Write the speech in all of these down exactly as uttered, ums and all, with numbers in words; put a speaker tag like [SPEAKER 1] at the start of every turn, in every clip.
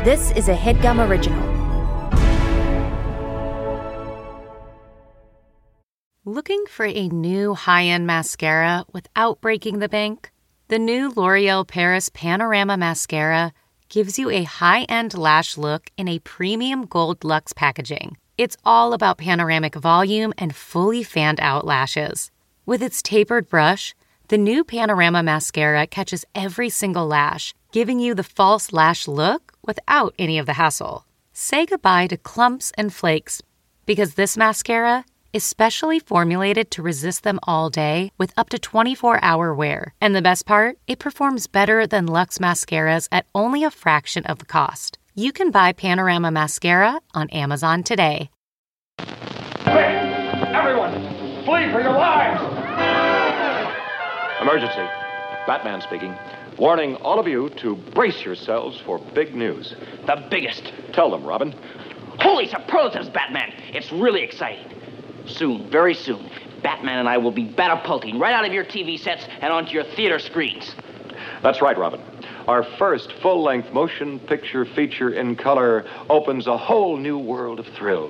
[SPEAKER 1] This is a HeadGum original. Looking for a new high-end mascara without breaking the bank? The new L'Oreal Paris Panorama Mascara gives you a high-end lash look in a premium gold luxe packaging. It's all about panoramic volume and fully fanned-out lashes. With its tapered brush, the new Panorama Mascara catches every single lash, giving you the false lash look without any of the hassle. Say goodbye to clumps and flakes, because this mascara is specially formulated to resist them all day with up to twenty-four hour wear. And the best part? It performs better than Luxe mascaras at only a fraction of the cost. You can buy Panorama Mascara on Amazon today.
[SPEAKER 2] Quick! Everyone! Flee for your lives!
[SPEAKER 3] Emergency. Batman speaking. Warning all of you to brace yourselves for big news.
[SPEAKER 2] The biggest.
[SPEAKER 3] Tell them, Robin.
[SPEAKER 2] Holy superlatives, Batman! It's really exciting. Soon, very soon, Batman and I will be batapulting right out of your T V sets and onto your theater screens.
[SPEAKER 3] That's right, Robin. Our first full-length motion picture feature in color opens a whole new world of thrills.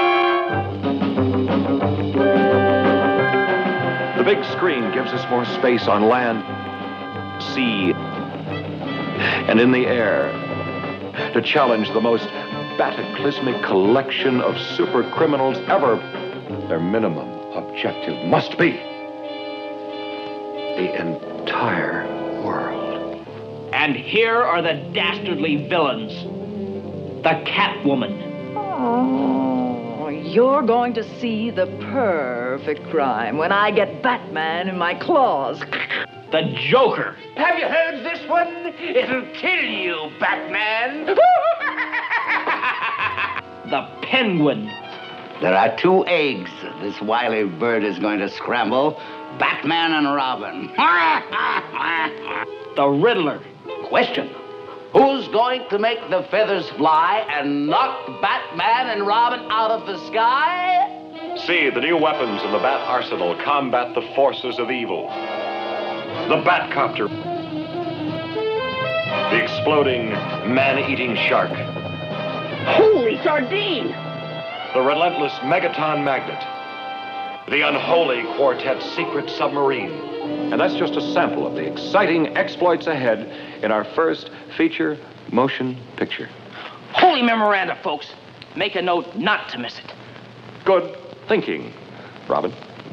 [SPEAKER 3] The big screen gives us more space on land, sea, and in the air to challenge the most bataclysmic collection of super criminals ever. Their minimum objective must be the entire world.
[SPEAKER 2] And here are the dastardly villains. The Catwoman.
[SPEAKER 4] Oh, you're going to see the perfect crime when I get Batman in my claws.
[SPEAKER 2] The Joker.
[SPEAKER 5] Have you heard this one? It'll kill you, Batman.
[SPEAKER 2] The Penguin.
[SPEAKER 5] There are two eggs this wily bird is going to scramble. Batman and Robin.
[SPEAKER 2] The Riddler.
[SPEAKER 5] Question. Who's going to make the feathers fly and knock Batman and Robin out of the sky?
[SPEAKER 3] See, the new weapons in the Bat Arsenal combat the forces of evil. The Batcopter. The exploding, man-eating shark.
[SPEAKER 5] Holy sardine!
[SPEAKER 3] The relentless Megaton Magnet. The unholy Quartet Secret Submarine. And that's just a sample of the exciting exploits ahead in our first feature motion picture.
[SPEAKER 2] Holy memoranda, folks. Make a note not to miss it.
[SPEAKER 3] Good thinking, Robin.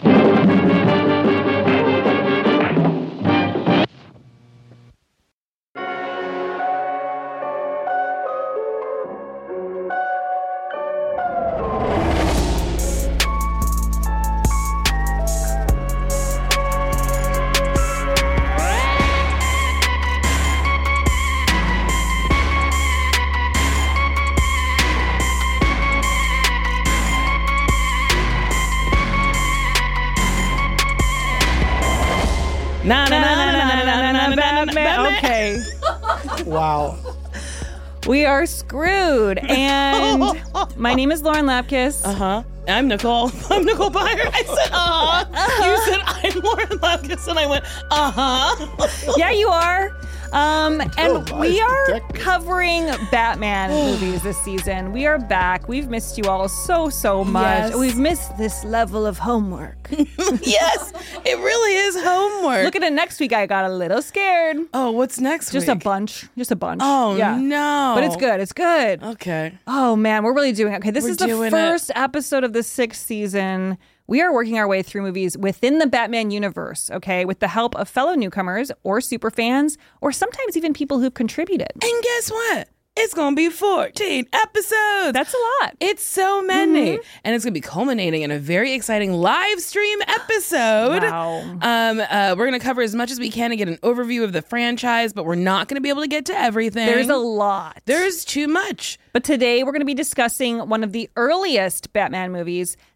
[SPEAKER 6] Na na na na na na na na Batman.
[SPEAKER 7] Okay. Wow.
[SPEAKER 6] We are screwed. And my name is Lauren Lapkus.
[SPEAKER 7] Uh huh. I'm Nicole. I'm Nicole Byer. I said, uh huh. You said, I'm Lauren Lapkus. And I went, uh huh.
[SPEAKER 6] Yeah, you are. Um, and
[SPEAKER 7] Oh,
[SPEAKER 6] we are
[SPEAKER 7] detective.
[SPEAKER 6] covering Batman movies this season. We are back. We've missed you all so, so much.
[SPEAKER 7] Yes.
[SPEAKER 6] We've missed this level of homework.
[SPEAKER 7] Yes, it really is homework.
[SPEAKER 6] Look at it next week. I got a little scared.
[SPEAKER 7] Oh, what's next
[SPEAKER 6] Just
[SPEAKER 7] week?
[SPEAKER 6] a bunch. Just a bunch.
[SPEAKER 7] Oh,
[SPEAKER 6] yeah.
[SPEAKER 7] no.
[SPEAKER 6] But it's good. It's good.
[SPEAKER 7] Okay.
[SPEAKER 6] Oh, man. We're really doing it. Okay, this
[SPEAKER 7] We're
[SPEAKER 6] is the
[SPEAKER 7] doing
[SPEAKER 6] first episode of the sixth season. We are working our way through movies within the Batman universe, okay, with the help of fellow newcomers or super fans, or sometimes even people who've contributed.
[SPEAKER 7] And guess what? It's going to be fourteen episodes.
[SPEAKER 6] That's a lot.
[SPEAKER 7] It's so many.
[SPEAKER 6] Mm-hmm.
[SPEAKER 7] And it's going to be culminating in a very exciting live stream episode.
[SPEAKER 6] Wow.
[SPEAKER 7] Um, uh, we're going to cover as much as we can and get an overview of the franchise, but we're not going to be able to get to everything.
[SPEAKER 6] There's a lot.
[SPEAKER 7] There's too much.
[SPEAKER 6] But today we're going to be discussing one of the earliest Batman movies,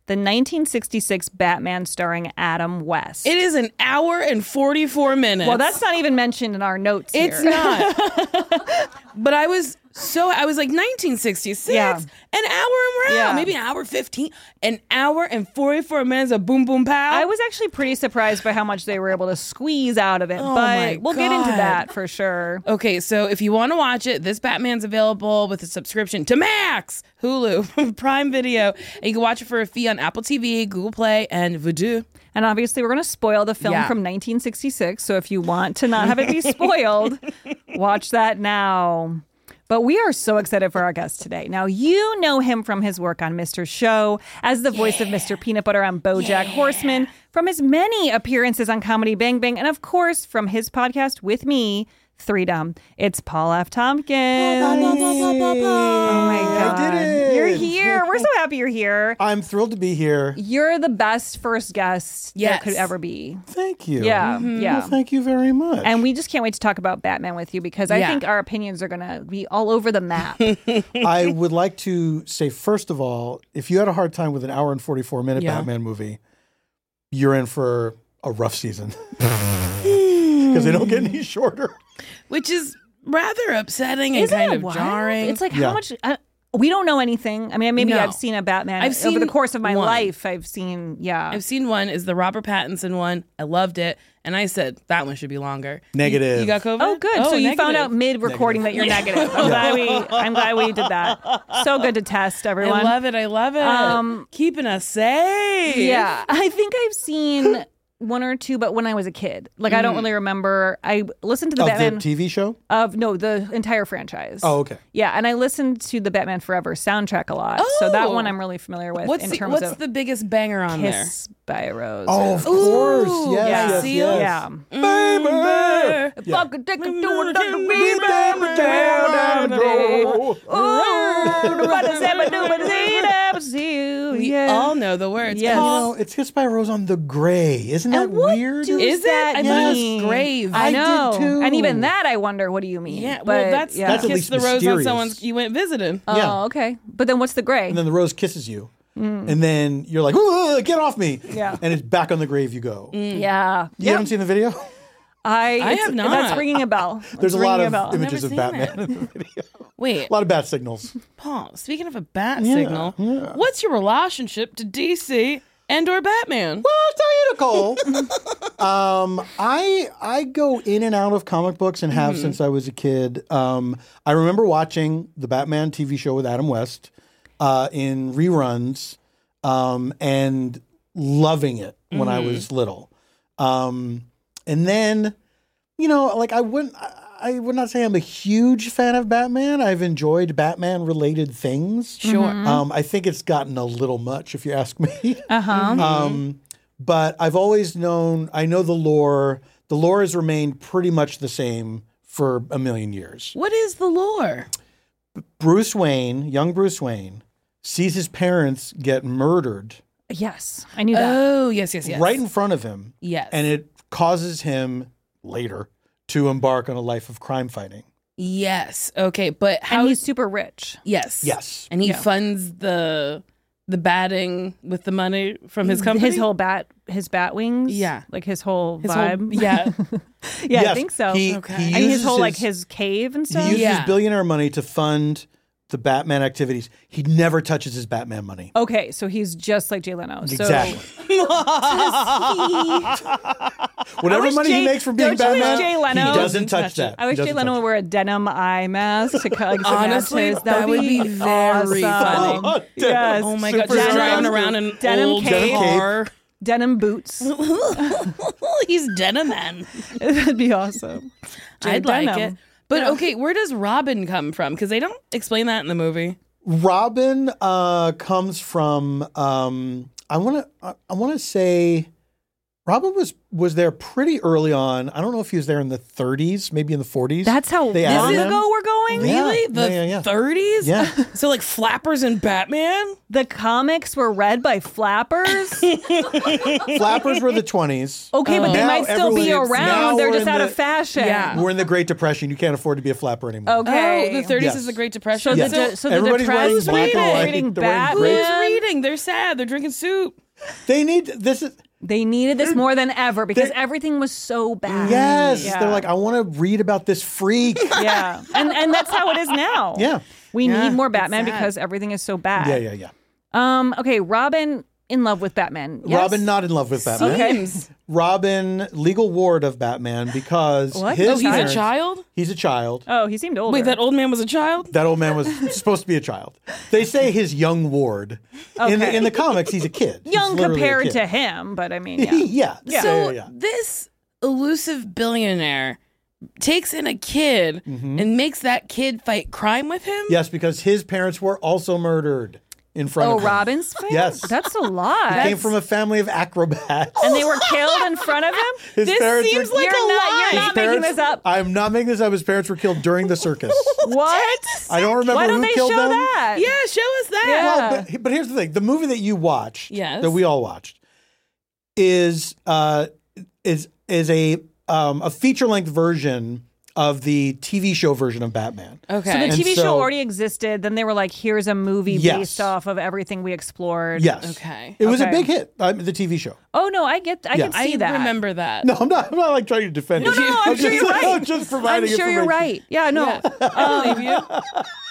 [SPEAKER 6] the nineteen sixty-six Batman starring Adam West.
[SPEAKER 7] It is an hour and forty-four minutes.
[SPEAKER 6] Well, that's not even mentioned in our notes here.
[SPEAKER 7] It's not. But I was so, I was like nineteen sixty-six,
[SPEAKER 6] Yeah.
[SPEAKER 7] an hour and we're
[SPEAKER 6] Yeah.
[SPEAKER 7] out. Maybe an hour fifteen, an hour and forty-four minutes of boom, boom, pow.
[SPEAKER 6] I was actually pretty surprised by how much they were able to squeeze out of it,
[SPEAKER 7] Oh my
[SPEAKER 6] but we'll get into
[SPEAKER 7] God.
[SPEAKER 6] that for sure.
[SPEAKER 7] Okay, so if you want to watch it, this Batman's available with a subscription to Max, Hulu, Prime Video, and you can watch it for a fee on Apple T V, Google Play, and Vudu.
[SPEAKER 6] And obviously, we're going to spoil the film
[SPEAKER 7] Yeah.
[SPEAKER 6] from nineteen sixty-six. So if you want to not have it be spoiled, watch that now. But we are so excited for our guest today. Now, you know him from his work on Mister Show, as the voice of Mister Peanut Butter on BoJack Horseman, from his many appearances on Comedy Bang Bang, and of course, from his podcast with me, Threedom. It's Paul F. Tompkins. Oh my God.
[SPEAKER 8] I did it.
[SPEAKER 6] You're here. We're so happy you're here.
[SPEAKER 8] I'm thrilled to be here.
[SPEAKER 6] You're the best first guest
[SPEAKER 7] Yes.
[SPEAKER 6] there could ever be.
[SPEAKER 8] Thank you.
[SPEAKER 6] Yeah,
[SPEAKER 7] Mm-hmm.
[SPEAKER 6] yeah.
[SPEAKER 8] Well, thank you very much.
[SPEAKER 6] And we just can't wait to talk about Batman with you because I
[SPEAKER 7] Yeah.
[SPEAKER 6] think our opinions are going to be all over the map.
[SPEAKER 8] I would like to say, first of all, if you had a hard time with an hour and forty-four minute
[SPEAKER 7] Yeah.
[SPEAKER 8] Batman movie, you're in for a rough season. Because they don't get any shorter.
[SPEAKER 7] Which is rather upsetting and
[SPEAKER 6] Isn't
[SPEAKER 7] kind
[SPEAKER 6] it
[SPEAKER 7] of
[SPEAKER 6] wild?
[SPEAKER 7] jarring.
[SPEAKER 6] It's like
[SPEAKER 8] Yeah.
[SPEAKER 6] how much... Uh, we don't know anything. I mean, maybe
[SPEAKER 7] No.
[SPEAKER 6] I've seen a Batman
[SPEAKER 7] I've
[SPEAKER 6] over the
[SPEAKER 7] seen
[SPEAKER 6] course of my
[SPEAKER 7] one.
[SPEAKER 6] life. I've seen, yeah.
[SPEAKER 7] I've seen one is the Robert Pattinson one. I loved it. And I said that one should be longer.
[SPEAKER 8] Negative.
[SPEAKER 7] You, you got COVID?
[SPEAKER 6] Oh, good. so you found
[SPEAKER 7] negative.
[SPEAKER 6] out mid-recording that you're negative. I'm glad we. I'm glad we did that. So good to test, everyone.
[SPEAKER 7] I love it. I love it.
[SPEAKER 6] Um,
[SPEAKER 7] Keeping us safe.
[SPEAKER 6] Yeah, I think I've seen one or two, but when I was a kid, like I don't really remember. I listened to the
[SPEAKER 8] Of
[SPEAKER 6] Batman
[SPEAKER 8] the T V show?
[SPEAKER 6] of no, the entire franchise.
[SPEAKER 8] Oh, okay.
[SPEAKER 6] Yeah, and I listened to the Batman Forever soundtrack a lot, so that
[SPEAKER 7] Oh.
[SPEAKER 6] one I'm really familiar with
[SPEAKER 7] What's
[SPEAKER 6] in
[SPEAKER 7] the,
[SPEAKER 6] terms
[SPEAKER 7] what's
[SPEAKER 6] of
[SPEAKER 7] the biggest banger on
[SPEAKER 6] Kiss by a Rose.
[SPEAKER 8] Oh, of course. Yes,
[SPEAKER 6] yeah,
[SPEAKER 8] yes,
[SPEAKER 7] see
[SPEAKER 8] yes.
[SPEAKER 6] yeah.
[SPEAKER 7] there?
[SPEAKER 6] If I could take a
[SPEAKER 7] Mm,
[SPEAKER 6] do it, I could
[SPEAKER 7] mm,
[SPEAKER 6] be
[SPEAKER 7] mm,
[SPEAKER 6] down,
[SPEAKER 7] mm,
[SPEAKER 6] down, down,
[SPEAKER 8] Go.
[SPEAKER 6] Oh, what is that? But do but see that, but see you.
[SPEAKER 7] We
[SPEAKER 6] Yeah.
[SPEAKER 7] all know the words.
[SPEAKER 6] Yes.
[SPEAKER 8] You
[SPEAKER 7] Paul,
[SPEAKER 8] know, it's Kissed by a Rose on the Gray. Isn't that
[SPEAKER 6] And what
[SPEAKER 8] weird?
[SPEAKER 6] do
[SPEAKER 7] is it?
[SPEAKER 6] that
[SPEAKER 7] I thought it
[SPEAKER 6] mean?
[SPEAKER 7] was grave.
[SPEAKER 6] I
[SPEAKER 8] I did
[SPEAKER 6] know.
[SPEAKER 8] too.
[SPEAKER 6] And even that, I wonder, what do you mean?
[SPEAKER 7] yeah,
[SPEAKER 6] But,
[SPEAKER 7] well, that's
[SPEAKER 6] yeah.
[SPEAKER 8] That's at
[SPEAKER 7] kiss
[SPEAKER 8] least
[SPEAKER 7] the rose on
[SPEAKER 8] mysterious.
[SPEAKER 7] someone's you went visiting.
[SPEAKER 6] Oh,
[SPEAKER 8] Yeah.
[SPEAKER 6] okay. But then what's the gray?
[SPEAKER 8] And then the rose kisses you. And then you're like, "Ooh, get off me.
[SPEAKER 6] Yeah.
[SPEAKER 8] And it's back on the grave you go.
[SPEAKER 6] yeah.
[SPEAKER 8] You haven't seen the video?
[SPEAKER 6] I,
[SPEAKER 7] I
[SPEAKER 6] it's-
[SPEAKER 7] have not.
[SPEAKER 6] That's ringing a bell.
[SPEAKER 8] There's
[SPEAKER 6] It's
[SPEAKER 8] a lot
[SPEAKER 6] ringing
[SPEAKER 8] of
[SPEAKER 6] bell.
[SPEAKER 8] images of
[SPEAKER 7] Never seen
[SPEAKER 8] Batman in the video.
[SPEAKER 7] Wait,
[SPEAKER 8] A lot of bat signals.
[SPEAKER 7] Paul, speaking of a bat
[SPEAKER 8] Yeah,
[SPEAKER 7] signal,
[SPEAKER 8] yeah.
[SPEAKER 7] what's your relationship to D C and or Batman?
[SPEAKER 8] Well, I'll tell you, Nicole. um, I I go in and out of comic books and have since I was a kid. Um, I remember watching the Batman T V show with Adam West uh, in reruns um, and loving it when I was little. Um, and then, you know, like I wouldn't. I, I would not say I'm a huge fan of Batman. I've enjoyed Batman-related things.
[SPEAKER 7] Sure.
[SPEAKER 8] Um, I think it's gotten a little much, if you ask me.
[SPEAKER 6] Uh-huh.
[SPEAKER 8] Um, but I've always known, I know the lore. The lore has remained pretty much the same for a million years.
[SPEAKER 7] What is the lore?
[SPEAKER 8] Bruce Wayne, young Bruce Wayne, sees his parents get murdered
[SPEAKER 6] Yes. I knew that.
[SPEAKER 7] Oh, yes, yes, yes.
[SPEAKER 8] right in front of him.
[SPEAKER 7] Yes.
[SPEAKER 8] And it causes him later to embark on a life of crime fighting.
[SPEAKER 7] Yes. Okay, but how?
[SPEAKER 6] and he's super rich.
[SPEAKER 7] yes.
[SPEAKER 8] Yes.
[SPEAKER 7] And he
[SPEAKER 6] Yeah.
[SPEAKER 7] funds the the batting with the money from his company.
[SPEAKER 6] His whole bat, his bat wings.
[SPEAKER 7] Yeah.
[SPEAKER 6] Like his whole
[SPEAKER 7] His
[SPEAKER 6] vibe.
[SPEAKER 7] whole- yeah.
[SPEAKER 6] yeah, I
[SPEAKER 8] Yes,
[SPEAKER 6] think so.
[SPEAKER 8] He,
[SPEAKER 7] Okay.
[SPEAKER 8] he
[SPEAKER 6] and his
[SPEAKER 8] uses
[SPEAKER 6] whole, like,
[SPEAKER 8] his-
[SPEAKER 6] his cave and
[SPEAKER 8] He
[SPEAKER 6] stuff.
[SPEAKER 8] uses
[SPEAKER 7] Yeah.
[SPEAKER 8] his billionaire money to fund the Batman activities. He never touches his Batman money.
[SPEAKER 6] Okay, so he's just like Jay Leno. So
[SPEAKER 8] Exactly.
[SPEAKER 6] I
[SPEAKER 8] Whatever
[SPEAKER 6] wish
[SPEAKER 8] money
[SPEAKER 6] Jay-
[SPEAKER 8] he makes from being
[SPEAKER 6] don't you wish
[SPEAKER 8] Batman,
[SPEAKER 6] Jay Leno-
[SPEAKER 8] he doesn't
[SPEAKER 7] Doesn't
[SPEAKER 8] touch
[SPEAKER 7] touch
[SPEAKER 8] that.
[SPEAKER 6] I wish
[SPEAKER 8] He
[SPEAKER 6] Jay
[SPEAKER 8] doesn't
[SPEAKER 6] Leno
[SPEAKER 8] touch
[SPEAKER 6] would wear a denim eye mask to like,
[SPEAKER 7] Honestly,
[SPEAKER 6] match his-
[SPEAKER 7] that would be very
[SPEAKER 6] awesome.
[SPEAKER 7] funny.
[SPEAKER 6] Yes.
[SPEAKER 7] Oh my god,
[SPEAKER 8] Super
[SPEAKER 7] just
[SPEAKER 8] denim-
[SPEAKER 7] driving around in
[SPEAKER 6] denim
[SPEAKER 7] old
[SPEAKER 6] cape.
[SPEAKER 7] car.
[SPEAKER 6] Denim boots.
[SPEAKER 7] He's denim man.
[SPEAKER 6] That'd be awesome. Jay
[SPEAKER 7] I'd like
[SPEAKER 6] Denim.
[SPEAKER 7] it. But okay, where does Robin come from? Because they don't explain that in the movie.
[SPEAKER 8] Robin uh, comes from. Um, I want to. I, I want to say, Robin was was there pretty early on. I don't know if he was there in the thirties, maybe in the forties.
[SPEAKER 6] That's how
[SPEAKER 8] They
[SPEAKER 6] long
[SPEAKER 8] added him.
[SPEAKER 6] ago we're going?
[SPEAKER 8] Yeah.
[SPEAKER 7] Really? The
[SPEAKER 8] yeah, yeah.
[SPEAKER 7] thirties?
[SPEAKER 8] Yeah.
[SPEAKER 7] So like Flappers and Batman?
[SPEAKER 6] The comics were read by flappers?
[SPEAKER 8] Flappers were the twenties.
[SPEAKER 6] Okay, but they
[SPEAKER 8] Now
[SPEAKER 6] might still be
[SPEAKER 8] everyone- now
[SPEAKER 6] around. They're
[SPEAKER 8] we're
[SPEAKER 6] just
[SPEAKER 8] in
[SPEAKER 6] out
[SPEAKER 8] the-
[SPEAKER 6] of fashion.
[SPEAKER 7] Yeah.
[SPEAKER 8] We're in the Great Depression. You can't afford to be a flapper anymore.
[SPEAKER 6] Okay.
[SPEAKER 7] Oh, the thirties
[SPEAKER 8] Yes.
[SPEAKER 7] is the Great
[SPEAKER 6] So
[SPEAKER 7] Depression.
[SPEAKER 6] the,
[SPEAKER 8] Yes.
[SPEAKER 6] de- so the
[SPEAKER 8] Everybody's wearing
[SPEAKER 6] depressed
[SPEAKER 8] black and
[SPEAKER 6] reading,
[SPEAKER 8] white.
[SPEAKER 6] reading
[SPEAKER 8] They're wearing
[SPEAKER 6] Batman.
[SPEAKER 8] great-
[SPEAKER 7] Who's eating. They're sad. They're drinking soup.
[SPEAKER 8] They need this is
[SPEAKER 6] They needed this more than ever because everything was so bad.
[SPEAKER 8] yes.
[SPEAKER 6] Yeah.
[SPEAKER 8] They're like, I want to read about this freak.
[SPEAKER 6] Yeah. And and that's how it is now.
[SPEAKER 8] Yeah.
[SPEAKER 6] We
[SPEAKER 7] Yeah,
[SPEAKER 6] need more Batman
[SPEAKER 7] it's sad.
[SPEAKER 6] because everything is so bad.
[SPEAKER 8] Yeah, yeah, yeah.
[SPEAKER 6] Um, okay, Robin in love with Batman. Yes?
[SPEAKER 8] Robin not in love with Batman.
[SPEAKER 6] Okay.
[SPEAKER 8] Robin legal ward of Batman because
[SPEAKER 6] What?
[SPEAKER 8] his
[SPEAKER 6] Oh,
[SPEAKER 7] Oh, he's
[SPEAKER 8] parents-
[SPEAKER 7] a child?
[SPEAKER 8] He's a child.
[SPEAKER 6] Oh, he seemed older.
[SPEAKER 7] Wait, that old man was a child?
[SPEAKER 8] That old man was supposed to be a child. They say his young ward. In the
[SPEAKER 6] Okay.
[SPEAKER 8] in the comics, he's a kid. He's
[SPEAKER 6] Young
[SPEAKER 8] literally a
[SPEAKER 6] compared
[SPEAKER 8] kid.
[SPEAKER 6] to him, but I mean, yeah.
[SPEAKER 8] yeah. Yeah.
[SPEAKER 7] So
[SPEAKER 8] yeah, yeah.
[SPEAKER 7] this elusive billionaire takes in a kid
[SPEAKER 8] Mm-hmm.
[SPEAKER 7] and makes that kid fight crime with him?
[SPEAKER 8] Yes, because his parents were also murdered in front
[SPEAKER 6] Oh,
[SPEAKER 8] of him.
[SPEAKER 6] Robin's family?
[SPEAKER 8] Yes.
[SPEAKER 6] That's a lot.
[SPEAKER 8] Came from a family of acrobats.
[SPEAKER 6] and they were killed in front of him?
[SPEAKER 8] His
[SPEAKER 7] This
[SPEAKER 8] parents
[SPEAKER 7] seems
[SPEAKER 8] were,
[SPEAKER 7] like
[SPEAKER 6] You're
[SPEAKER 7] a
[SPEAKER 6] not-
[SPEAKER 7] lie.
[SPEAKER 6] you're
[SPEAKER 8] his
[SPEAKER 6] not making
[SPEAKER 8] parents-
[SPEAKER 6] this up.
[SPEAKER 8] I'm not making this up. His parents were killed during the circus.
[SPEAKER 6] What?
[SPEAKER 8] I don't remember
[SPEAKER 6] Why don't
[SPEAKER 8] who
[SPEAKER 6] they
[SPEAKER 8] killed
[SPEAKER 6] show
[SPEAKER 8] them.
[SPEAKER 6] that?
[SPEAKER 7] Yeah, show us that.
[SPEAKER 6] Yeah.
[SPEAKER 8] Well, but, but here's the thing: the movie that you watched,
[SPEAKER 7] Yes.
[SPEAKER 8] that we all watched, is uh, is is a um, a feature length version of the T V show version of Batman.
[SPEAKER 7] Okay.
[SPEAKER 6] So the
[SPEAKER 8] And
[SPEAKER 6] T V
[SPEAKER 8] so-
[SPEAKER 6] show already existed. Then they were like, here's a movie
[SPEAKER 8] Yes.
[SPEAKER 6] based off of everything we explored.
[SPEAKER 8] Yes.
[SPEAKER 7] Okay.
[SPEAKER 8] It was a
[SPEAKER 6] Okay.
[SPEAKER 8] big hit. Um, the T V show.
[SPEAKER 6] Oh, no, I get I
[SPEAKER 8] Yeah.
[SPEAKER 6] can see
[SPEAKER 7] I
[SPEAKER 6] that.
[SPEAKER 7] remember that.
[SPEAKER 8] No, I'm not. I'm not like trying to defend
[SPEAKER 6] No,
[SPEAKER 8] it.
[SPEAKER 6] no, no, I'm sure
[SPEAKER 8] just,
[SPEAKER 6] you're right.
[SPEAKER 8] I'm just
[SPEAKER 6] I'm
[SPEAKER 8] providing
[SPEAKER 6] sure you're
[SPEAKER 8] information.
[SPEAKER 6] right. Yeah, no.
[SPEAKER 7] Yeah. I believe you.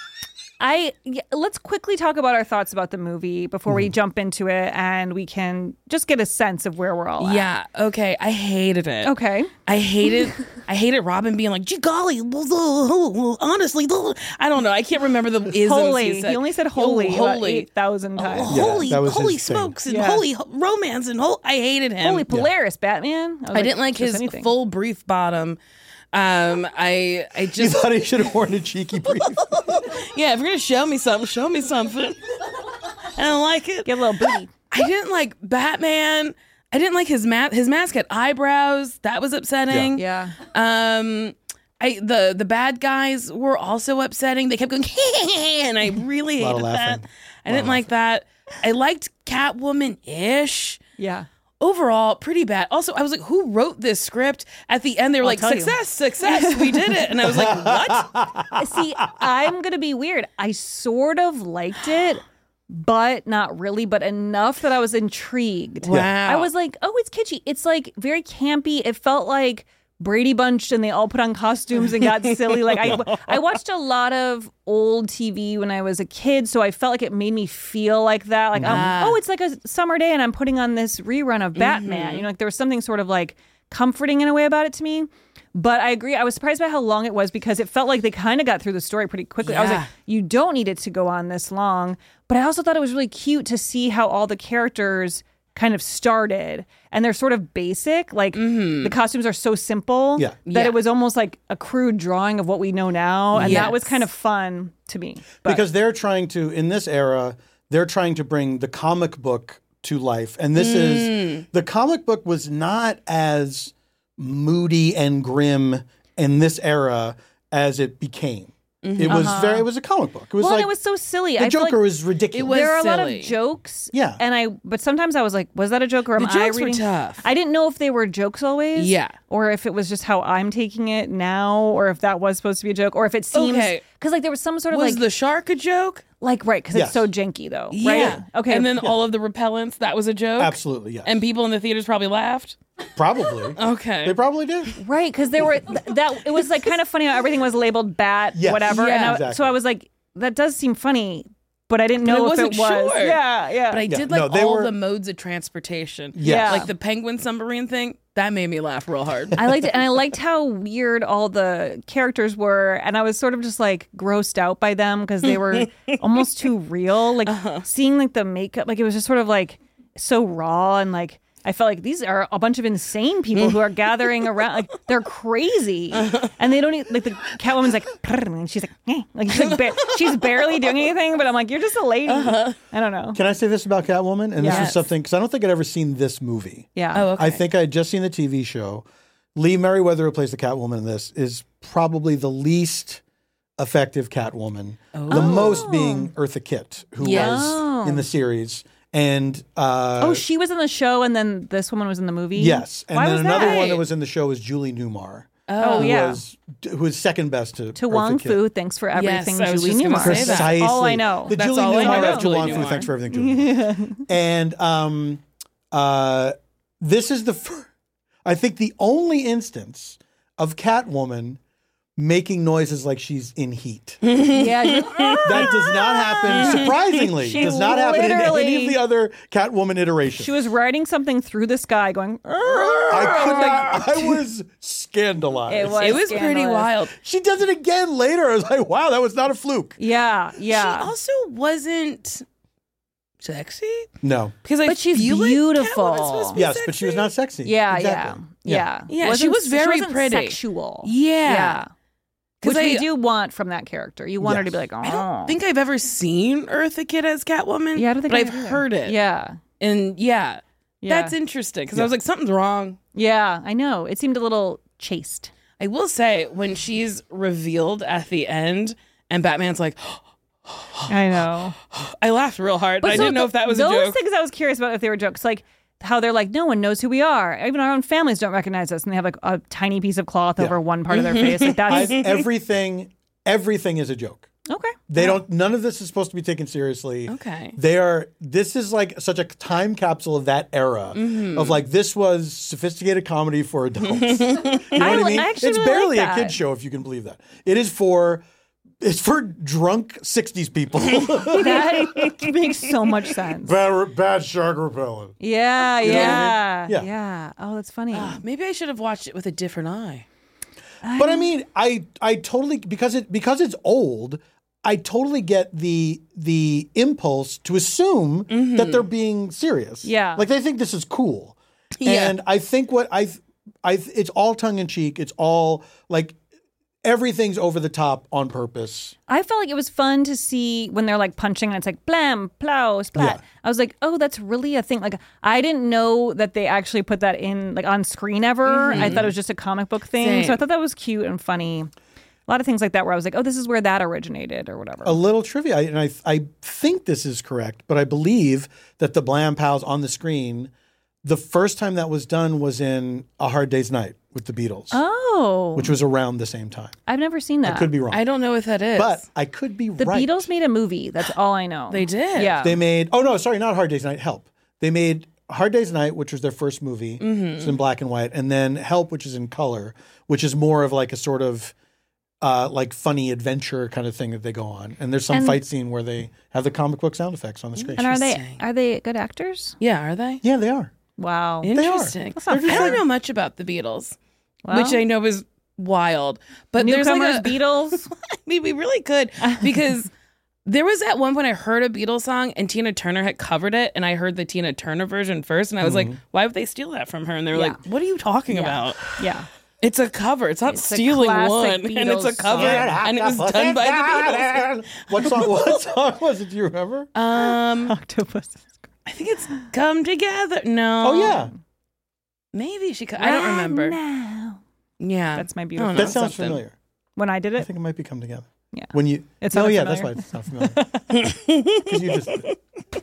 [SPEAKER 6] I yeah, let's quickly talk about our thoughts about the movie before
[SPEAKER 8] Mm-hmm.
[SPEAKER 6] we jump into it, and we can just get a sense of where we're all at.
[SPEAKER 7] Yeah. Okay. I hated it.
[SPEAKER 6] Okay.
[SPEAKER 7] I hated. I hated Robin being like, "Gee golly, honestly, I don't know. I can't remember the isms
[SPEAKER 6] Holy.
[SPEAKER 7] he said.
[SPEAKER 6] He only said holy
[SPEAKER 7] Oh,
[SPEAKER 6] about
[SPEAKER 7] holy,
[SPEAKER 6] eight thousand times.
[SPEAKER 7] Oh,
[SPEAKER 8] Yeah,
[SPEAKER 7] holy,
[SPEAKER 8] that was
[SPEAKER 7] holy
[SPEAKER 8] his thing.
[SPEAKER 7] smokes, and
[SPEAKER 6] Yeah.
[SPEAKER 7] holy ho- romance, and whole. I hated him.
[SPEAKER 6] Holy Polaris, Batman. was
[SPEAKER 7] I didn't like
[SPEAKER 6] just
[SPEAKER 7] his
[SPEAKER 6] anything.
[SPEAKER 7] full brief bottom. Um, I I
[SPEAKER 8] You
[SPEAKER 7] just
[SPEAKER 8] thought he should have worn a cheeky brief.
[SPEAKER 7] yeah. If you're gonna show me something, show me something. I don't like it.
[SPEAKER 6] Get a little booty.
[SPEAKER 7] I didn't like Batman. I didn't like his mask. His mask had eyebrows. That was upsetting.
[SPEAKER 6] Yeah.
[SPEAKER 7] Um, I the the bad guys were also upsetting. They kept going, and I really
[SPEAKER 8] Lot of
[SPEAKER 7] hated
[SPEAKER 8] laughing.
[SPEAKER 7] that. I didn't like that. I liked Catwoman-ish.
[SPEAKER 6] Yeah.
[SPEAKER 7] Overall, pretty bad. Also, I was like, who wrote this script? At the end, they were like,
[SPEAKER 6] tell you.
[SPEAKER 7] success, success, we did it. And I was like, what?
[SPEAKER 6] See, I'm going to be weird. I sort of liked it, but not really, but enough that I was intrigued.
[SPEAKER 7] Wow.
[SPEAKER 6] I was like, oh, it's kitschy. It's like very campy. It felt like Brady Bunched and they all put on costumes and got silly. Like I, I watched a lot of old T V when I was a kid, so I felt like it made me feel like that. Like, um, oh, it's like a summer day and I'm putting on this rerun of Batman. You know, like there was something sort of like comforting in a way about it to me. But I agree. I was surprised by how long it was because it felt like they kind of got through the story pretty quickly. I was
[SPEAKER 7] Yeah.
[SPEAKER 6] like, you don't need it to go on this long. But I also thought it was really cute to see how all the characters kind of started, and they're sort of basic. Like the costumes are so simple
[SPEAKER 8] Yeah.
[SPEAKER 6] that
[SPEAKER 7] Yeah.
[SPEAKER 6] it was almost like a crude drawing of what we know now, and that was
[SPEAKER 7] Yes.
[SPEAKER 6] kind of fun to me. But
[SPEAKER 8] Because they're trying to, in this era, they're trying to bring the comic book to life. And this is, the comic book was not as moody and grim in this era as it became. It was very, it was a comic book. It was
[SPEAKER 6] well,
[SPEAKER 8] like,
[SPEAKER 6] and it was so silly.
[SPEAKER 8] the
[SPEAKER 6] I feel
[SPEAKER 8] Joker
[SPEAKER 6] like
[SPEAKER 8] was ridiculous.
[SPEAKER 7] It was
[SPEAKER 6] there are a lot
[SPEAKER 7] silly.
[SPEAKER 6] of jokes.
[SPEAKER 8] Yeah.
[SPEAKER 6] and I, but sometimes I was like, was that a joke or am
[SPEAKER 7] The
[SPEAKER 6] I
[SPEAKER 7] jokes were
[SPEAKER 6] reading?
[SPEAKER 7] tough.
[SPEAKER 6] I didn't know if they were jokes always.
[SPEAKER 7] Yeah.
[SPEAKER 6] or if it was just how I'm taking it now, or if that was supposed to be a joke, or if it seems
[SPEAKER 7] Okay.
[SPEAKER 6] because like there was some sort of
[SPEAKER 7] Was
[SPEAKER 6] like
[SPEAKER 7] the shark a joke?
[SPEAKER 6] like right because
[SPEAKER 8] Yes.
[SPEAKER 6] it's so janky though.
[SPEAKER 7] Yeah.
[SPEAKER 6] Right. Okay.
[SPEAKER 7] And then all of the repellents, that was a joke?
[SPEAKER 8] Absolutely, yes.
[SPEAKER 7] And people in the theaters probably laughed?
[SPEAKER 8] probably.
[SPEAKER 7] Okay.
[SPEAKER 8] They probably did.
[SPEAKER 6] Right, because there were th- that it was like kind of funny how everything was labeled bat,
[SPEAKER 8] Yes.
[SPEAKER 6] whatever.
[SPEAKER 7] Yeah.
[SPEAKER 6] and I,
[SPEAKER 8] Exactly.
[SPEAKER 6] so I was like, that does seem funny, but I didn't know
[SPEAKER 7] I
[SPEAKER 6] if
[SPEAKER 7] wasn't
[SPEAKER 6] it was.
[SPEAKER 7] sure.
[SPEAKER 6] Yeah, yeah.
[SPEAKER 7] But I
[SPEAKER 8] Yeah,
[SPEAKER 7] did like
[SPEAKER 8] no, they
[SPEAKER 7] all
[SPEAKER 8] were-
[SPEAKER 7] the modes of transportation.
[SPEAKER 8] Yes.
[SPEAKER 7] Like the penguin submarine thing, that made me laugh real hard.
[SPEAKER 6] I liked it, and I liked how weird all the characters were, and I was sort of just like grossed out by them because they were almost too real. Like
[SPEAKER 7] Uh-huh.
[SPEAKER 6] seeing like the makeup, like it was just sort of like so raw and like. I felt like these are a bunch of insane people who are gathering around. Like they're crazy, and they don't e- like the Catwoman's like, and she's like, eh. like she's like, ba- she's barely doing anything. But I'm like, you're just a lady. I don't know.
[SPEAKER 8] Can I say this about Catwoman? And this
[SPEAKER 6] Yes.
[SPEAKER 8] is something, because I don't think I'd ever seen this movie.
[SPEAKER 6] Yeah.
[SPEAKER 7] Oh, okay.
[SPEAKER 8] I think I had just seen the T V show. Lee Merriweather, who plays the Catwoman in this, is probably the least effective Catwoman. The most being Eartha Kitt, who
[SPEAKER 7] Yes.
[SPEAKER 8] was in the series. And uh,
[SPEAKER 6] Oh, she was in the show, and then this woman was in the movie.
[SPEAKER 8] yes, and
[SPEAKER 6] Why
[SPEAKER 8] then
[SPEAKER 6] was
[SPEAKER 8] another
[SPEAKER 6] that?
[SPEAKER 8] one that was in the show was Julie Newmar.
[SPEAKER 6] Oh,
[SPEAKER 8] who
[SPEAKER 6] yeah.
[SPEAKER 8] was who was second best to
[SPEAKER 6] To
[SPEAKER 8] Eartha
[SPEAKER 6] Wong
[SPEAKER 8] Kitt.
[SPEAKER 6] Fu, thanks for everything,
[SPEAKER 7] Yes, I was
[SPEAKER 6] Julie
[SPEAKER 7] just gonna
[SPEAKER 6] Newmar.
[SPEAKER 7] say that.
[SPEAKER 6] That's all I know.
[SPEAKER 8] The
[SPEAKER 7] That's
[SPEAKER 8] Julie
[SPEAKER 7] all I
[SPEAKER 8] Newmar
[SPEAKER 7] know.
[SPEAKER 8] of
[SPEAKER 7] Julie
[SPEAKER 8] Wong Fu.
[SPEAKER 7] Newmar.
[SPEAKER 8] Thanks for everything, Julie. And um, uh, this is the, fir- I think, the only instance of Catwoman making noises like she's in heat.
[SPEAKER 6] Yeah,
[SPEAKER 8] That does not happen, surprisingly,
[SPEAKER 6] She
[SPEAKER 8] does not happen in any
[SPEAKER 6] literally-
[SPEAKER 8] of the other Catwoman iterations.
[SPEAKER 6] she was riding something through the sky going,
[SPEAKER 8] I could not, I was scandalized.
[SPEAKER 6] It was
[SPEAKER 7] It was pretty
[SPEAKER 6] scandalous.
[SPEAKER 7] wild.
[SPEAKER 8] She does it again later. I was like, wow, that was not a fluke.
[SPEAKER 6] Yeah, yeah.
[SPEAKER 7] She also wasn't sexy
[SPEAKER 8] No.
[SPEAKER 7] because I
[SPEAKER 6] But she's
[SPEAKER 7] feel like
[SPEAKER 6] beautiful.
[SPEAKER 7] Catwoman's supposed to be
[SPEAKER 8] Yes, but she was
[SPEAKER 7] sexy.
[SPEAKER 8] not sexy.
[SPEAKER 6] yeah,
[SPEAKER 8] Exactly.
[SPEAKER 6] yeah, yeah,
[SPEAKER 7] Yeah, she
[SPEAKER 6] Wasn't-
[SPEAKER 7] was very
[SPEAKER 6] wasn't
[SPEAKER 7] pretty.
[SPEAKER 6] sexual.
[SPEAKER 7] Yeah.
[SPEAKER 6] yeah.
[SPEAKER 7] 'Cause
[SPEAKER 6] Which we
[SPEAKER 7] I-
[SPEAKER 6] do want from that character. You want her to be like, oh.
[SPEAKER 7] I don't think I've ever seen Eartha Kitt as Catwoman.
[SPEAKER 6] Yeah, I don't think
[SPEAKER 7] but
[SPEAKER 6] I
[SPEAKER 7] I've
[SPEAKER 6] have either.
[SPEAKER 7] heard it.
[SPEAKER 6] Yeah,
[SPEAKER 7] and yeah,
[SPEAKER 6] yeah.
[SPEAKER 7] that's interesting because
[SPEAKER 8] Yeah.
[SPEAKER 7] I was like, something's wrong.
[SPEAKER 6] yeah. I know. It seemed a little chaste.
[SPEAKER 7] I will say when she's revealed at the end and Batman's like,
[SPEAKER 6] I know.
[SPEAKER 7] I laughed real hard. But I
[SPEAKER 6] so
[SPEAKER 7] didn't know
[SPEAKER 6] th-
[SPEAKER 7] if that was a
[SPEAKER 6] those
[SPEAKER 7] joke.
[SPEAKER 6] things I was curious about if they were jokes. Like how they're like, no one knows who we are. Even our own families don't recognize us, and they have like a tiny piece of cloth
[SPEAKER 8] Yeah.
[SPEAKER 6] over one part of their face. Like that's
[SPEAKER 8] I've, everything, everything is a joke.
[SPEAKER 6] okay.
[SPEAKER 8] They don't. None of this is supposed to be taken seriously.
[SPEAKER 7] Okay.
[SPEAKER 8] They are. This is like such a time capsule of that era
[SPEAKER 6] Mm-hmm.
[SPEAKER 8] of like this was sophisticated comedy for adults. You know what I
[SPEAKER 6] li-
[SPEAKER 8] mean?
[SPEAKER 6] I actually
[SPEAKER 8] It's
[SPEAKER 6] really
[SPEAKER 8] barely
[SPEAKER 6] like
[SPEAKER 8] a
[SPEAKER 6] that.
[SPEAKER 8] kid show if you can believe that. It is for. It's for drunk sixties people.
[SPEAKER 6] That makes so much sense.
[SPEAKER 8] bad, bad shark repellent.
[SPEAKER 6] Yeah,
[SPEAKER 8] know what I
[SPEAKER 6] yeah,
[SPEAKER 8] mean? Yeah.
[SPEAKER 6] yeah. Oh, that's funny.
[SPEAKER 7] Maybe I should have watched it with a different eye.
[SPEAKER 8] But I mean, I I totally because it because it's old. I totally get the the impulse to assume that they're being serious.
[SPEAKER 6] Yeah.
[SPEAKER 8] like they think this is cool.
[SPEAKER 7] Yeah.
[SPEAKER 8] And I think what I I it's all tongue in cheek. It's all like everything's over the top on purpose.
[SPEAKER 6] I felt like it was fun to see when they're like punching and it's like blam, plow, splat.
[SPEAKER 8] Yeah.
[SPEAKER 6] I was like, oh, that's really a thing. Like, I didn't know that they actually put that in like on screen ever. I thought it was just a comic book thing.
[SPEAKER 7] Same.
[SPEAKER 6] So I thought that was cute and funny. A lot of things like that where I was like, oh, this is where that originated or whatever.
[SPEAKER 8] A little trivia, I- and I I think this is correct, but I believe that the blam pals on the screen, the first time that was done was in A Hard Day's Night with the Beatles,
[SPEAKER 6] Oh,
[SPEAKER 8] which was around the same time.
[SPEAKER 6] I've never seen that.
[SPEAKER 8] I could be wrong.
[SPEAKER 7] I don't know what that is.
[SPEAKER 8] But I could be
[SPEAKER 6] the
[SPEAKER 8] right.
[SPEAKER 6] Beatles made a movie. That's all I know.
[SPEAKER 7] They did?
[SPEAKER 6] Yeah.
[SPEAKER 8] They made, oh no, sorry, not Hard Day's Night, Help. They made Hard Day's Night, which was their first movie.
[SPEAKER 6] Mm-hmm.
[SPEAKER 8] It's in black and white. And then Help, which is in color, which is more of like a sort of uh, like funny adventure kind of thing that they go on. And there's some
[SPEAKER 6] And-
[SPEAKER 8] fight scene where they have the comic book sound effects on the screen.
[SPEAKER 6] and are they
[SPEAKER 7] Interesting.
[SPEAKER 6] are they good actors?
[SPEAKER 7] Yeah, are they?
[SPEAKER 8] Yeah, they are.
[SPEAKER 6] Wow.
[SPEAKER 7] Interesting.
[SPEAKER 6] That's not
[SPEAKER 7] I don't
[SPEAKER 6] fair.
[SPEAKER 7] know much about the Beatles,
[SPEAKER 6] Well,
[SPEAKER 7] which I know is wild. But there's
[SPEAKER 6] Newcomers,
[SPEAKER 7] like a,
[SPEAKER 6] Beatles.
[SPEAKER 7] I mean, we really could because there was at one point I heard a Beatles song and Tina Turner had covered it, and I heard the Tina Turner version first, and I was like, why would they steal that from her? And they were
[SPEAKER 6] Yeah.
[SPEAKER 7] like, what are you talking about?
[SPEAKER 6] Yeah.
[SPEAKER 7] It's a cover. It's not
[SPEAKER 6] It's a
[SPEAKER 7] stealing
[SPEAKER 6] classic
[SPEAKER 7] one, and it's a
[SPEAKER 6] Beatles
[SPEAKER 7] cover,
[SPEAKER 6] song.
[SPEAKER 7] and it was done by the Beatles.
[SPEAKER 8] What song, what song was it? Do you remember?
[SPEAKER 7] Um,
[SPEAKER 6] Octopus.
[SPEAKER 7] I think it's "Come Together." No.
[SPEAKER 8] oh, yeah.
[SPEAKER 7] Maybe she. co- I don't remember.
[SPEAKER 6] Now.
[SPEAKER 7] Yeah,
[SPEAKER 6] That's my
[SPEAKER 7] I don't
[SPEAKER 6] beautiful.
[SPEAKER 7] know,
[SPEAKER 8] That sounds
[SPEAKER 7] something.
[SPEAKER 8] familiar.
[SPEAKER 6] When I did
[SPEAKER 8] I
[SPEAKER 6] it,
[SPEAKER 8] think it might be Come Together.
[SPEAKER 6] Yeah.
[SPEAKER 8] When you,
[SPEAKER 6] It
[SPEAKER 8] oh
[SPEAKER 6] sounded
[SPEAKER 8] yeah, that's why
[SPEAKER 6] familiar.
[SPEAKER 8] it's not familiar. 'Cause you just,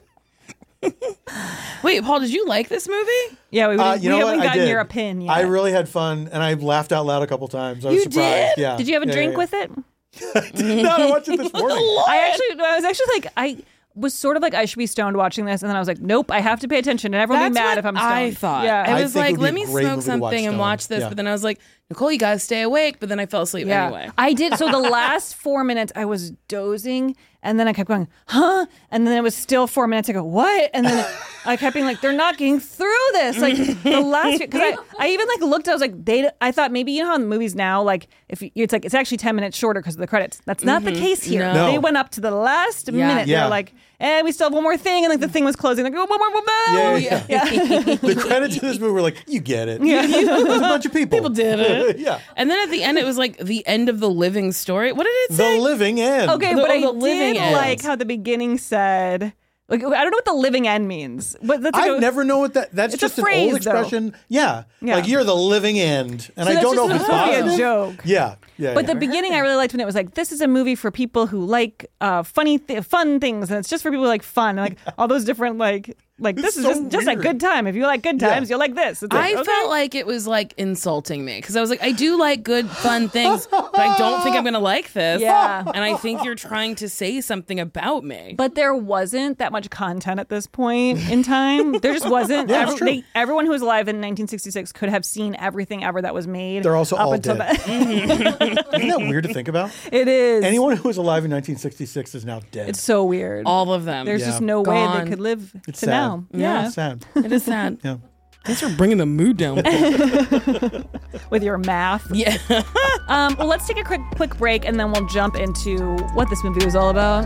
[SPEAKER 7] Wait, Paul, did you like this movie?
[SPEAKER 6] yeah, we,
[SPEAKER 8] Uh,
[SPEAKER 6] we
[SPEAKER 8] you know
[SPEAKER 6] haven't
[SPEAKER 8] what? I
[SPEAKER 6] gotten
[SPEAKER 8] did.
[SPEAKER 6] your opinion yet.
[SPEAKER 8] I really had fun, and I laughed out loud a couple times. I was
[SPEAKER 7] You
[SPEAKER 8] surprised.
[SPEAKER 7] did?
[SPEAKER 8] Yeah.
[SPEAKER 6] Did you have a
[SPEAKER 8] Yeah,
[SPEAKER 6] drink
[SPEAKER 8] yeah,
[SPEAKER 6] with it?
[SPEAKER 8] yeah. No, I watched it this morning.
[SPEAKER 6] I actually, I was actually like, I was sort of like, I should be stoned watching this, and then I was like, nope, I have to pay attention, and everyone will be
[SPEAKER 7] That's
[SPEAKER 6] mad
[SPEAKER 7] what
[SPEAKER 6] if I'm stoned.
[SPEAKER 7] I thought.
[SPEAKER 6] Yeah,
[SPEAKER 7] I
[SPEAKER 8] I
[SPEAKER 7] was
[SPEAKER 8] think it
[SPEAKER 7] like,
[SPEAKER 8] would be
[SPEAKER 7] let
[SPEAKER 8] a
[SPEAKER 7] me
[SPEAKER 8] great
[SPEAKER 7] smoke
[SPEAKER 8] movie to watch
[SPEAKER 7] something and
[SPEAKER 8] stoned.
[SPEAKER 7] watch this.
[SPEAKER 8] Yeah.
[SPEAKER 7] But then I was like, Nicole, you gotta stay awake. But then I fell asleep
[SPEAKER 6] yeah.
[SPEAKER 7] anyway.
[SPEAKER 6] I did. So the last four minutes, I was dozing, and then I kept going, huh? And then it was still four minutes. I go, what? And then I kept being like, they're not getting through this. Like the last, because I, I even like looked. I was like, they. I thought maybe you know how in the movies now, like if you, it's like it's actually ten minutes shorter because of the credits. That's not the case here.
[SPEAKER 7] No.
[SPEAKER 8] No.
[SPEAKER 6] They went up to the last minute.
[SPEAKER 8] Yeah.
[SPEAKER 6] They're like, and we still have one more thing, and like the thing was closing. Like, oh, one more, one more.
[SPEAKER 8] Yeah, yeah,
[SPEAKER 6] yeah.
[SPEAKER 8] The credits to this movie were like, you get it. Yeah. There's a bunch of people.
[SPEAKER 7] People did it.
[SPEAKER 8] yeah.
[SPEAKER 7] And then at the end, it was like the end of the living story. What did it
[SPEAKER 8] The
[SPEAKER 7] say?
[SPEAKER 8] living end.
[SPEAKER 6] Okay,
[SPEAKER 7] The-
[SPEAKER 6] but I
[SPEAKER 7] the living
[SPEAKER 6] did
[SPEAKER 7] end.
[SPEAKER 6] like how the beginning said. Like I don't know what the living end means, but that's like
[SPEAKER 8] I
[SPEAKER 6] a-
[SPEAKER 8] never know what that. That's
[SPEAKER 6] It's a
[SPEAKER 8] just
[SPEAKER 6] phrase,
[SPEAKER 8] an old
[SPEAKER 6] though.
[SPEAKER 8] expression. Yeah.
[SPEAKER 6] Yeah.
[SPEAKER 8] like you're the living end, and
[SPEAKER 6] So
[SPEAKER 8] I
[SPEAKER 6] that's
[SPEAKER 8] don't know
[SPEAKER 6] just
[SPEAKER 8] if it's
[SPEAKER 6] supposed to be a
[SPEAKER 8] positive.
[SPEAKER 6] joke.
[SPEAKER 8] Yeah, yeah.
[SPEAKER 6] But
[SPEAKER 8] yeah.
[SPEAKER 6] the beginning, I really liked when it was like, "This is a movie for people who like uh, funny, th- fun things, and it's just for people who like fun." And, like all those different like Like, this
[SPEAKER 8] It's
[SPEAKER 6] is
[SPEAKER 8] so
[SPEAKER 6] just, just a
[SPEAKER 8] weird.
[SPEAKER 6] good time. If you like good times,
[SPEAKER 8] Yeah.
[SPEAKER 6] you'll like this. It's like,
[SPEAKER 7] I
[SPEAKER 6] okay.
[SPEAKER 7] felt like it was like insulting me because I was like, I do like good, fun things, but I don't think I'm going to like this.
[SPEAKER 6] Yeah.
[SPEAKER 7] And I think you're trying to say something about me.
[SPEAKER 6] But there wasn't that much content at this point in time. There just wasn't.
[SPEAKER 8] Yeah, it's
[SPEAKER 6] Every-
[SPEAKER 8] true.
[SPEAKER 6] they- everyone who was alive in nineteen sixty-six could have seen everything ever that was made.
[SPEAKER 8] They're also
[SPEAKER 6] up
[SPEAKER 8] all
[SPEAKER 6] until
[SPEAKER 8] dead.
[SPEAKER 6] that.
[SPEAKER 8] Isn't that weird to think about?
[SPEAKER 6] It is.
[SPEAKER 8] Anyone who was alive in nineteen sixty-six is now dead.
[SPEAKER 6] It's so weird.
[SPEAKER 7] All of them.
[SPEAKER 6] There's
[SPEAKER 8] Yeah.
[SPEAKER 6] just no way
[SPEAKER 7] Gone.
[SPEAKER 6] they could live
[SPEAKER 8] It's
[SPEAKER 6] to
[SPEAKER 8] sad.
[SPEAKER 6] now.
[SPEAKER 7] Yeah.
[SPEAKER 8] It's sad.
[SPEAKER 7] It is sad.
[SPEAKER 8] Yeah.
[SPEAKER 7] Thanks for bringing the mood down.
[SPEAKER 6] With your math.
[SPEAKER 7] Yeah.
[SPEAKER 6] Um, well, let's take a quick quick break and then we'll jump into what this movie was all about.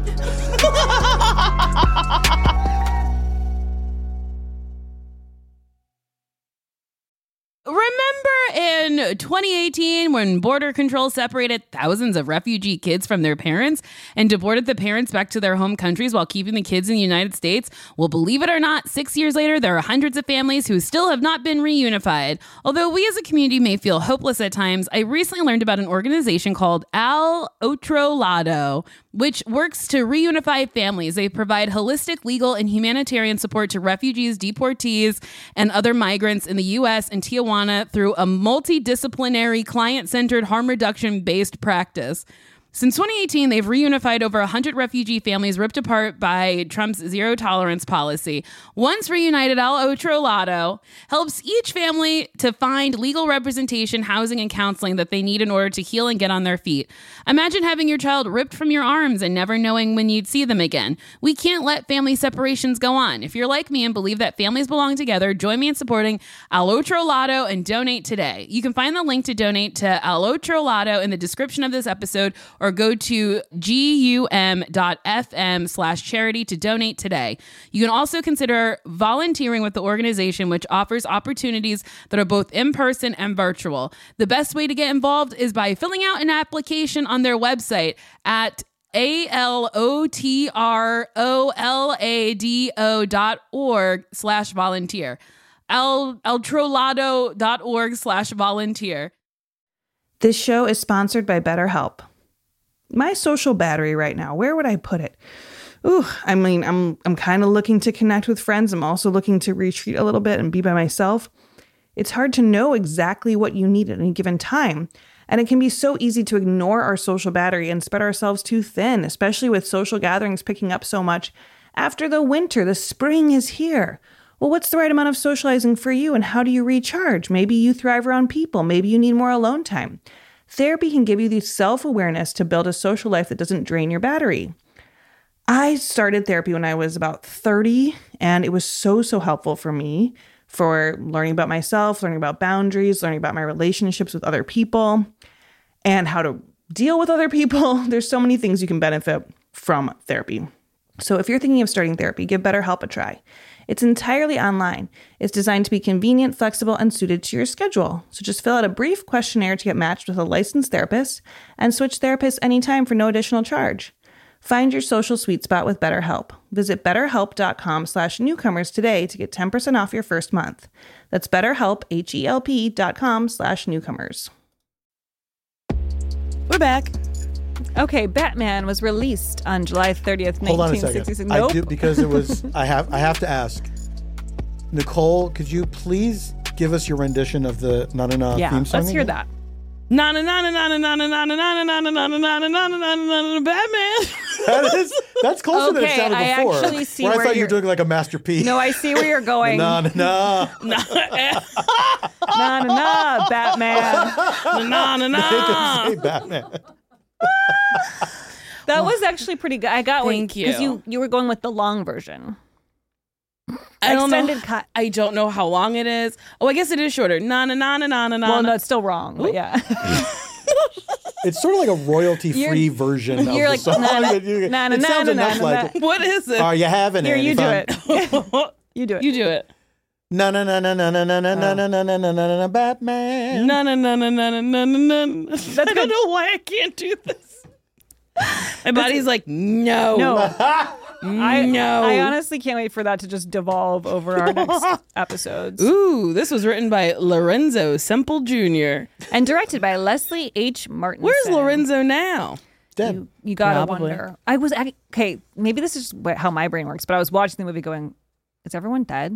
[SPEAKER 7] Remember in twenty eighteen when border control separated thousands of refugee kids from their parents and deported the parents back to their home countries while keeping the kids in the United States? Well, believe it or not, six years later, there are hundreds of families who still have not been reunified. Although we as a community may feel hopeless at times, I recently learned about an organization called Al Otro Lado, which works to reunify families. They provide holistic, legal, and humanitarian support to refugees, deportees, and other migrants in the U S and Tijuana through a multidisciplinary, client-centered, harm reduction-based practice. Since twenty eighteen, they've reunified over one hundred refugee families ripped apart by Trump's zero tolerance policy. Once reunited, Al Otro Lado helps each family to find legal representation, housing, and counseling that they need in order to heal and get on their feet. Imagine having your child ripped from your arms and never knowing when you'd see them again. We can't let family separations go on. If you're like me and believe that families belong together, join me in supporting Al Otro Lado and donate today. You can find the link to donate to Al Otro Lado in the description of this episode, or go to gum.fm slash charity to donate today. You can also consider volunteering with the organization, which offers opportunities that are both in-person and virtual. The best way to get involved is by filling out an application on their website at A-L-O-T-R-O-L-A-D-O dot org slash volunteer. El, eltrolado dot org slash volunteer.
[SPEAKER 9] This show is sponsored by BetterHelp. My social battery right now, where would I put it? Ooh, I mean, I'm I'm kind of looking to connect with friends. I'm also looking to retreat a little bit and be by myself. It's hard to know exactly what you need at any given time. And it can be so easy to ignore our social battery and spread ourselves too thin, especially with social gatherings picking up so much. After the winter, the spring is here. Well, what's the right amount of socializing for you, and how do you recharge? Maybe you thrive around people. Maybe you need more alone time. Therapy can give you the self-awareness to build a social life that doesn't drain your battery. I started therapy when I was about thirty, and it was so, so helpful for me for learning about myself, learning about boundaries, learning about my relationships with other people, and how to deal with other people. There's so many things you can benefit from therapy. So if you're thinking of starting therapy, give BetterHelp a try. It's entirely online. It's designed to be convenient, flexible, and suited to your schedule. So just fill out a brief questionnaire to get matched with a licensed therapist and switch therapists anytime for no additional charge. Find your social sweet spot with BetterHelp. Visit betterhelp.com slash newcomers today to get ten percent off your first month. That's BetterHelp, H-E-L-P dot com slash newcomers.
[SPEAKER 7] We're back.
[SPEAKER 6] Okay, Batman was released on July thirtieth,
[SPEAKER 8] Hold on a
[SPEAKER 6] nineteen sixty-six.
[SPEAKER 8] second.
[SPEAKER 6] Nope.
[SPEAKER 8] I do, because it was. I have. I have to ask, Nicole. Could you please give us your rendition of the Na Na Na
[SPEAKER 6] yeah,
[SPEAKER 8] theme song?
[SPEAKER 6] let's hear
[SPEAKER 8] again?
[SPEAKER 6] that.
[SPEAKER 7] Na na na na na na na na na na na na na na na na na na na Batman.
[SPEAKER 8] That is. That's closer than it
[SPEAKER 6] Okay,
[SPEAKER 8] sounded
[SPEAKER 6] I
[SPEAKER 8] before.
[SPEAKER 6] actually see
[SPEAKER 8] where I
[SPEAKER 6] where
[SPEAKER 8] thought you were
[SPEAKER 6] you're-
[SPEAKER 8] doing like a Master P.
[SPEAKER 6] No, I see where you're going.
[SPEAKER 8] Na na na.
[SPEAKER 6] Na na na, Batman.
[SPEAKER 7] Na na
[SPEAKER 8] They
[SPEAKER 7] na.
[SPEAKER 8] can say Batman.
[SPEAKER 6] That was actually pretty good. I got
[SPEAKER 7] Thank
[SPEAKER 6] because
[SPEAKER 7] you.
[SPEAKER 6] you you were going with the long version.
[SPEAKER 7] I don't know.
[SPEAKER 6] Extended cut.
[SPEAKER 7] I don't know how long it is. Oh, I guess it is shorter. Na na na na na na na.
[SPEAKER 6] Well, no, it's still wrong, but yeah.
[SPEAKER 8] It's sort of like a royalty-free
[SPEAKER 6] You're-
[SPEAKER 8] version of
[SPEAKER 6] you're
[SPEAKER 8] the
[SPEAKER 6] like,
[SPEAKER 8] song.
[SPEAKER 6] na, na,
[SPEAKER 8] You-
[SPEAKER 6] na, na,
[SPEAKER 8] it sounds
[SPEAKER 6] na,
[SPEAKER 8] enough
[SPEAKER 6] na,
[SPEAKER 8] like.
[SPEAKER 6] na.
[SPEAKER 7] What is it?
[SPEAKER 8] Are you having
[SPEAKER 6] Here,
[SPEAKER 8] it?
[SPEAKER 6] you
[SPEAKER 8] If
[SPEAKER 6] do
[SPEAKER 8] I'm-
[SPEAKER 6] it. You do it.
[SPEAKER 7] You do it.
[SPEAKER 8] Na na na na na na na na na na na na na na na Batman.
[SPEAKER 7] Na na na na na na na na na. I
[SPEAKER 6] good.
[SPEAKER 7] don't know why I can't do this. My body's like, no.
[SPEAKER 6] No. I,
[SPEAKER 7] No.
[SPEAKER 6] I honestly can't wait for that to just devolve over our next episodes.
[SPEAKER 7] Ooh, this was written by Lorenzo Semple Junior
[SPEAKER 6] And directed by Leslie H. Martin.
[SPEAKER 7] Where's Lorenzo now?
[SPEAKER 8] Dead.
[SPEAKER 6] You, you gotta
[SPEAKER 7] Probably.
[SPEAKER 6] wonder. I was ac- okay. Maybe this is just wh- how my brain works, but I was watching the movie going, is everyone dead?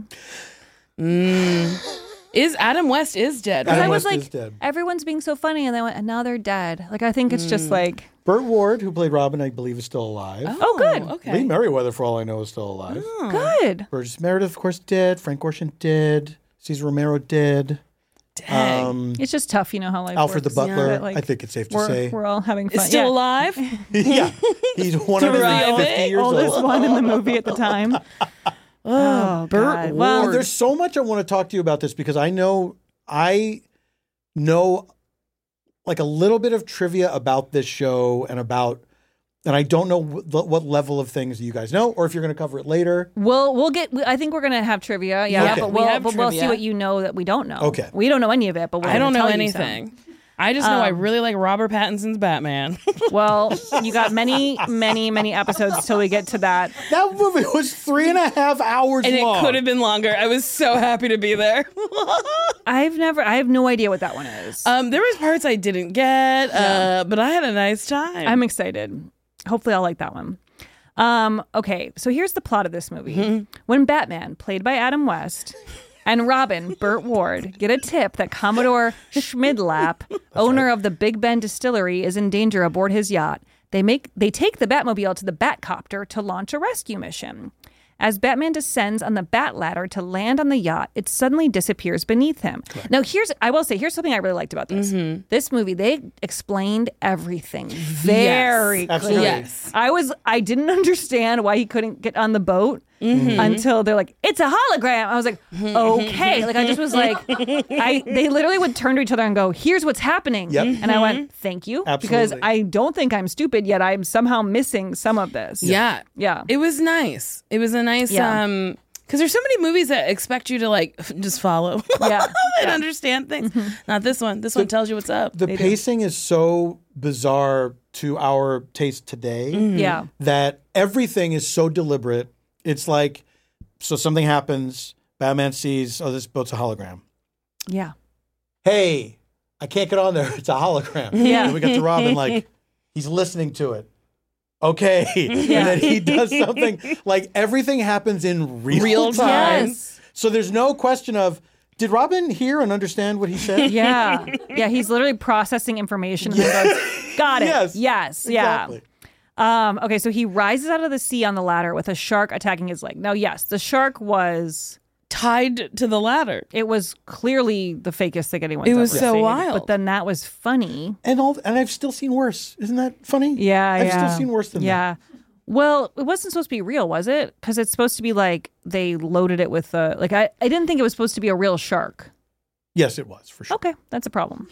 [SPEAKER 7] Mm. Is Adam West is dead?
[SPEAKER 6] Because
[SPEAKER 8] Adam
[SPEAKER 6] I was
[SPEAKER 8] West
[SPEAKER 6] like,
[SPEAKER 8] is dead.
[SPEAKER 6] everyone's being so funny, and then went, and now they're dead. Like I think it's just like,
[SPEAKER 8] Burt Ward, who played Robin, I believe is still alive.
[SPEAKER 6] oh, good,
[SPEAKER 7] Okay.
[SPEAKER 8] Lee Merriweather, for all I know, is still alive.
[SPEAKER 6] good.
[SPEAKER 8] Burgess Meredith, of course, dead. Frank Gorshin dead. Cesar Romero dead.
[SPEAKER 7] Dang.
[SPEAKER 8] Um,
[SPEAKER 6] It's just tough, you know how life
[SPEAKER 8] Alfred the
[SPEAKER 6] works.
[SPEAKER 8] Butler,
[SPEAKER 6] That, like,
[SPEAKER 8] I think it's safe to
[SPEAKER 6] we're,
[SPEAKER 8] say.
[SPEAKER 6] we're all having fun.
[SPEAKER 7] Is still
[SPEAKER 6] yeah.
[SPEAKER 7] alive?
[SPEAKER 8] yeah, he's one hundred fifty years
[SPEAKER 6] Oldest
[SPEAKER 8] old.
[SPEAKER 6] one in the movie at the time. Oh, God. Well,
[SPEAKER 8] Well, there's so much I want to talk to you about this because I know I know like a little bit of trivia about this show and about, and I don't know what, what level of things you guys know, or if you're going to cover it later.
[SPEAKER 6] We'll we'll get. I think we're gonna have trivia. Yeah,
[SPEAKER 8] Okay.
[SPEAKER 6] but
[SPEAKER 7] We
[SPEAKER 6] we'll
[SPEAKER 7] have
[SPEAKER 6] but we'll see
[SPEAKER 7] trivia.
[SPEAKER 6] what you know that we don't know.
[SPEAKER 8] Okay.
[SPEAKER 6] we don't know any of it, but we're
[SPEAKER 7] I don't
[SPEAKER 6] gonna
[SPEAKER 7] know
[SPEAKER 6] tell you some.
[SPEAKER 7] anything. I just know I
[SPEAKER 6] Um,
[SPEAKER 7] really like Robert Pattinson's Batman.
[SPEAKER 6] Well, you got many, many, many episodes till we get to that.
[SPEAKER 8] That movie was three and a half hours
[SPEAKER 7] and
[SPEAKER 8] long.
[SPEAKER 7] it could have been longer. I was so happy to be there.
[SPEAKER 6] I've never. I have no idea what that one is.
[SPEAKER 7] um, there was parts I didn't get, uh, but I had a nice time.
[SPEAKER 6] I'm excited. Hopefully, I'll like that one. Um, okay, so here's the plot of this movie. When Batman, played by Adam West, and Robin, Burt Ward, get a tip that Commodore Schmidlap, owner of the Big Ben Distillery, is in danger aboard his yacht, they make they take the Batmobile to the Batcopter to launch a rescue mission. As Batman descends on the Bat Ladder to land on the yacht, it suddenly disappears beneath him. Now, here's I will say, here's something I really liked about this. This movie, they explained everything very
[SPEAKER 8] Yes.
[SPEAKER 6] clearly.
[SPEAKER 7] Yes.
[SPEAKER 6] I was I didn't understand why he couldn't get on the boat
[SPEAKER 7] Mm-hmm.
[SPEAKER 6] until they're like, it's a hologram. I was like, okay. Like I just was like, I they literally would turn to each other and go, here's what's happening.
[SPEAKER 8] Yep.
[SPEAKER 6] And I went, thank you. Because
[SPEAKER 8] Absolutely.
[SPEAKER 6] I don't think I'm stupid yet. I'm somehow missing some of this.
[SPEAKER 7] yeah.
[SPEAKER 6] Yeah.
[SPEAKER 7] It was nice. It was a nice,
[SPEAKER 6] Yeah.
[SPEAKER 7] um, because there's so many movies that expect you to like just follow
[SPEAKER 6] Yeah.
[SPEAKER 7] and understand things. Not this one. This one tells you what's up.
[SPEAKER 8] The pacing is so bizarre to our taste today
[SPEAKER 6] Yeah.
[SPEAKER 8] that everything is so deliberate. It's like, so something happens, Batman sees, oh, this boat's a hologram.
[SPEAKER 6] Yeah.
[SPEAKER 8] Hey, I can't get on there. It's a hologram.
[SPEAKER 6] Yeah.
[SPEAKER 8] And we got to Robin, like, he's listening to it. Okay. And then he does something, like everything happens in real,
[SPEAKER 7] Real
[SPEAKER 8] time.
[SPEAKER 6] Yes.
[SPEAKER 8] So there's no question of, did Robin hear and understand what he said?
[SPEAKER 6] Yeah. Yeah. He's literally processing information and then goes, got it.
[SPEAKER 8] Yes.
[SPEAKER 6] Yes. Yeah.
[SPEAKER 8] Exactly.
[SPEAKER 6] Um, okay, so he rises out of the sea on the ladder with a shark attacking his leg. Now, yes, the shark was
[SPEAKER 7] Tied to the ladder.
[SPEAKER 6] it was clearly the fakest thing anyone's
[SPEAKER 7] It was
[SPEAKER 6] ever
[SPEAKER 7] so
[SPEAKER 6] seen.
[SPEAKER 7] wild.
[SPEAKER 6] But then that was funny.
[SPEAKER 8] And all, and I've still seen worse. Isn't that funny?
[SPEAKER 6] Yeah,
[SPEAKER 8] I've
[SPEAKER 6] yeah.
[SPEAKER 8] still seen worse than that.
[SPEAKER 6] Yeah. Well, it wasn't supposed to be real, was it? Because it's supposed to be like they loaded it with uh like I, I didn't think it was supposed to be a real shark.
[SPEAKER 8] Yes, it was, for sure.
[SPEAKER 6] Okay, that's a problem.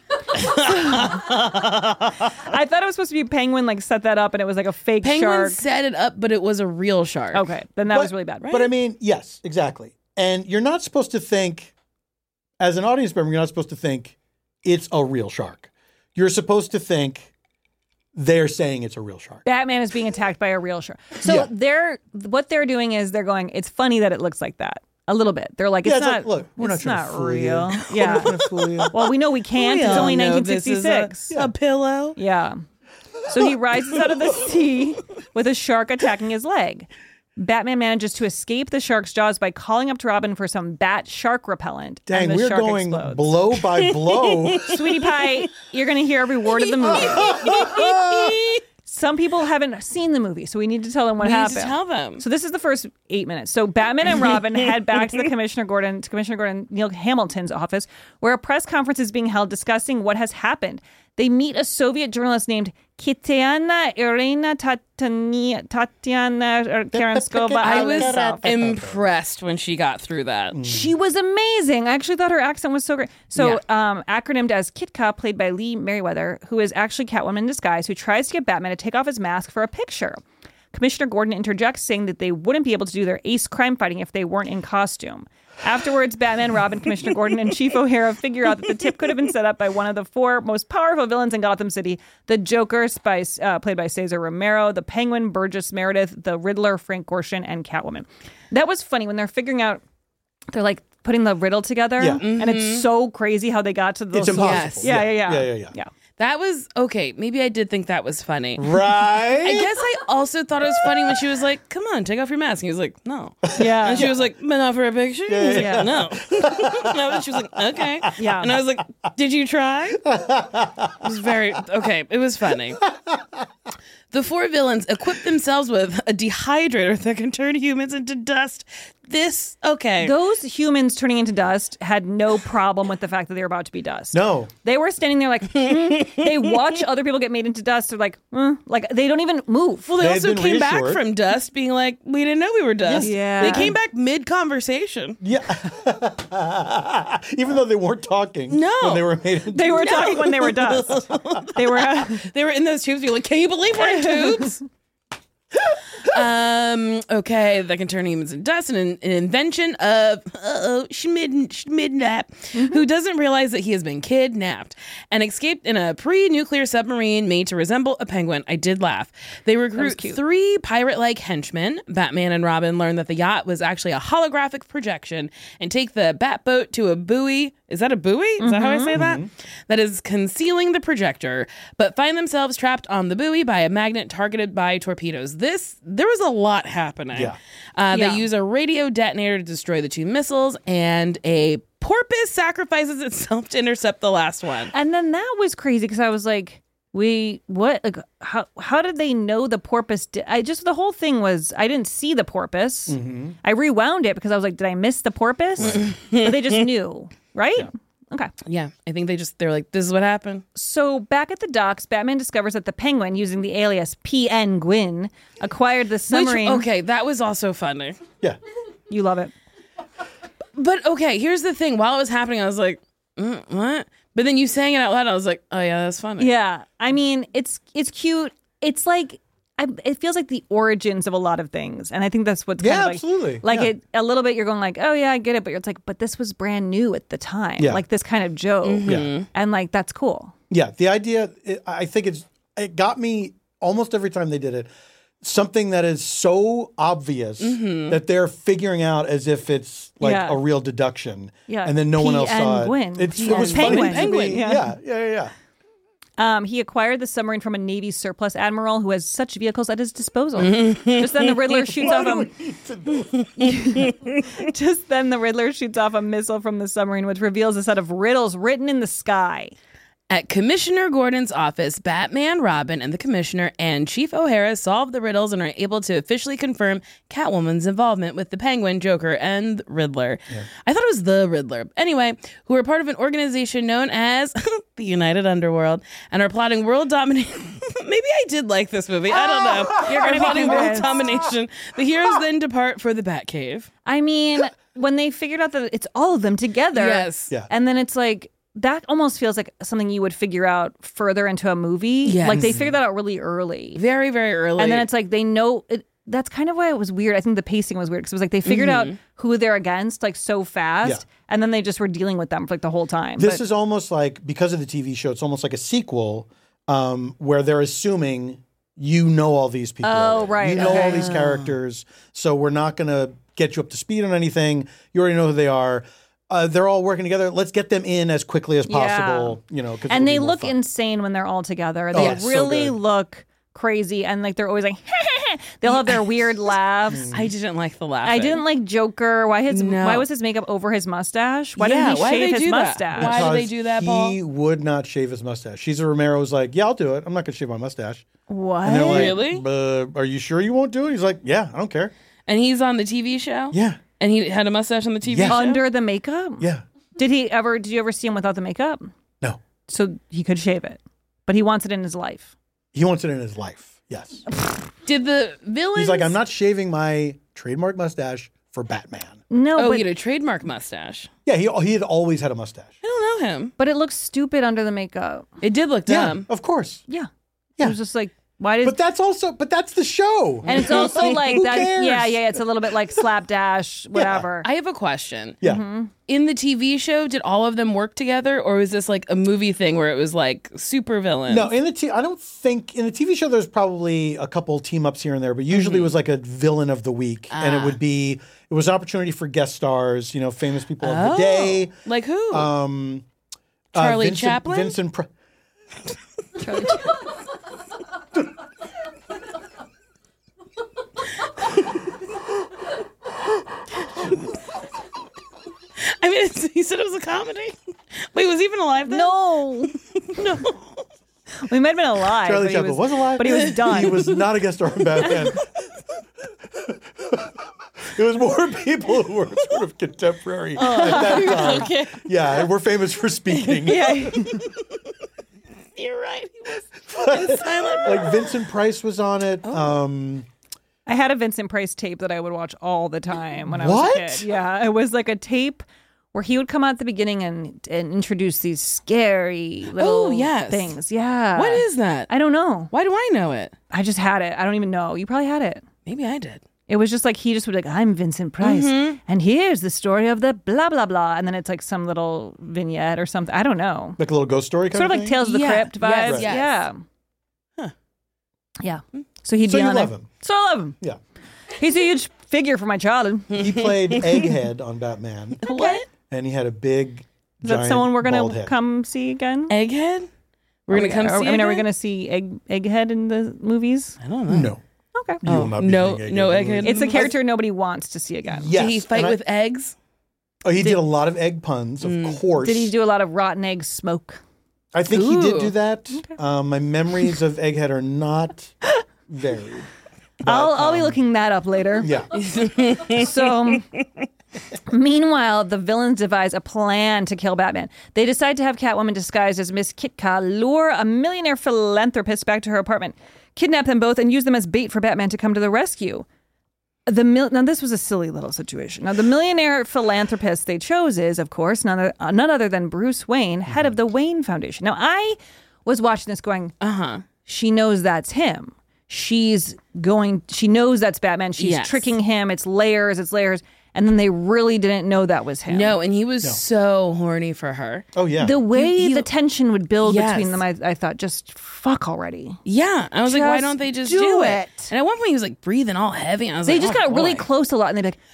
[SPEAKER 6] I thought it was supposed to be a penguin, like set that up, and it was like a fake
[SPEAKER 7] Penguin
[SPEAKER 6] shark.
[SPEAKER 7] set it up, but it was a real shark.
[SPEAKER 6] Okay, then that
[SPEAKER 8] But-
[SPEAKER 6] was really bad.
[SPEAKER 8] But I mean, yes, exactly. And you're not supposed to think, as an audience member, you're not supposed to think it's a real shark. You're supposed to think they're saying it's a real shark.
[SPEAKER 6] Batman is being attacked by a real shark. So
[SPEAKER 8] Yeah.
[SPEAKER 6] they're what they're doing is they're going, it's funny that it looks like that. A little bit. They're like, it's
[SPEAKER 8] Yeah, it's
[SPEAKER 6] not
[SPEAKER 8] like, look, we're not
[SPEAKER 6] it's
[SPEAKER 8] trying
[SPEAKER 6] not
[SPEAKER 8] to fool
[SPEAKER 6] real.
[SPEAKER 8] you.
[SPEAKER 6] Yeah.
[SPEAKER 8] We're not trying to fool you.
[SPEAKER 6] Well, we know we can't.
[SPEAKER 7] We
[SPEAKER 6] It's
[SPEAKER 7] all
[SPEAKER 6] only
[SPEAKER 7] know
[SPEAKER 6] nineteen
[SPEAKER 7] this is
[SPEAKER 6] sixty-six.
[SPEAKER 7] A, a pillow.
[SPEAKER 6] Yeah. So he rises out of the sea with a shark attacking his leg. Batman manages to escape the shark's jaws by calling up to Robin for some bat shark repellent.
[SPEAKER 8] Dang,
[SPEAKER 6] and the
[SPEAKER 8] we're
[SPEAKER 6] shark
[SPEAKER 8] going
[SPEAKER 6] explodes.
[SPEAKER 8] blow by blow.
[SPEAKER 6] Sweetie Pie, you're going to hear every word of the movie. Some people haven't seen the movie, so we need to tell them what
[SPEAKER 7] We need
[SPEAKER 6] happened.
[SPEAKER 7] to tell them.
[SPEAKER 6] So this is the first eight minutes. So Batman and Robin head back to the Commissioner Gordon, to Commissioner Gordon Neil Hamilton's office, where a press conference is being held discussing what has happened. They meet a Soviet journalist named Kitiana Irina Tatania, Tatiana or Karenskova.
[SPEAKER 7] I was
[SPEAKER 6] don't know.
[SPEAKER 7] impressed when she got through that.
[SPEAKER 6] She was amazing. I actually thought her accent was so great. So, um, acronymed as Kitka, played by Lee Merriweather, who is actually Catwoman in disguise, who tries to get Batman to take off his mask for a picture. Commissioner Gordon interjects, saying that they wouldn't be able to do their ace crime fighting if they weren't in costume. Afterwards, Batman, Robin, Commissioner Gordon, and Chief O'Hara figure out that the tip could have been set up by one of the four most powerful villains in Gotham City: the Joker, by, uh, played by Cesar Romero, the Penguin, Burgess Meredith, the Riddler, Frank Gorshin, and Catwoman. That was funny when they're figuring out, they're like putting the riddle together,
[SPEAKER 8] Yeah.
[SPEAKER 6] and it's so crazy how they got to those.
[SPEAKER 8] It's impossible.
[SPEAKER 6] Yeah, yeah, yeah,
[SPEAKER 8] Yeah, yeah, yeah.
[SPEAKER 6] yeah.
[SPEAKER 7] That was okay. Maybe I did think that was funny.
[SPEAKER 8] Right?
[SPEAKER 7] I guess I also thought it was funny when she was like, "Come on, take off your mask." And he was like, "No."
[SPEAKER 6] Yeah.
[SPEAKER 7] And she was like, "But not for a picture." And he was like,
[SPEAKER 6] Yeah.
[SPEAKER 7] "No." No. And she was like, "Okay."
[SPEAKER 6] Yeah.
[SPEAKER 7] And I was like, "Did you try?" It was very okay. It was funny. The four villains equip themselves with a dehydrator that can turn humans into dust. This, okay.
[SPEAKER 6] Those humans turning into dust had no problem with the fact that they were about to be dust.
[SPEAKER 8] No.
[SPEAKER 6] They were standing there like, mm. They watch other people get made into dust. They're like, mm. like they don't even move.
[SPEAKER 7] Well, they
[SPEAKER 8] They've
[SPEAKER 7] also
[SPEAKER 8] been
[SPEAKER 7] came back
[SPEAKER 8] reassured.
[SPEAKER 7] from dust being like, we didn't know we were dust.
[SPEAKER 6] Yeah.
[SPEAKER 7] They came back mid-conversation.
[SPEAKER 8] Yeah. Even though they weren't talking.
[SPEAKER 7] No.
[SPEAKER 8] When they were made into
[SPEAKER 6] They were talking when they were dust. They were. Uh,
[SPEAKER 7] They were in those tubes being like, can you believe we're in tubes? um. Okay, that can turn humans into dust, and an, an invention of uh-oh, Schmid Schmidnap, who doesn't realize that he has been kidnapped and escaped in a pre-nuclear submarine made to resemble a penguin. I did laugh. They recruit three pirate-like henchmen. Batman and Robin learn that the yacht was actually a holographic projection and take the bat boat to a buoy. Is that a buoy? Is that how I say that? That is concealing the projector, but find themselves trapped on the buoy by a magnet targeted by torpedoes. This, there was a lot happening.
[SPEAKER 8] Yeah.
[SPEAKER 7] Uh,
[SPEAKER 6] Yeah.
[SPEAKER 7] They use a radio detonator to destroy the two missiles, and a porpoise sacrifices itself to intercept the last one.
[SPEAKER 6] and then that was crazy because I was like, we what like how how did they know the porpoise? Di- I just the whole thing was I didn't see the porpoise.
[SPEAKER 8] Mm-hmm.
[SPEAKER 6] I rewound it because I was like, did I miss the porpoise? But they just knew, right?
[SPEAKER 8] Yeah.
[SPEAKER 6] Okay.
[SPEAKER 7] Yeah, I think they just, they're like, this is what happened.
[SPEAKER 6] So back at the docks, Batman discovers that the Penguin, using the alias P N Gwyn, acquired the submarine.
[SPEAKER 7] Which, okay, that was also funny.
[SPEAKER 8] Yeah.
[SPEAKER 6] You love it.
[SPEAKER 7] But okay, here's the thing. While it was happening, I was like, mm, what? But then you saying it out loud, I was like, oh yeah, that's funny.
[SPEAKER 6] Yeah. I mean, it's it's cute. It's like I, it feels like the origins of a lot of things, and I think that's what's kind
[SPEAKER 8] Yeah,
[SPEAKER 6] of like,
[SPEAKER 8] absolutely.
[SPEAKER 6] like
[SPEAKER 8] Yeah.
[SPEAKER 6] it a little bit. You're going like, oh yeah, I get it, but it's like, but this was brand new at the time,
[SPEAKER 8] Yeah.
[SPEAKER 6] like this kind of joke,
[SPEAKER 8] Yeah.
[SPEAKER 6] and like that's cool.
[SPEAKER 8] Yeah, the idea, it, I think it's, it got me almost every time they did it. Something that is so obvious that they're figuring out as if it's like
[SPEAKER 6] Yeah.
[SPEAKER 8] a real deduction.
[SPEAKER 6] Yeah.
[SPEAKER 8] And then no one else
[SPEAKER 6] P N
[SPEAKER 8] saw
[SPEAKER 6] Gwyn.
[SPEAKER 8] it. It's,
[SPEAKER 6] P
[SPEAKER 8] it
[SPEAKER 6] N
[SPEAKER 8] was
[SPEAKER 6] Penguin.
[SPEAKER 8] funny to me.
[SPEAKER 6] Penguin, yeah.
[SPEAKER 8] Yeah, yeah, yeah. yeah.
[SPEAKER 6] Um, he acquired the submarine from a Navy surplus admiral who has such vehicles at his disposal. Just then, the Riddler shoots off a. Just then, the Riddler shoots off a missile from the submarine, which reveals a set of riddles written in the sky.
[SPEAKER 7] At Commissioner Gordon's office, Batman, Robin, and the Commissioner and Chief O'Hara solve the riddles and are able to officially confirm Catwoman's involvement with the Penguin, Joker, and Riddler. Yeah. I thought it was the Riddler. Anyway, who are part of an organization known as the United Underworld and are plotting world domination. Maybe I did like this movie. I don't know.
[SPEAKER 6] You're gonna
[SPEAKER 7] Are
[SPEAKER 6] be
[SPEAKER 7] plotting world
[SPEAKER 6] convinced.
[SPEAKER 7] domination. The heroes then depart for the Batcave.
[SPEAKER 6] I mean, when they figured out that it's all of them together.
[SPEAKER 7] Yes.
[SPEAKER 8] Yeah.
[SPEAKER 6] And then it's like, that almost feels like something you would figure out further into a movie.
[SPEAKER 7] Yes.
[SPEAKER 6] Like they figured that out really early.
[SPEAKER 7] Very, very early.
[SPEAKER 6] And then it's like they know it. That's kind of why it was weird. I think the pacing was weird because it was like they figured
[SPEAKER 7] Mm-hmm.
[SPEAKER 6] out who they're against like so fast,
[SPEAKER 8] Yeah.
[SPEAKER 6] and then they just were dealing with them for like the whole time.
[SPEAKER 8] This
[SPEAKER 6] But-
[SPEAKER 8] is almost like, because of the T V show, it's almost like a sequel um, where they're assuming you know all these people.
[SPEAKER 6] Oh,
[SPEAKER 8] already.
[SPEAKER 6] right,
[SPEAKER 8] You know
[SPEAKER 6] okay.
[SPEAKER 8] all these characters, so we're not going to get you up to speed on anything. You already know who they are. Uh, they're all working together. Let's get them in as quickly as possible. You know, 'cause
[SPEAKER 6] and
[SPEAKER 8] it'll
[SPEAKER 6] they
[SPEAKER 8] be more
[SPEAKER 6] look
[SPEAKER 8] fun.
[SPEAKER 6] insane when they're all together.
[SPEAKER 8] Oh,
[SPEAKER 6] They
[SPEAKER 8] it's so
[SPEAKER 6] really
[SPEAKER 8] good.
[SPEAKER 6] look crazy, and like they're always like, they'll have their weird laughs.
[SPEAKER 7] I didn't like the laugh.
[SPEAKER 6] I didn't like Joker. Why his
[SPEAKER 7] No.
[SPEAKER 6] why was his makeup over his mustache? Why
[SPEAKER 7] Yeah,
[SPEAKER 6] didn't he
[SPEAKER 7] why did
[SPEAKER 6] shave
[SPEAKER 7] they
[SPEAKER 6] his
[SPEAKER 7] do that?
[SPEAKER 6] mustache?
[SPEAKER 7] Why did they
[SPEAKER 8] Because
[SPEAKER 7] do that, Paul?
[SPEAKER 8] He would not shave his mustache. Caesar Romero was like, "Yeah, I'll do it. I'm not going to shave my mustache."
[SPEAKER 6] What?
[SPEAKER 8] And they're like,
[SPEAKER 7] Really?
[SPEAKER 8] "Uh, are you sure you won't do it?" He's like, "Yeah, I don't care."
[SPEAKER 7] And he's on the T V show?
[SPEAKER 8] Yeah,
[SPEAKER 7] And he had a mustache on the T V
[SPEAKER 8] Yeah.
[SPEAKER 7] show?
[SPEAKER 6] Under the makeup?
[SPEAKER 8] yeah.
[SPEAKER 6] Did he ever? Did you ever see him without the makeup?
[SPEAKER 8] No,
[SPEAKER 6] So he could shave it, but he wants it in his life.
[SPEAKER 8] he wants it in his life. Yes,
[SPEAKER 7] Did the villains...
[SPEAKER 8] he's like, "I'm not shaving my trademark mustache for Batman."
[SPEAKER 6] No,
[SPEAKER 7] Oh,
[SPEAKER 6] but,
[SPEAKER 7] he had a trademark mustache.
[SPEAKER 8] Yeah, he he had always had a mustache.
[SPEAKER 7] I don't know him.
[SPEAKER 6] but it looks stupid under the makeup.
[SPEAKER 7] It did look
[SPEAKER 8] Yeah,
[SPEAKER 7] dumb.
[SPEAKER 8] of course.
[SPEAKER 6] Yeah,
[SPEAKER 8] Yeah.
[SPEAKER 6] It was just like, why did?
[SPEAKER 8] But that's also, but that's the show.
[SPEAKER 6] and it's also like
[SPEAKER 8] Who
[SPEAKER 6] that.
[SPEAKER 8] cares?
[SPEAKER 6] Yeah, yeah. It's a little bit like slapdash, whatever.
[SPEAKER 7] I have a question.
[SPEAKER 8] Yeah.
[SPEAKER 6] Mm-hmm.
[SPEAKER 7] In the T V show, did all of them work together, or was this like a movie thing where it was like super villains?
[SPEAKER 8] No, in the t- I don't think in the T V show there's probably a couple team ups here and there, but usually it was like a villain of the week, and it would be it was an opportunity for guest stars, you know, famous people of the day.
[SPEAKER 7] Like who?
[SPEAKER 8] Um,
[SPEAKER 7] Charlie
[SPEAKER 8] uh, Vincent,
[SPEAKER 7] Chaplin?
[SPEAKER 8] Vincent. Pri-
[SPEAKER 6] Charlie
[SPEAKER 7] I mean, it's, he said it was a comedy. Wait, was he even alive then?
[SPEAKER 6] No.
[SPEAKER 7] No.
[SPEAKER 6] We might have been alive.
[SPEAKER 8] Charlie
[SPEAKER 6] but he
[SPEAKER 8] Chaplin
[SPEAKER 6] was,
[SPEAKER 8] was alive,
[SPEAKER 6] but he was done.
[SPEAKER 8] He was not a guest star in Batman. It was more people who were sort of contemporary
[SPEAKER 6] Oh.
[SPEAKER 8] at that time.
[SPEAKER 7] Okay.
[SPEAKER 8] Yeah, and we're famous for speaking.
[SPEAKER 6] Yeah.
[SPEAKER 7] You're right. He was silent.
[SPEAKER 8] Like Vincent Price was on it. Um,
[SPEAKER 6] I had a Vincent Price tape that I would watch all the time when I was
[SPEAKER 8] What?
[SPEAKER 6] a kid. Yeah, it was like a tape where he would come out at the beginning and, and introduce these scary little
[SPEAKER 7] Oh, yes.
[SPEAKER 6] things. Yeah.
[SPEAKER 7] What is that?
[SPEAKER 6] I don't know.
[SPEAKER 7] Why do I know it?
[SPEAKER 6] I just had it. I don't even know. You probably had it.
[SPEAKER 7] Maybe I did.
[SPEAKER 6] It was just like he just would be like, I'm Vincent Price,
[SPEAKER 7] Mm-hmm.
[SPEAKER 6] and here's the story of the blah blah blah, and then it's like some little vignette or something. I don't know.
[SPEAKER 8] like a little ghost story kind
[SPEAKER 6] Sort of
[SPEAKER 8] of
[SPEAKER 6] like
[SPEAKER 8] thing?
[SPEAKER 6] Tales of the
[SPEAKER 7] Yeah.
[SPEAKER 6] Crypt vibes.
[SPEAKER 7] Yes, yes.
[SPEAKER 6] Yeah.
[SPEAKER 7] Huh.
[SPEAKER 6] Yeah. So he'd
[SPEAKER 8] So
[SPEAKER 6] be
[SPEAKER 8] you
[SPEAKER 6] on
[SPEAKER 8] love
[SPEAKER 6] there.
[SPEAKER 8] him.
[SPEAKER 6] So I love him.
[SPEAKER 8] Yeah.
[SPEAKER 6] He's a huge figure for my childhood.
[SPEAKER 8] He played Egghead on Batman,
[SPEAKER 7] What?
[SPEAKER 8] and he had a big,
[SPEAKER 6] Is that
[SPEAKER 8] giant,
[SPEAKER 6] someone we're
[SPEAKER 8] bald
[SPEAKER 6] gonna
[SPEAKER 8] head.
[SPEAKER 6] come see again?
[SPEAKER 7] Egghead? We're going to come
[SPEAKER 6] Are-
[SPEAKER 7] see
[SPEAKER 6] I mean, are we
[SPEAKER 7] Egghead?
[SPEAKER 6] gonna see Egg Egghead in the movies?
[SPEAKER 7] I don't know.
[SPEAKER 8] No.
[SPEAKER 6] Okay.
[SPEAKER 8] You will not be
[SPEAKER 7] no-
[SPEAKER 8] seeing Egghead
[SPEAKER 7] no
[SPEAKER 8] in the
[SPEAKER 7] Egghead.
[SPEAKER 8] movie.
[SPEAKER 6] It's a character nobody wants to see again.
[SPEAKER 8] Yes.
[SPEAKER 7] Did he fight
[SPEAKER 8] and I-
[SPEAKER 7] with eggs?
[SPEAKER 8] Oh, he did, a lot of egg puns, of course.
[SPEAKER 6] Did he do a lot of rotten egg smoke?
[SPEAKER 8] I think he did
[SPEAKER 7] Ooh.
[SPEAKER 8] do that. Um, my memories of Egghead are not varied.
[SPEAKER 6] I'll I'll be looking that up later.
[SPEAKER 8] Yeah.
[SPEAKER 6] So, meanwhile, the villains devise a plan to kill Batman. They decide to have Catwoman disguised as Miss Kitka lure a millionaire philanthropist back to her apartment, kidnap them both, and use them as bait for Batman to come to the rescue. The mil- now this was a silly little situation. Now the millionaire philanthropist they chose is, of course, none other, uh, none other than Bruce Wayne, head of the Wayne Foundation. Now I was watching this going,
[SPEAKER 7] Uh huh.
[SPEAKER 6] she knows that's him. She's going, she knows that's Batman. She's
[SPEAKER 7] Yes.
[SPEAKER 6] tricking him. It's layers, it's layers. And then they really didn't know that was him.
[SPEAKER 7] No, and he was so horny for her.
[SPEAKER 8] Oh, yeah.
[SPEAKER 6] The way
[SPEAKER 7] You- you-
[SPEAKER 6] the tension would build
[SPEAKER 7] Yes.
[SPEAKER 6] between them, I, I thought, just fuck already.
[SPEAKER 7] Yeah. I was like, why
[SPEAKER 6] Just
[SPEAKER 7] don't they just
[SPEAKER 6] do
[SPEAKER 7] do, it?
[SPEAKER 6] it.
[SPEAKER 7] And at one point he was like breathing all heavy. And I was
[SPEAKER 6] They
[SPEAKER 7] like,
[SPEAKER 6] just
[SPEAKER 7] oh,
[SPEAKER 6] got really
[SPEAKER 7] boy.
[SPEAKER 6] close a lot, and they'd be like,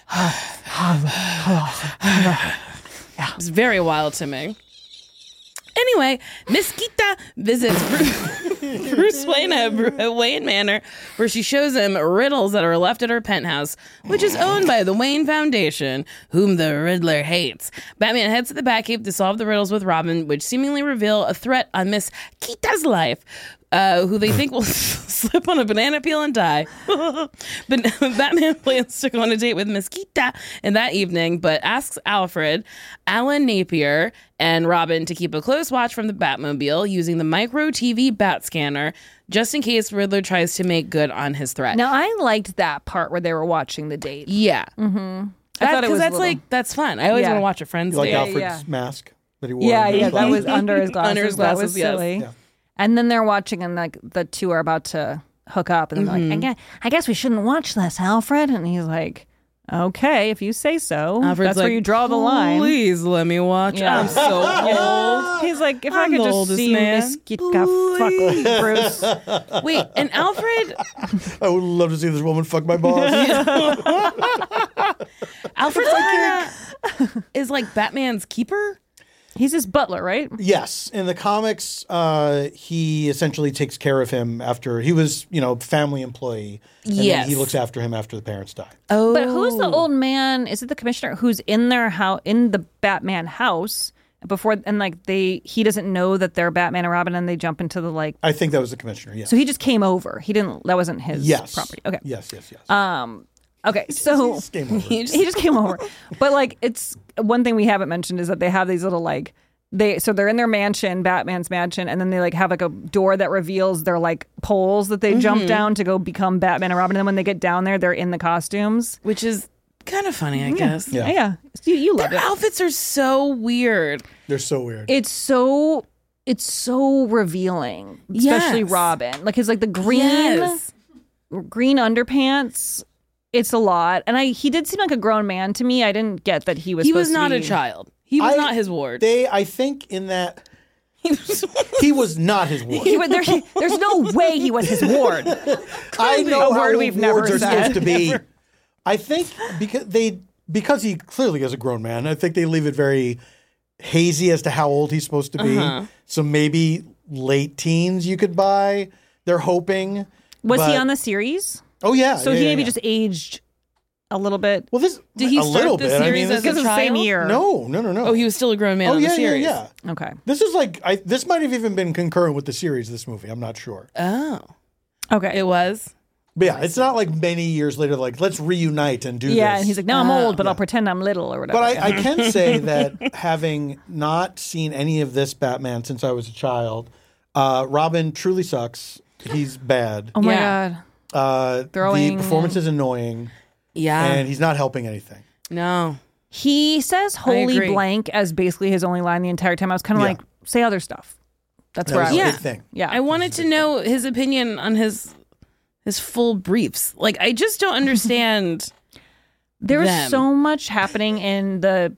[SPEAKER 7] It was very wild to me. Anyway, Miss Kita visits Bruce, Bruce Wayne at Bru- at Wayne Manor, where she shows him riddles that are left at her penthouse, which is owned by the Wayne Foundation, whom the Riddler hates. Batman heads to the Batcave to solve the riddles with Robin, which seemingly reveal a threat on Miss Kita's life, uh, who they think will slip on a banana peel and die. But Batman plans to go on a date with Miss Kita in that evening, but asks Alfred, Alan Napier, and Robin to keep a close watch from the Batmobile using the micro T V bat scanner, just in case Riddler tries to make good on his threat.
[SPEAKER 6] now I liked that part where they were watching the date.
[SPEAKER 7] yeah.
[SPEAKER 6] I thought it
[SPEAKER 7] Because
[SPEAKER 6] was a
[SPEAKER 7] that's
[SPEAKER 6] little-
[SPEAKER 7] like, that's fun. I always
[SPEAKER 6] Yeah.
[SPEAKER 7] want to watch a Friends
[SPEAKER 8] like
[SPEAKER 7] date.
[SPEAKER 8] Alfred's
[SPEAKER 6] yeah.
[SPEAKER 8] mask that he wore.
[SPEAKER 6] Yeah,
[SPEAKER 8] in his
[SPEAKER 6] yeah, that
[SPEAKER 8] glasses.
[SPEAKER 6] was under his glasses.
[SPEAKER 7] Under his
[SPEAKER 6] That was
[SPEAKER 7] glasses, yes.
[SPEAKER 6] silly.
[SPEAKER 8] Yeah.
[SPEAKER 6] And then they're watching, and like the two are about to hook up, and they're like, I guess, I guess we shouldn't watch this, Alfred. And he's like, okay, if you say so.
[SPEAKER 7] Alfred's
[SPEAKER 6] That's where
[SPEAKER 7] like,
[SPEAKER 6] you draw the line.
[SPEAKER 7] Please let me watch.
[SPEAKER 6] Yeah.
[SPEAKER 7] I'm so old.
[SPEAKER 6] He's like, if
[SPEAKER 7] I'm
[SPEAKER 6] I could
[SPEAKER 7] the
[SPEAKER 6] just
[SPEAKER 7] oldest
[SPEAKER 6] see
[SPEAKER 7] man.
[SPEAKER 6] Miss Kitka fuck Bruce.
[SPEAKER 7] Wait, and Alfred,
[SPEAKER 8] I would love to see this woman fuck my boss.
[SPEAKER 7] Alfred's like, is like Batman's keeper.
[SPEAKER 6] He's his butler, right?
[SPEAKER 8] Yes, in the comics, uh, he essentially takes care of him after he was, you know, family employee. And then
[SPEAKER 7] Yes.
[SPEAKER 8] he looks after him after the parents die.
[SPEAKER 7] Oh,
[SPEAKER 6] But who's the old man? Is it the commissioner who's in their house, in the Batman house before? And like they, he doesn't know that they're Batman and Robin, and they jump into the like.
[SPEAKER 8] I think that was the commissioner. Yes.
[SPEAKER 6] So he just came over. He didn't. That wasn't his
[SPEAKER 8] yes.
[SPEAKER 6] property. Okay.
[SPEAKER 8] Yes. Yes. Yes.
[SPEAKER 6] Um. Okay. So
[SPEAKER 8] It's game over.
[SPEAKER 6] he just came over. But like, it's one thing we haven't mentioned is that they have these little like they. So they're in their mansion, Batman's mansion, and then they like have like a door that reveals their like poles that they jump down to go become Batman and Robin. And then when they get down there, they're in the costumes.
[SPEAKER 7] which is kind of funny, I guess.
[SPEAKER 8] Yeah.
[SPEAKER 6] Yeah. You, you love
[SPEAKER 7] Their
[SPEAKER 6] it.
[SPEAKER 7] outfits are so weird.
[SPEAKER 8] They're so weird.
[SPEAKER 6] It's so it's so revealing, especially
[SPEAKER 7] Yes.
[SPEAKER 6] Robin. Like his like the green
[SPEAKER 7] Yes.
[SPEAKER 6] green underpants. It's a lot, and I he did seem like a grown man to me. I didn't get that he was.
[SPEAKER 7] He was
[SPEAKER 6] supposed to
[SPEAKER 7] not a
[SPEAKER 6] be-
[SPEAKER 7] child. He was
[SPEAKER 8] I-
[SPEAKER 7] not his ward.
[SPEAKER 8] They, I think, in that he was not his ward.
[SPEAKER 6] He, was- there, he- there's no way he was his ward.
[SPEAKER 8] I know
[SPEAKER 6] a
[SPEAKER 8] how
[SPEAKER 6] word we've never
[SPEAKER 8] wards are
[SPEAKER 6] said.
[SPEAKER 8] supposed to be. I think because they because he clearly is a grown man. I think they leave it very hazy as to how old he's supposed to be.
[SPEAKER 6] Uh-huh.
[SPEAKER 8] So maybe late teens you could buy. They're hoping.
[SPEAKER 6] Was
[SPEAKER 8] but-
[SPEAKER 6] he on the series?
[SPEAKER 8] Oh yeah.
[SPEAKER 6] So
[SPEAKER 8] yeah,
[SPEAKER 6] he
[SPEAKER 8] yeah,
[SPEAKER 6] maybe
[SPEAKER 8] yeah.
[SPEAKER 6] just aged a little bit.
[SPEAKER 8] Well, this
[SPEAKER 7] Did he
[SPEAKER 8] a
[SPEAKER 7] start
[SPEAKER 8] little
[SPEAKER 7] the
[SPEAKER 8] bit. I
[SPEAKER 7] series
[SPEAKER 8] mean,
[SPEAKER 7] as
[SPEAKER 8] this
[SPEAKER 7] a
[SPEAKER 8] is
[SPEAKER 6] the same
[SPEAKER 7] child?
[SPEAKER 6] year.
[SPEAKER 8] no, no, no, no.
[SPEAKER 7] Oh, he was still a grown man
[SPEAKER 8] Oh
[SPEAKER 7] on
[SPEAKER 8] yeah,
[SPEAKER 7] the series.
[SPEAKER 8] yeah, yeah.
[SPEAKER 6] Okay.
[SPEAKER 8] This is like I. This might have even been concurrent with the series. This movie, I'm not sure.
[SPEAKER 7] Oh,
[SPEAKER 6] Okay.
[SPEAKER 7] it was.
[SPEAKER 8] But yeah, it's not like many years later. Like let's reunite and do
[SPEAKER 6] yeah,
[SPEAKER 8] this.
[SPEAKER 6] and he's like, "No, I'm old, but
[SPEAKER 8] Yeah.
[SPEAKER 6] I'll pretend I'm little or whatever."
[SPEAKER 8] But I,
[SPEAKER 6] Yeah.
[SPEAKER 8] I can say that having not seen any of this Batman since I was a child, uh, Robin truly sucks. He's bad.
[SPEAKER 6] oh my
[SPEAKER 7] Yeah.
[SPEAKER 6] god.
[SPEAKER 8] Uh,
[SPEAKER 6] Throwing-
[SPEAKER 8] The performance is annoying,
[SPEAKER 7] Yeah.
[SPEAKER 8] and he's not helping anything.
[SPEAKER 7] no.
[SPEAKER 6] He says "holy
[SPEAKER 7] agree.
[SPEAKER 6] blank" as basically his only line the entire time. I was kind of
[SPEAKER 8] Yeah.
[SPEAKER 6] like, "Say other stuff." That's
[SPEAKER 8] That
[SPEAKER 6] where
[SPEAKER 8] was
[SPEAKER 6] I
[SPEAKER 8] a
[SPEAKER 6] was.
[SPEAKER 7] Yeah.
[SPEAKER 8] big thing.
[SPEAKER 6] Yeah.
[SPEAKER 7] I wanted to know his opinion on his his full briefs. Like, I just don't understand.
[SPEAKER 6] There was
[SPEAKER 7] them.
[SPEAKER 6] so much happening in the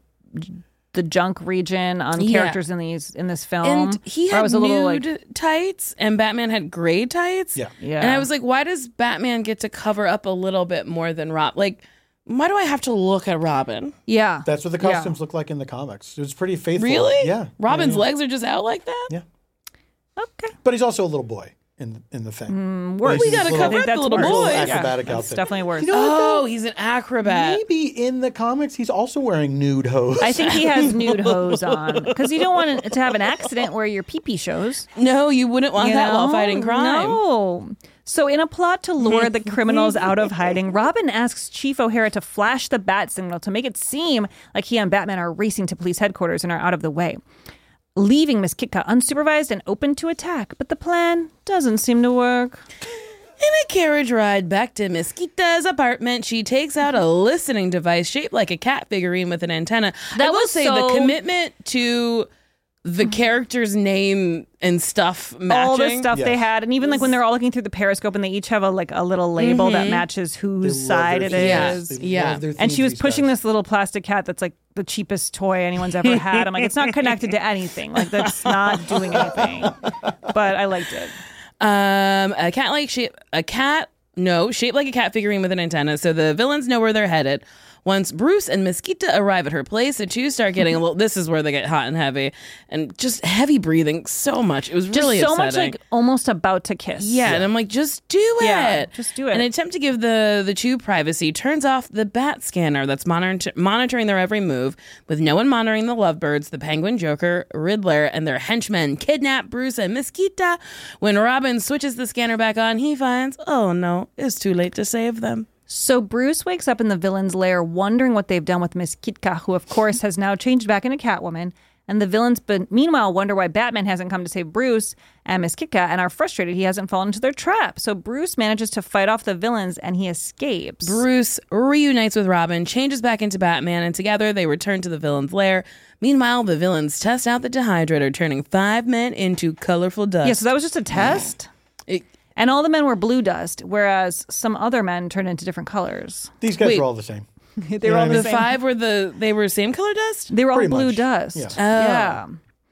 [SPEAKER 6] the junk region on
[SPEAKER 7] Yeah.
[SPEAKER 6] characters in these in this film.
[SPEAKER 7] And he
[SPEAKER 6] where I
[SPEAKER 7] had
[SPEAKER 6] was a
[SPEAKER 7] nude
[SPEAKER 6] little like,
[SPEAKER 7] tights, and Batman had gray tights.
[SPEAKER 8] Yeah.
[SPEAKER 6] yeah.
[SPEAKER 7] And I was like, why does Batman get to cover up a little bit more than Rob? Like, why do I have to look at Robin?
[SPEAKER 6] yeah.
[SPEAKER 8] That's what the
[SPEAKER 6] Yeah.
[SPEAKER 8] costumes look like in the comics. It was pretty faithful.
[SPEAKER 7] Really?
[SPEAKER 8] Yeah.
[SPEAKER 7] Robin's
[SPEAKER 8] yeah, yeah.
[SPEAKER 7] legs are just out like that?
[SPEAKER 8] Yeah.
[SPEAKER 6] Okay.
[SPEAKER 8] But he's also a little boy in in the thing.
[SPEAKER 6] worse.
[SPEAKER 8] He's
[SPEAKER 7] We gotta
[SPEAKER 8] this
[SPEAKER 7] cover
[SPEAKER 8] little-
[SPEAKER 7] up the
[SPEAKER 6] that's
[SPEAKER 7] little
[SPEAKER 6] worse.
[SPEAKER 7] boy.
[SPEAKER 8] Little
[SPEAKER 6] Yeah,
[SPEAKER 8] acrobatic
[SPEAKER 6] that's
[SPEAKER 8] outfit.
[SPEAKER 6] definitely worse.
[SPEAKER 8] You know what, though?
[SPEAKER 7] Oh, he's an acrobat.
[SPEAKER 8] Maybe in the comics he's also wearing nude hose.
[SPEAKER 6] I think he has nude hose on because you don't want to have an accident where your pee pee shows.
[SPEAKER 7] No, you wouldn't want
[SPEAKER 6] you
[SPEAKER 7] that while
[SPEAKER 6] know?
[SPEAKER 7] fighting crime.
[SPEAKER 6] No. So, in a plot to lure the criminals out of hiding, Robin asks Chief O'Hara to flash the bat signal to make it seem like he and Batman are racing to police headquarters and are out of the way, leaving Miss Kitka unsupervised and open to attack. But the plan doesn't seem to work.
[SPEAKER 7] In a carriage ride back to Mesquita's apartment, she takes out a listening device shaped like a cat figurine with an antenna.
[SPEAKER 6] That
[SPEAKER 7] I will
[SPEAKER 6] was
[SPEAKER 7] say
[SPEAKER 6] so-
[SPEAKER 7] the commitment to the character's name and stuff matching.
[SPEAKER 6] All the stuff they
[SPEAKER 8] Yes.
[SPEAKER 6] had, and even like when they're all looking through the periscope, and they each have a like a little label that
[SPEAKER 7] Mm-hmm.
[SPEAKER 6] matches
[SPEAKER 8] They
[SPEAKER 6] whose
[SPEAKER 8] love
[SPEAKER 6] side
[SPEAKER 8] their
[SPEAKER 6] it
[SPEAKER 8] themes.
[SPEAKER 6] is.
[SPEAKER 8] They
[SPEAKER 7] Yeah.
[SPEAKER 8] love their
[SPEAKER 6] And she
[SPEAKER 8] themes,
[SPEAKER 6] was
[SPEAKER 8] these
[SPEAKER 6] pushing
[SPEAKER 8] guys.
[SPEAKER 6] this little plastic cat that's like the cheapest toy anyone's ever had. I'm like, it's not connected to anything. Like that's not doing anything. But I liked it.
[SPEAKER 7] Um, a cat like shape, a cat, no, shaped like a cat figurine with an antenna. So the villains know where they're headed. Once Bruce and Mesquita arrive at her place, the two start getting a little. This is where they get hot and heavy, and just heavy breathing so much. It was
[SPEAKER 6] Just
[SPEAKER 7] really
[SPEAKER 6] so
[SPEAKER 7] upsetting.
[SPEAKER 6] much like almost about to kiss.
[SPEAKER 7] Yeah, and I'm like, just do it.
[SPEAKER 6] Yeah, just do it.
[SPEAKER 7] An attempt to give the the two privacy turns off the bat scanner that's monitor- monitoring their every move, with no one monitoring the lovebirds, the Penguin, Joker, Riddler, and their henchmen kidnap Bruce and Mesquita. When Robin switches the scanner back on, he finds, oh no, it's too late to save them.
[SPEAKER 6] So Bruce wakes up in the villain's lair wondering what they've done with Miss Kitka, who of course has now changed back into Catwoman. And the villains, but meanwhile, wonder why Batman hasn't come to save Bruce and Miss Kitka and are frustrated he hasn't fallen into their trap. So Bruce manages to fight off the villains and he escapes.
[SPEAKER 7] Bruce reunites with Robin, changes back into Batman, and together they return to the villain's lair. Meanwhile, the villains test out the dehydrator, turning five men into colorful dust.
[SPEAKER 6] Yeah, so that was just a test.
[SPEAKER 7] It-
[SPEAKER 6] And all the men were blue dust, whereas some other men turned into different colors.
[SPEAKER 8] These guys
[SPEAKER 7] Wait.
[SPEAKER 8] were all the same.
[SPEAKER 6] They were all
[SPEAKER 8] what I
[SPEAKER 6] the
[SPEAKER 7] the
[SPEAKER 6] same.
[SPEAKER 7] five were the they were same color dust.
[SPEAKER 6] They were all
[SPEAKER 8] Pretty
[SPEAKER 6] blue
[SPEAKER 8] much,
[SPEAKER 6] dust.
[SPEAKER 8] yeah.
[SPEAKER 6] Yeah.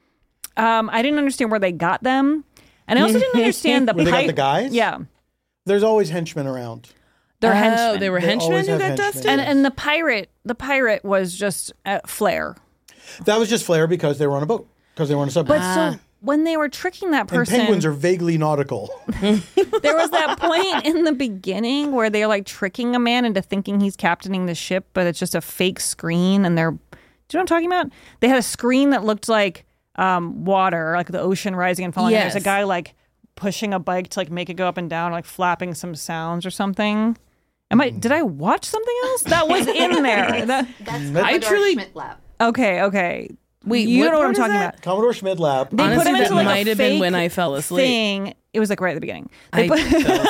[SPEAKER 6] Um, I didn't understand where they got them, and I also didn't understand the
[SPEAKER 8] Where they got
[SPEAKER 6] pipe.
[SPEAKER 8] the guys?
[SPEAKER 6] Yeah,
[SPEAKER 8] There's always henchmen around.
[SPEAKER 6] they're
[SPEAKER 7] Oh,
[SPEAKER 6] henchmen.
[SPEAKER 7] they were
[SPEAKER 8] They
[SPEAKER 7] henchmen
[SPEAKER 8] always
[SPEAKER 7] who
[SPEAKER 8] have
[SPEAKER 7] got
[SPEAKER 8] henchmen.
[SPEAKER 7] dusted.
[SPEAKER 6] and and the pirate, the pirate was just uh, Flair.
[SPEAKER 8] That was just Flair because they were on a boat. Because they were on a submarine.
[SPEAKER 6] But so when they were tricking that
[SPEAKER 8] and
[SPEAKER 6] person,
[SPEAKER 8] penguins are vaguely nautical.
[SPEAKER 6] there was that point in the beginning where they're like tricking a man into thinking he's captaining the ship, but it's just a fake screen, and they're. Do you know what I'm talking about? They had a screen that looked like um, water, like the ocean rising and falling. And
[SPEAKER 7] Yes.
[SPEAKER 6] there's a guy like pushing a bike to like make it go up and down, like flapping some sounds or something. Am I? Did I watch something else? That was in there. That-
[SPEAKER 10] That's
[SPEAKER 7] I
[SPEAKER 10] I
[SPEAKER 7] truly-
[SPEAKER 10] Schmidt Lab.
[SPEAKER 6] okay, okay.
[SPEAKER 7] Wait,
[SPEAKER 6] you
[SPEAKER 7] what
[SPEAKER 6] know what I'm
[SPEAKER 7] part is
[SPEAKER 6] talking
[SPEAKER 7] that?
[SPEAKER 6] about.
[SPEAKER 8] Commodore Schmid Lab.
[SPEAKER 6] They
[SPEAKER 7] Honestly,
[SPEAKER 6] put him
[SPEAKER 7] that
[SPEAKER 6] into like
[SPEAKER 7] might
[SPEAKER 6] a
[SPEAKER 7] have been
[SPEAKER 6] fake
[SPEAKER 7] when I fell asleep.
[SPEAKER 6] Thing. It was like right at the beginning. They
[SPEAKER 7] I
[SPEAKER 6] put,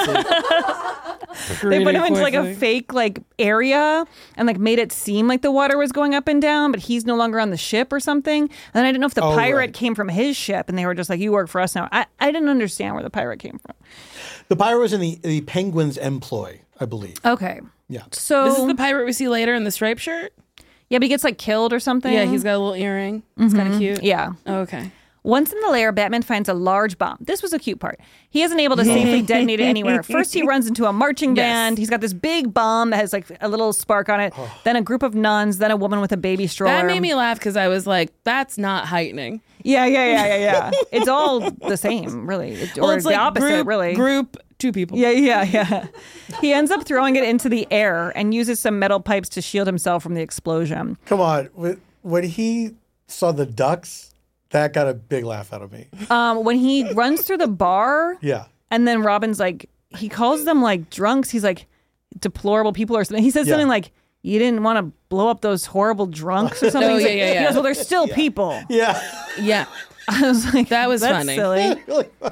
[SPEAKER 7] fell asleep.
[SPEAKER 6] they put him into like a
[SPEAKER 7] quickly.
[SPEAKER 6] fake like area and like made it seem like the water was going up and down, but he's no longer on the ship or something. And then I didn't know if the
[SPEAKER 8] Oh,
[SPEAKER 6] pirate
[SPEAKER 8] right.
[SPEAKER 6] came from his ship, and they were just like, "You work for us now." I, I didn't understand where the pirate came from.
[SPEAKER 8] The pirate was in the, the penguins' employ, I believe.
[SPEAKER 6] Okay,
[SPEAKER 8] Yeah.
[SPEAKER 6] so
[SPEAKER 7] This is the pirate we see later in the striped shirt.
[SPEAKER 6] yeah, but he gets like killed or something.
[SPEAKER 7] Yeah, he's got a little earring. It's kind of cute.
[SPEAKER 6] yeah.
[SPEAKER 7] Oh, okay.
[SPEAKER 6] Once in the lair, Batman finds a large bomb. This was a cute part. He isn't able to safely detonate it anywhere. First, he runs into a marching
[SPEAKER 7] Yes.
[SPEAKER 6] band. He's got this big bomb that has like a little spark on it. Then a group of nuns. Then a woman with a baby stroller.
[SPEAKER 7] That made me laugh because I was like, that's not heightening.
[SPEAKER 6] Yeah, yeah, yeah, yeah, yeah. It's all the same, really. It, or
[SPEAKER 7] Well, it's
[SPEAKER 6] the
[SPEAKER 7] like
[SPEAKER 6] opposite,
[SPEAKER 7] group,
[SPEAKER 6] really.
[SPEAKER 7] Group, two people.
[SPEAKER 6] Yeah, yeah, yeah. He ends up throwing it into the air and uses some metal pipes to shield himself from the explosion.
[SPEAKER 8] Come on. When- When he saw the ducks, that got a big laugh out of me.
[SPEAKER 6] Um, when he runs through the bar,
[SPEAKER 8] Yeah.
[SPEAKER 6] and then Robin's like, he calls them like drunks. He's like, deplorable people or something. He says
[SPEAKER 8] Yeah.
[SPEAKER 6] something like, you didn't want to blow up those horrible drunks or something.
[SPEAKER 7] Oh,
[SPEAKER 6] He's
[SPEAKER 7] yeah,
[SPEAKER 6] like-
[SPEAKER 7] yeah, yeah.
[SPEAKER 6] He goes, well, they're still people.
[SPEAKER 8] Yeah.
[SPEAKER 7] Yeah.
[SPEAKER 6] I was like,
[SPEAKER 7] That was
[SPEAKER 6] that's
[SPEAKER 7] funny.
[SPEAKER 6] silly.
[SPEAKER 8] Really fun.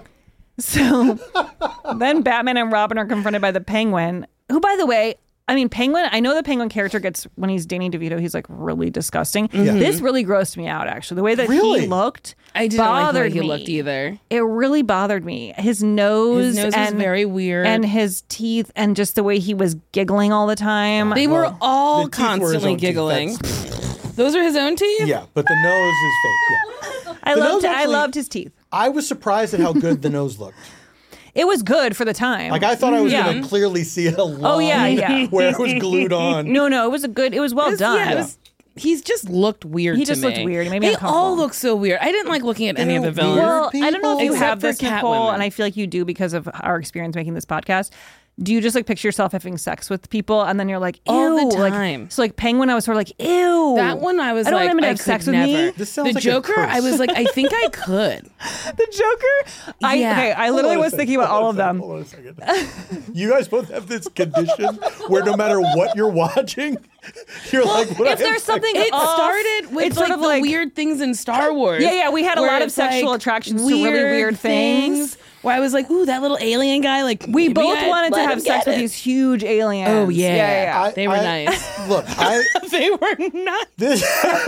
[SPEAKER 6] So then Batman and Robin are confronted by the Penguin, who, by the way, I mean, Penguin, I know the Penguin character gets, when he's Danny DeVito, he's like really disgusting. This really grossed me out, actually. The way that
[SPEAKER 8] Really?
[SPEAKER 6] he looked
[SPEAKER 7] I didn't like the way
[SPEAKER 6] bothered
[SPEAKER 7] he
[SPEAKER 6] me.
[SPEAKER 7] looked either.
[SPEAKER 6] It really bothered me. His nose,
[SPEAKER 7] His nose was
[SPEAKER 6] and,
[SPEAKER 7] very weird.
[SPEAKER 6] and his teeth, and just the way he was giggling all the time.
[SPEAKER 7] They were
[SPEAKER 8] Well,
[SPEAKER 7] all
[SPEAKER 8] the teeth were his
[SPEAKER 7] constantly
[SPEAKER 8] own teeth.
[SPEAKER 7] giggling.
[SPEAKER 8] That's-
[SPEAKER 7] Those are his own teeth?
[SPEAKER 8] Yeah, but the nose is fake. Yeah.
[SPEAKER 6] I
[SPEAKER 8] the
[SPEAKER 6] loved
[SPEAKER 8] nose
[SPEAKER 6] I
[SPEAKER 8] actually-
[SPEAKER 6] loved his teeth.
[SPEAKER 8] I was surprised at how good the nose looked.
[SPEAKER 6] It was good for the time.
[SPEAKER 8] Like I thought I was
[SPEAKER 6] Yeah.
[SPEAKER 8] going to clearly see a line
[SPEAKER 6] Oh, yeah, yeah.
[SPEAKER 8] where it was glued on.
[SPEAKER 6] No, no, it was a good. It was well
[SPEAKER 7] It was-
[SPEAKER 6] done.
[SPEAKER 7] yeah, it was- he's just looked weird
[SPEAKER 6] He
[SPEAKER 7] to
[SPEAKER 6] just
[SPEAKER 7] me.
[SPEAKER 6] looked weird. He made me
[SPEAKER 7] They
[SPEAKER 6] uncomfortable.
[SPEAKER 7] all look so weird. I didn't like looking at any of the
[SPEAKER 8] They're
[SPEAKER 7] villains.
[SPEAKER 6] Well, I don't know if you
[SPEAKER 7] Except
[SPEAKER 6] have
[SPEAKER 7] for
[SPEAKER 6] this, Nicole,
[SPEAKER 7] Catwoman.
[SPEAKER 6] and I feel like you do because of our experience making this podcast. Do you just like picture yourself having sex with people and then you're like, ew?
[SPEAKER 7] All the
[SPEAKER 6] Like,
[SPEAKER 7] time.
[SPEAKER 6] so like Penguin, I was sort of like, ew.
[SPEAKER 7] That one I was
[SPEAKER 6] I don't
[SPEAKER 7] like,
[SPEAKER 6] want him to
[SPEAKER 7] I
[SPEAKER 6] have
[SPEAKER 7] could
[SPEAKER 6] sex with
[SPEAKER 7] never.
[SPEAKER 6] me.
[SPEAKER 8] This sounds
[SPEAKER 7] the
[SPEAKER 8] like a
[SPEAKER 7] Joker,
[SPEAKER 8] curse.
[SPEAKER 7] I was like, I think I could.
[SPEAKER 6] The Joker? I,
[SPEAKER 7] Yeah.
[SPEAKER 6] Okay, I
[SPEAKER 8] Hold
[SPEAKER 6] literally
[SPEAKER 8] on a
[SPEAKER 6] was
[SPEAKER 8] second,
[SPEAKER 6] thinking about
[SPEAKER 8] hold
[SPEAKER 6] all
[SPEAKER 8] on
[SPEAKER 6] of
[SPEAKER 8] a
[SPEAKER 6] them.
[SPEAKER 8] second, Hold on a second. You guys both have this condition where no matter what you're watching, you're like, what
[SPEAKER 6] if there's something
[SPEAKER 7] It
[SPEAKER 6] off,
[SPEAKER 7] started with
[SPEAKER 6] it's
[SPEAKER 7] like
[SPEAKER 6] sort of
[SPEAKER 7] the
[SPEAKER 6] like
[SPEAKER 7] weird things in Star Wars.
[SPEAKER 6] Yeah, yeah, we had a
[SPEAKER 7] where
[SPEAKER 6] lot of
[SPEAKER 7] it's,
[SPEAKER 6] sexual
[SPEAKER 7] like,
[SPEAKER 6] attractions to really weird things.
[SPEAKER 7] Where I was like, ooh, that little alien guy. Like
[SPEAKER 6] We
[SPEAKER 7] maybe
[SPEAKER 6] both
[SPEAKER 7] I'd
[SPEAKER 6] wanted to
[SPEAKER 7] let
[SPEAKER 6] have
[SPEAKER 7] him
[SPEAKER 6] sex
[SPEAKER 7] get
[SPEAKER 6] with
[SPEAKER 7] it.
[SPEAKER 6] these huge aliens.
[SPEAKER 7] Oh yeah,
[SPEAKER 6] yeah, yeah.
[SPEAKER 8] I-
[SPEAKER 7] they were
[SPEAKER 8] I-
[SPEAKER 7] nice.
[SPEAKER 8] Look, I
[SPEAKER 7] They were not.
[SPEAKER 8] this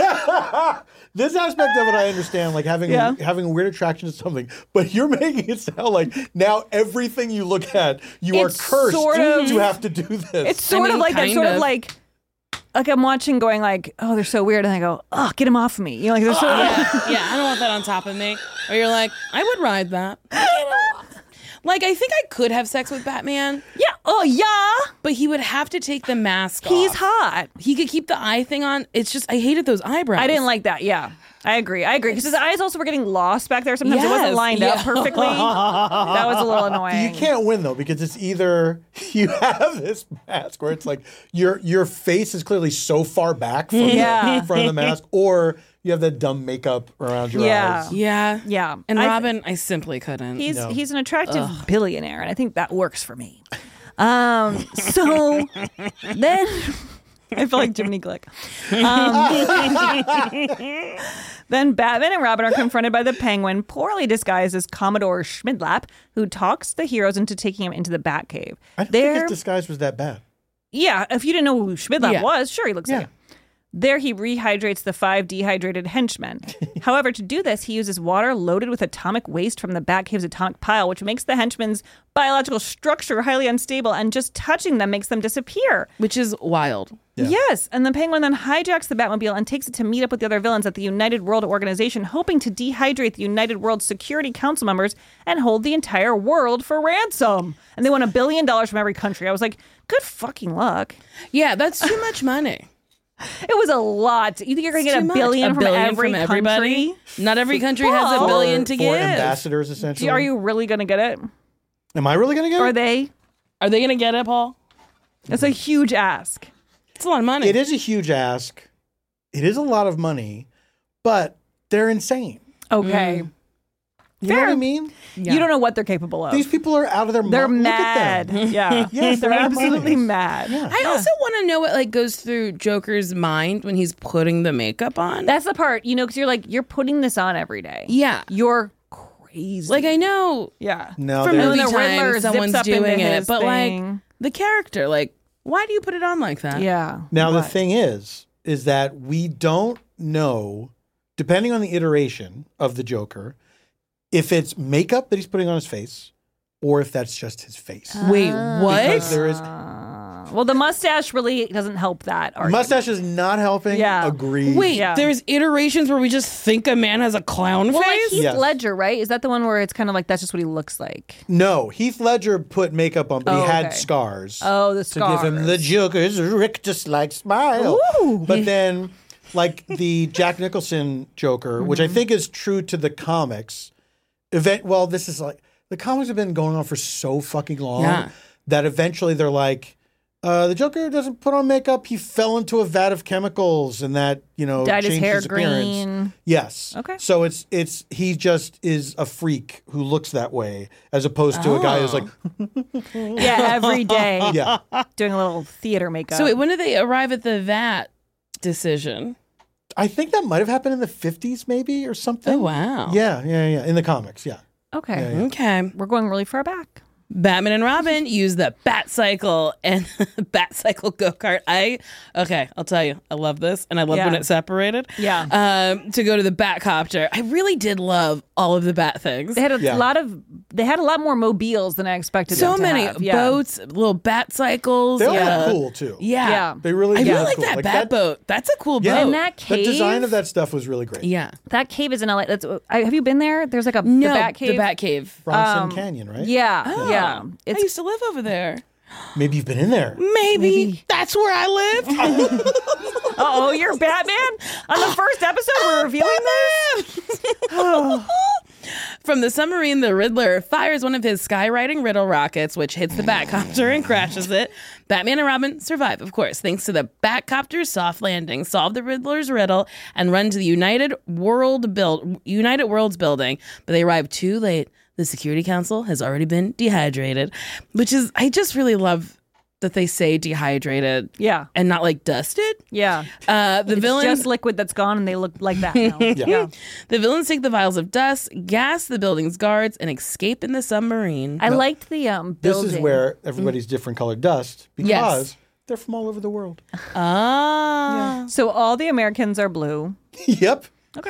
[SPEAKER 8] this aspect of it I understand, like having
[SPEAKER 6] Yeah.
[SPEAKER 8] having a weird attraction to something, but you're making it sound like now everything you look at, you
[SPEAKER 6] It's
[SPEAKER 8] are cursed
[SPEAKER 6] sort of-
[SPEAKER 8] to have to do this.
[SPEAKER 6] It's sort
[SPEAKER 7] mean,
[SPEAKER 6] of like that,
[SPEAKER 7] kind
[SPEAKER 6] sort of
[SPEAKER 7] of.
[SPEAKER 6] like, like I'm watching, going like, oh, they're so weird, and I go, oh, get them off of me. You know, like they're so.
[SPEAKER 7] Yeah, yeah, I don't want that on top of me. Or you're like, I would ride that. Like, I think I could have sex with Batman,
[SPEAKER 6] Yeah. Oh, yeah.
[SPEAKER 7] but he would have to take the mask off.
[SPEAKER 6] He's hot.
[SPEAKER 7] He could keep the eye thing on. It's just, I hated those eyebrows.
[SPEAKER 6] I didn't like that. Yeah, I agree. I agree because his eyes also were getting lost back there. Sometimes it wasn't
[SPEAKER 7] Yes,
[SPEAKER 6] lined
[SPEAKER 7] yeah.
[SPEAKER 6] up perfectly. That was a little annoying.
[SPEAKER 8] You can't win though because it's either you have this mask where it's like your your face is clearly so far back from
[SPEAKER 6] Yeah.
[SPEAKER 8] the front of the mask, or you have that dumb makeup around your
[SPEAKER 6] Yeah.
[SPEAKER 8] eyes.
[SPEAKER 7] Yeah.
[SPEAKER 6] Yeah.
[SPEAKER 7] And
[SPEAKER 6] I-
[SPEAKER 7] Robin, I simply couldn't.
[SPEAKER 6] He's
[SPEAKER 8] No.
[SPEAKER 6] he's an attractive billionaire, and I think that works for me. Um, so then I feel like Jiminy Glick. Um, then Batman and Robin are confronted by the Penguin, poorly disguised as Commodore Schmidlap, who talks the heroes into taking him into the Batcave.
[SPEAKER 8] I don't
[SPEAKER 6] There,
[SPEAKER 8] think his disguise was that bad.
[SPEAKER 6] yeah, if you didn't know who Schmidlap
[SPEAKER 7] Yeah.
[SPEAKER 6] was, sure, he looks like
[SPEAKER 8] Yeah.
[SPEAKER 6] him. There, he rehydrates the five dehydrated henchmen. However, to do this, he uses water loaded with atomic waste from the Batcave's atomic pile, which makes the henchmen's biological structure highly unstable, and just touching them makes them disappear.
[SPEAKER 7] Which is wild.
[SPEAKER 8] Yeah.
[SPEAKER 6] Yes, and the Penguin then hijacks the Batmobile and takes it to meet up with the other villains at the United World Organization, hoping to dehydrate the United World Security Council members and hold the entire world for ransom. And they want a billion dollars from every country. I was like, good fucking luck.
[SPEAKER 7] Yeah, that's too much money.
[SPEAKER 6] It was a lot. You think you're going to
[SPEAKER 7] It's
[SPEAKER 6] get
[SPEAKER 7] too
[SPEAKER 6] a
[SPEAKER 7] much.
[SPEAKER 6] billion
[SPEAKER 7] A
[SPEAKER 6] from
[SPEAKER 7] billion
[SPEAKER 6] every
[SPEAKER 7] from everybody?
[SPEAKER 6] country?
[SPEAKER 7] Not every country has a
[SPEAKER 6] Well-
[SPEAKER 7] billion to
[SPEAKER 8] for
[SPEAKER 7] give.
[SPEAKER 8] ambassadors, essentially.
[SPEAKER 6] Are you really going to get it?
[SPEAKER 8] Am I really going to get
[SPEAKER 6] Or are
[SPEAKER 8] it?
[SPEAKER 6] they?
[SPEAKER 7] Are they going to get it, Paul?
[SPEAKER 6] It's a huge ask.
[SPEAKER 7] It's a lot of money.
[SPEAKER 8] It is a huge ask. It is a lot of money, but they're insane.
[SPEAKER 6] Okay.
[SPEAKER 8] You know what I
[SPEAKER 6] Fair.
[SPEAKER 8] mean?
[SPEAKER 7] Yeah.
[SPEAKER 6] You don't know what they're capable of.
[SPEAKER 8] These people are out of their
[SPEAKER 6] They're
[SPEAKER 8] mind.
[SPEAKER 6] mad. Yeah.
[SPEAKER 8] Yes,
[SPEAKER 6] they're
[SPEAKER 8] they're out of
[SPEAKER 6] absolutely
[SPEAKER 8] minds.
[SPEAKER 6] mad.
[SPEAKER 8] Yeah.
[SPEAKER 7] I also want to know what like goes through Joker's mind when he's putting the makeup on.
[SPEAKER 6] That's the part, you know, because you're like, you're putting this on every day.
[SPEAKER 7] yeah.
[SPEAKER 6] You're crazy.
[SPEAKER 7] Like I know
[SPEAKER 6] yeah.
[SPEAKER 8] No,
[SPEAKER 7] from
[SPEAKER 8] they're-
[SPEAKER 7] movie
[SPEAKER 6] the Riddler
[SPEAKER 7] time
[SPEAKER 6] zips
[SPEAKER 7] someone's
[SPEAKER 6] up into
[SPEAKER 7] doing it,
[SPEAKER 6] his
[SPEAKER 7] but
[SPEAKER 6] thing.
[SPEAKER 7] like the character, like why do you put it on like that?
[SPEAKER 6] Yeah.
[SPEAKER 8] Now, the
[SPEAKER 6] What?
[SPEAKER 8] thing is, is that we don't know, depending on the iteration of the Joker, if it's makeup that he's putting on his face or if that's just his face.
[SPEAKER 7] Wait,
[SPEAKER 6] Ah.
[SPEAKER 7] what?
[SPEAKER 8] Because there is,
[SPEAKER 6] Well, the mustache really doesn't help that argument.
[SPEAKER 8] Mustache is not helping.
[SPEAKER 6] Yeah.
[SPEAKER 8] Agreed.
[SPEAKER 10] Wait,
[SPEAKER 6] Yeah.
[SPEAKER 10] there's iterations where we just think a man has a clown
[SPEAKER 6] Well, like
[SPEAKER 10] face?
[SPEAKER 6] Heath
[SPEAKER 8] Yes.
[SPEAKER 6] Ledger, right? Is that the one where it's kind of like that's just what he looks like?
[SPEAKER 8] No, Heath Ledger put makeup on, but
[SPEAKER 6] Oh,
[SPEAKER 8] he had
[SPEAKER 6] okay.
[SPEAKER 8] scars.
[SPEAKER 6] Oh, the
[SPEAKER 8] To give him
[SPEAKER 6] scars.
[SPEAKER 8] the Joker's rictus-like smile.
[SPEAKER 6] Ooh.
[SPEAKER 8] But then, like the Jack Nicholson Joker, which I
[SPEAKER 6] Mm-hmm.
[SPEAKER 8] think is true to the comics. Event. Well, this is like the comics have been going on for so fucking long
[SPEAKER 10] Yeah.
[SPEAKER 8] that eventually they're like, uh, the Joker doesn't put on makeup. He fell into a vat of chemicals, and that you know
[SPEAKER 6] Dyed his
[SPEAKER 8] changed
[SPEAKER 6] hair
[SPEAKER 8] appearance.
[SPEAKER 6] green.
[SPEAKER 8] Yes.
[SPEAKER 6] Okay.
[SPEAKER 8] So it's it's he just is a freak who looks that way, as opposed to a guy who's like,
[SPEAKER 6] Yeah, every day
[SPEAKER 8] yeah.
[SPEAKER 6] doing a little theater makeup.
[SPEAKER 10] So wait, when did they arrive at the vat decision?
[SPEAKER 8] I think that might have happened in the fifties, maybe, or something.
[SPEAKER 10] Oh, wow.
[SPEAKER 8] Yeah, yeah, yeah. In the comics, yeah.
[SPEAKER 6] okay,
[SPEAKER 10] Okay.
[SPEAKER 6] we're going really far back.
[SPEAKER 10] Batman and Robin use the Bat Cycle and Bat Cycle go kart. I okay, I'll tell you, I love this, and I love when
[SPEAKER 6] Yeah.
[SPEAKER 10] it's separated.
[SPEAKER 6] Yeah.
[SPEAKER 10] Um, to go to the Batcopter, I really did love all of the Bat things.
[SPEAKER 6] They had a
[SPEAKER 8] Yeah.
[SPEAKER 6] lot of. They had a lot more mobiles than I expected.
[SPEAKER 10] So
[SPEAKER 6] them to
[SPEAKER 10] many
[SPEAKER 6] have. Yeah.
[SPEAKER 10] boats, little Bat Cycles.
[SPEAKER 8] They all
[SPEAKER 10] yeah.
[SPEAKER 8] look cool too.
[SPEAKER 10] Yeah,
[SPEAKER 6] Yeah.
[SPEAKER 8] They really
[SPEAKER 10] I
[SPEAKER 8] do
[SPEAKER 10] really
[SPEAKER 8] look
[SPEAKER 10] like
[SPEAKER 8] cool.
[SPEAKER 10] that
[SPEAKER 8] Like
[SPEAKER 10] Bat
[SPEAKER 8] that-
[SPEAKER 10] boat. That's a cool
[SPEAKER 8] Yeah.
[SPEAKER 10] boat.
[SPEAKER 6] And that
[SPEAKER 8] The
[SPEAKER 6] cave.
[SPEAKER 8] design of that stuff was really great.
[SPEAKER 10] yeah.
[SPEAKER 6] That cave is in L A. That's. I, have you been there? There's like a
[SPEAKER 10] No,
[SPEAKER 6] the Bat Cave.
[SPEAKER 10] the Bat Cave.
[SPEAKER 8] Bronson
[SPEAKER 6] Um,
[SPEAKER 8] Canyon, right?
[SPEAKER 6] Yeah,
[SPEAKER 10] Oh,
[SPEAKER 6] yeah.
[SPEAKER 10] I
[SPEAKER 6] It's
[SPEAKER 10] used to live over there.
[SPEAKER 8] Maybe you've been in there.
[SPEAKER 10] Maybe,
[SPEAKER 6] Maybe.
[SPEAKER 10] that's where I lived.
[SPEAKER 6] oh, you're Batman on the first episode. We're revealing this.
[SPEAKER 10] From the submarine, the Riddler fires one of his skywriting riddle rockets, which hits the Batcopter and crashes it. Batman and Robin survive, of course, thanks to the Batcopter's soft landing, solve the Riddler's riddle, and run to the United World build United Worlds building. But they arrive too late. The Security Council has already been dehydrated, which is I just really love that they say dehydrated,
[SPEAKER 6] Yeah,
[SPEAKER 10] and not like dusted.
[SPEAKER 6] yeah.
[SPEAKER 10] Uh, the
[SPEAKER 6] It's
[SPEAKER 10] villains.
[SPEAKER 6] just liquid that's gone, and they look like that now. yeah.
[SPEAKER 10] The villains take the vials of dust, gas the building's guards, and escape in the submarine.
[SPEAKER 6] I liked the um
[SPEAKER 8] This
[SPEAKER 6] building.
[SPEAKER 8] is where everybody's different colored dust because
[SPEAKER 10] Yes.
[SPEAKER 8] they're from all over the world.
[SPEAKER 10] Ah.
[SPEAKER 6] So all the Americans are blue.
[SPEAKER 8] Yep.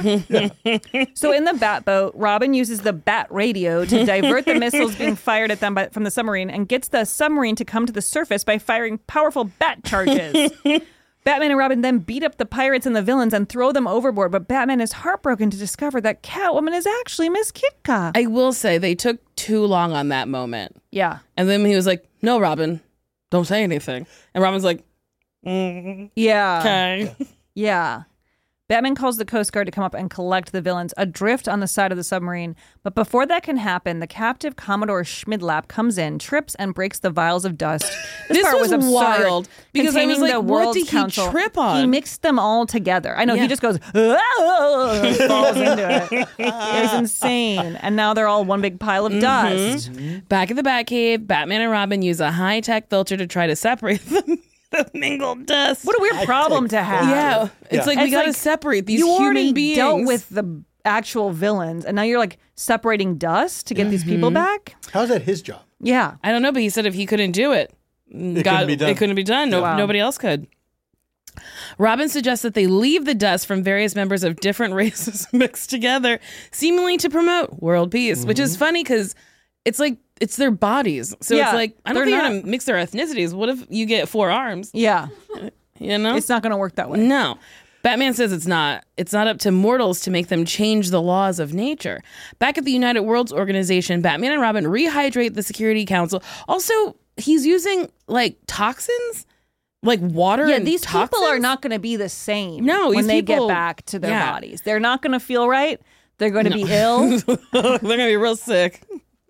[SPEAKER 6] So in the Bat boat, Robin uses the Bat radio to divert the missiles being fired at them by, from the submarine and gets the submarine to come to the surface by firing powerful bat charges. Batman and Robin then beat up the pirates and the villains and throw them overboard, but Batman is heartbroken to discover that Catwoman is actually Miss Kitka.
[SPEAKER 10] I will say they took too long on that moment.
[SPEAKER 6] yeah.
[SPEAKER 10] And then he was like, no, Robin, don't say anything. And Robin's like,
[SPEAKER 6] Yeah.
[SPEAKER 10] okay.
[SPEAKER 6] Yeah. Batman calls the Coast Guard to come up and collect the villains adrift on the side of the submarine. But before that can happen, the captive Commodore Schmidlap comes in, trips, and breaks the vials of dust.
[SPEAKER 10] This
[SPEAKER 6] part
[SPEAKER 10] was
[SPEAKER 6] absurd,
[SPEAKER 10] wild, because I was
[SPEAKER 6] containing
[SPEAKER 10] like,
[SPEAKER 6] the
[SPEAKER 10] what
[SPEAKER 6] World's
[SPEAKER 10] did he
[SPEAKER 6] Council.
[SPEAKER 10] trip on?
[SPEAKER 6] He mixed them all together. I know,
[SPEAKER 10] Yeah.
[SPEAKER 6] he just goes, "Ah," and falls into it. It was insane. And now they're all one big pile of dust.
[SPEAKER 10] Back at the Batcave, Batman and Robin use a high-tech filter to try to separate the, the mingled dust.
[SPEAKER 6] What a weird problem to have.
[SPEAKER 10] Yeah. It's
[SPEAKER 8] Yeah.
[SPEAKER 10] like we
[SPEAKER 6] It's
[SPEAKER 10] got to
[SPEAKER 6] like,
[SPEAKER 10] separate these
[SPEAKER 6] you
[SPEAKER 10] human
[SPEAKER 6] already
[SPEAKER 10] beings.
[SPEAKER 6] dealt with the actual villains, and now you're like separating dust to get these people back.
[SPEAKER 8] How's that his job?
[SPEAKER 6] Yeah.
[SPEAKER 10] I don't know, but he said if he couldn't do it,
[SPEAKER 8] It
[SPEAKER 10] God,
[SPEAKER 8] couldn't be done.
[SPEAKER 10] it couldn't be done. No,
[SPEAKER 6] Wow.
[SPEAKER 10] Nobody else could. Robin suggests that they leave the dust from various members of different races mixed together, seemingly to promote world peace, which is funny because it's like it's their bodies. So
[SPEAKER 6] Yeah,
[SPEAKER 10] it's like, I don't
[SPEAKER 6] they're
[SPEAKER 10] think you're
[SPEAKER 6] not-
[SPEAKER 10] going to mix their ethnicities. What if you get four arms?
[SPEAKER 6] Yeah.
[SPEAKER 10] You know?
[SPEAKER 6] It's not going to work that way.
[SPEAKER 10] No. Batman says it's not. It's not up to mortals to make them change the laws of nature. Back at the United Worlds Organization, Batman and Robin rehydrate the Security Council. Also, he's using like toxins, like water.
[SPEAKER 6] Yeah,
[SPEAKER 10] and
[SPEAKER 6] these
[SPEAKER 10] toxins.
[SPEAKER 6] people are not going to be the same
[SPEAKER 10] No,
[SPEAKER 6] when
[SPEAKER 10] these
[SPEAKER 6] they
[SPEAKER 10] people-
[SPEAKER 6] get back to their
[SPEAKER 10] yeah.
[SPEAKER 6] bodies. They're not going to feel right. They're going to be ill.
[SPEAKER 10] They're gonna be real sick.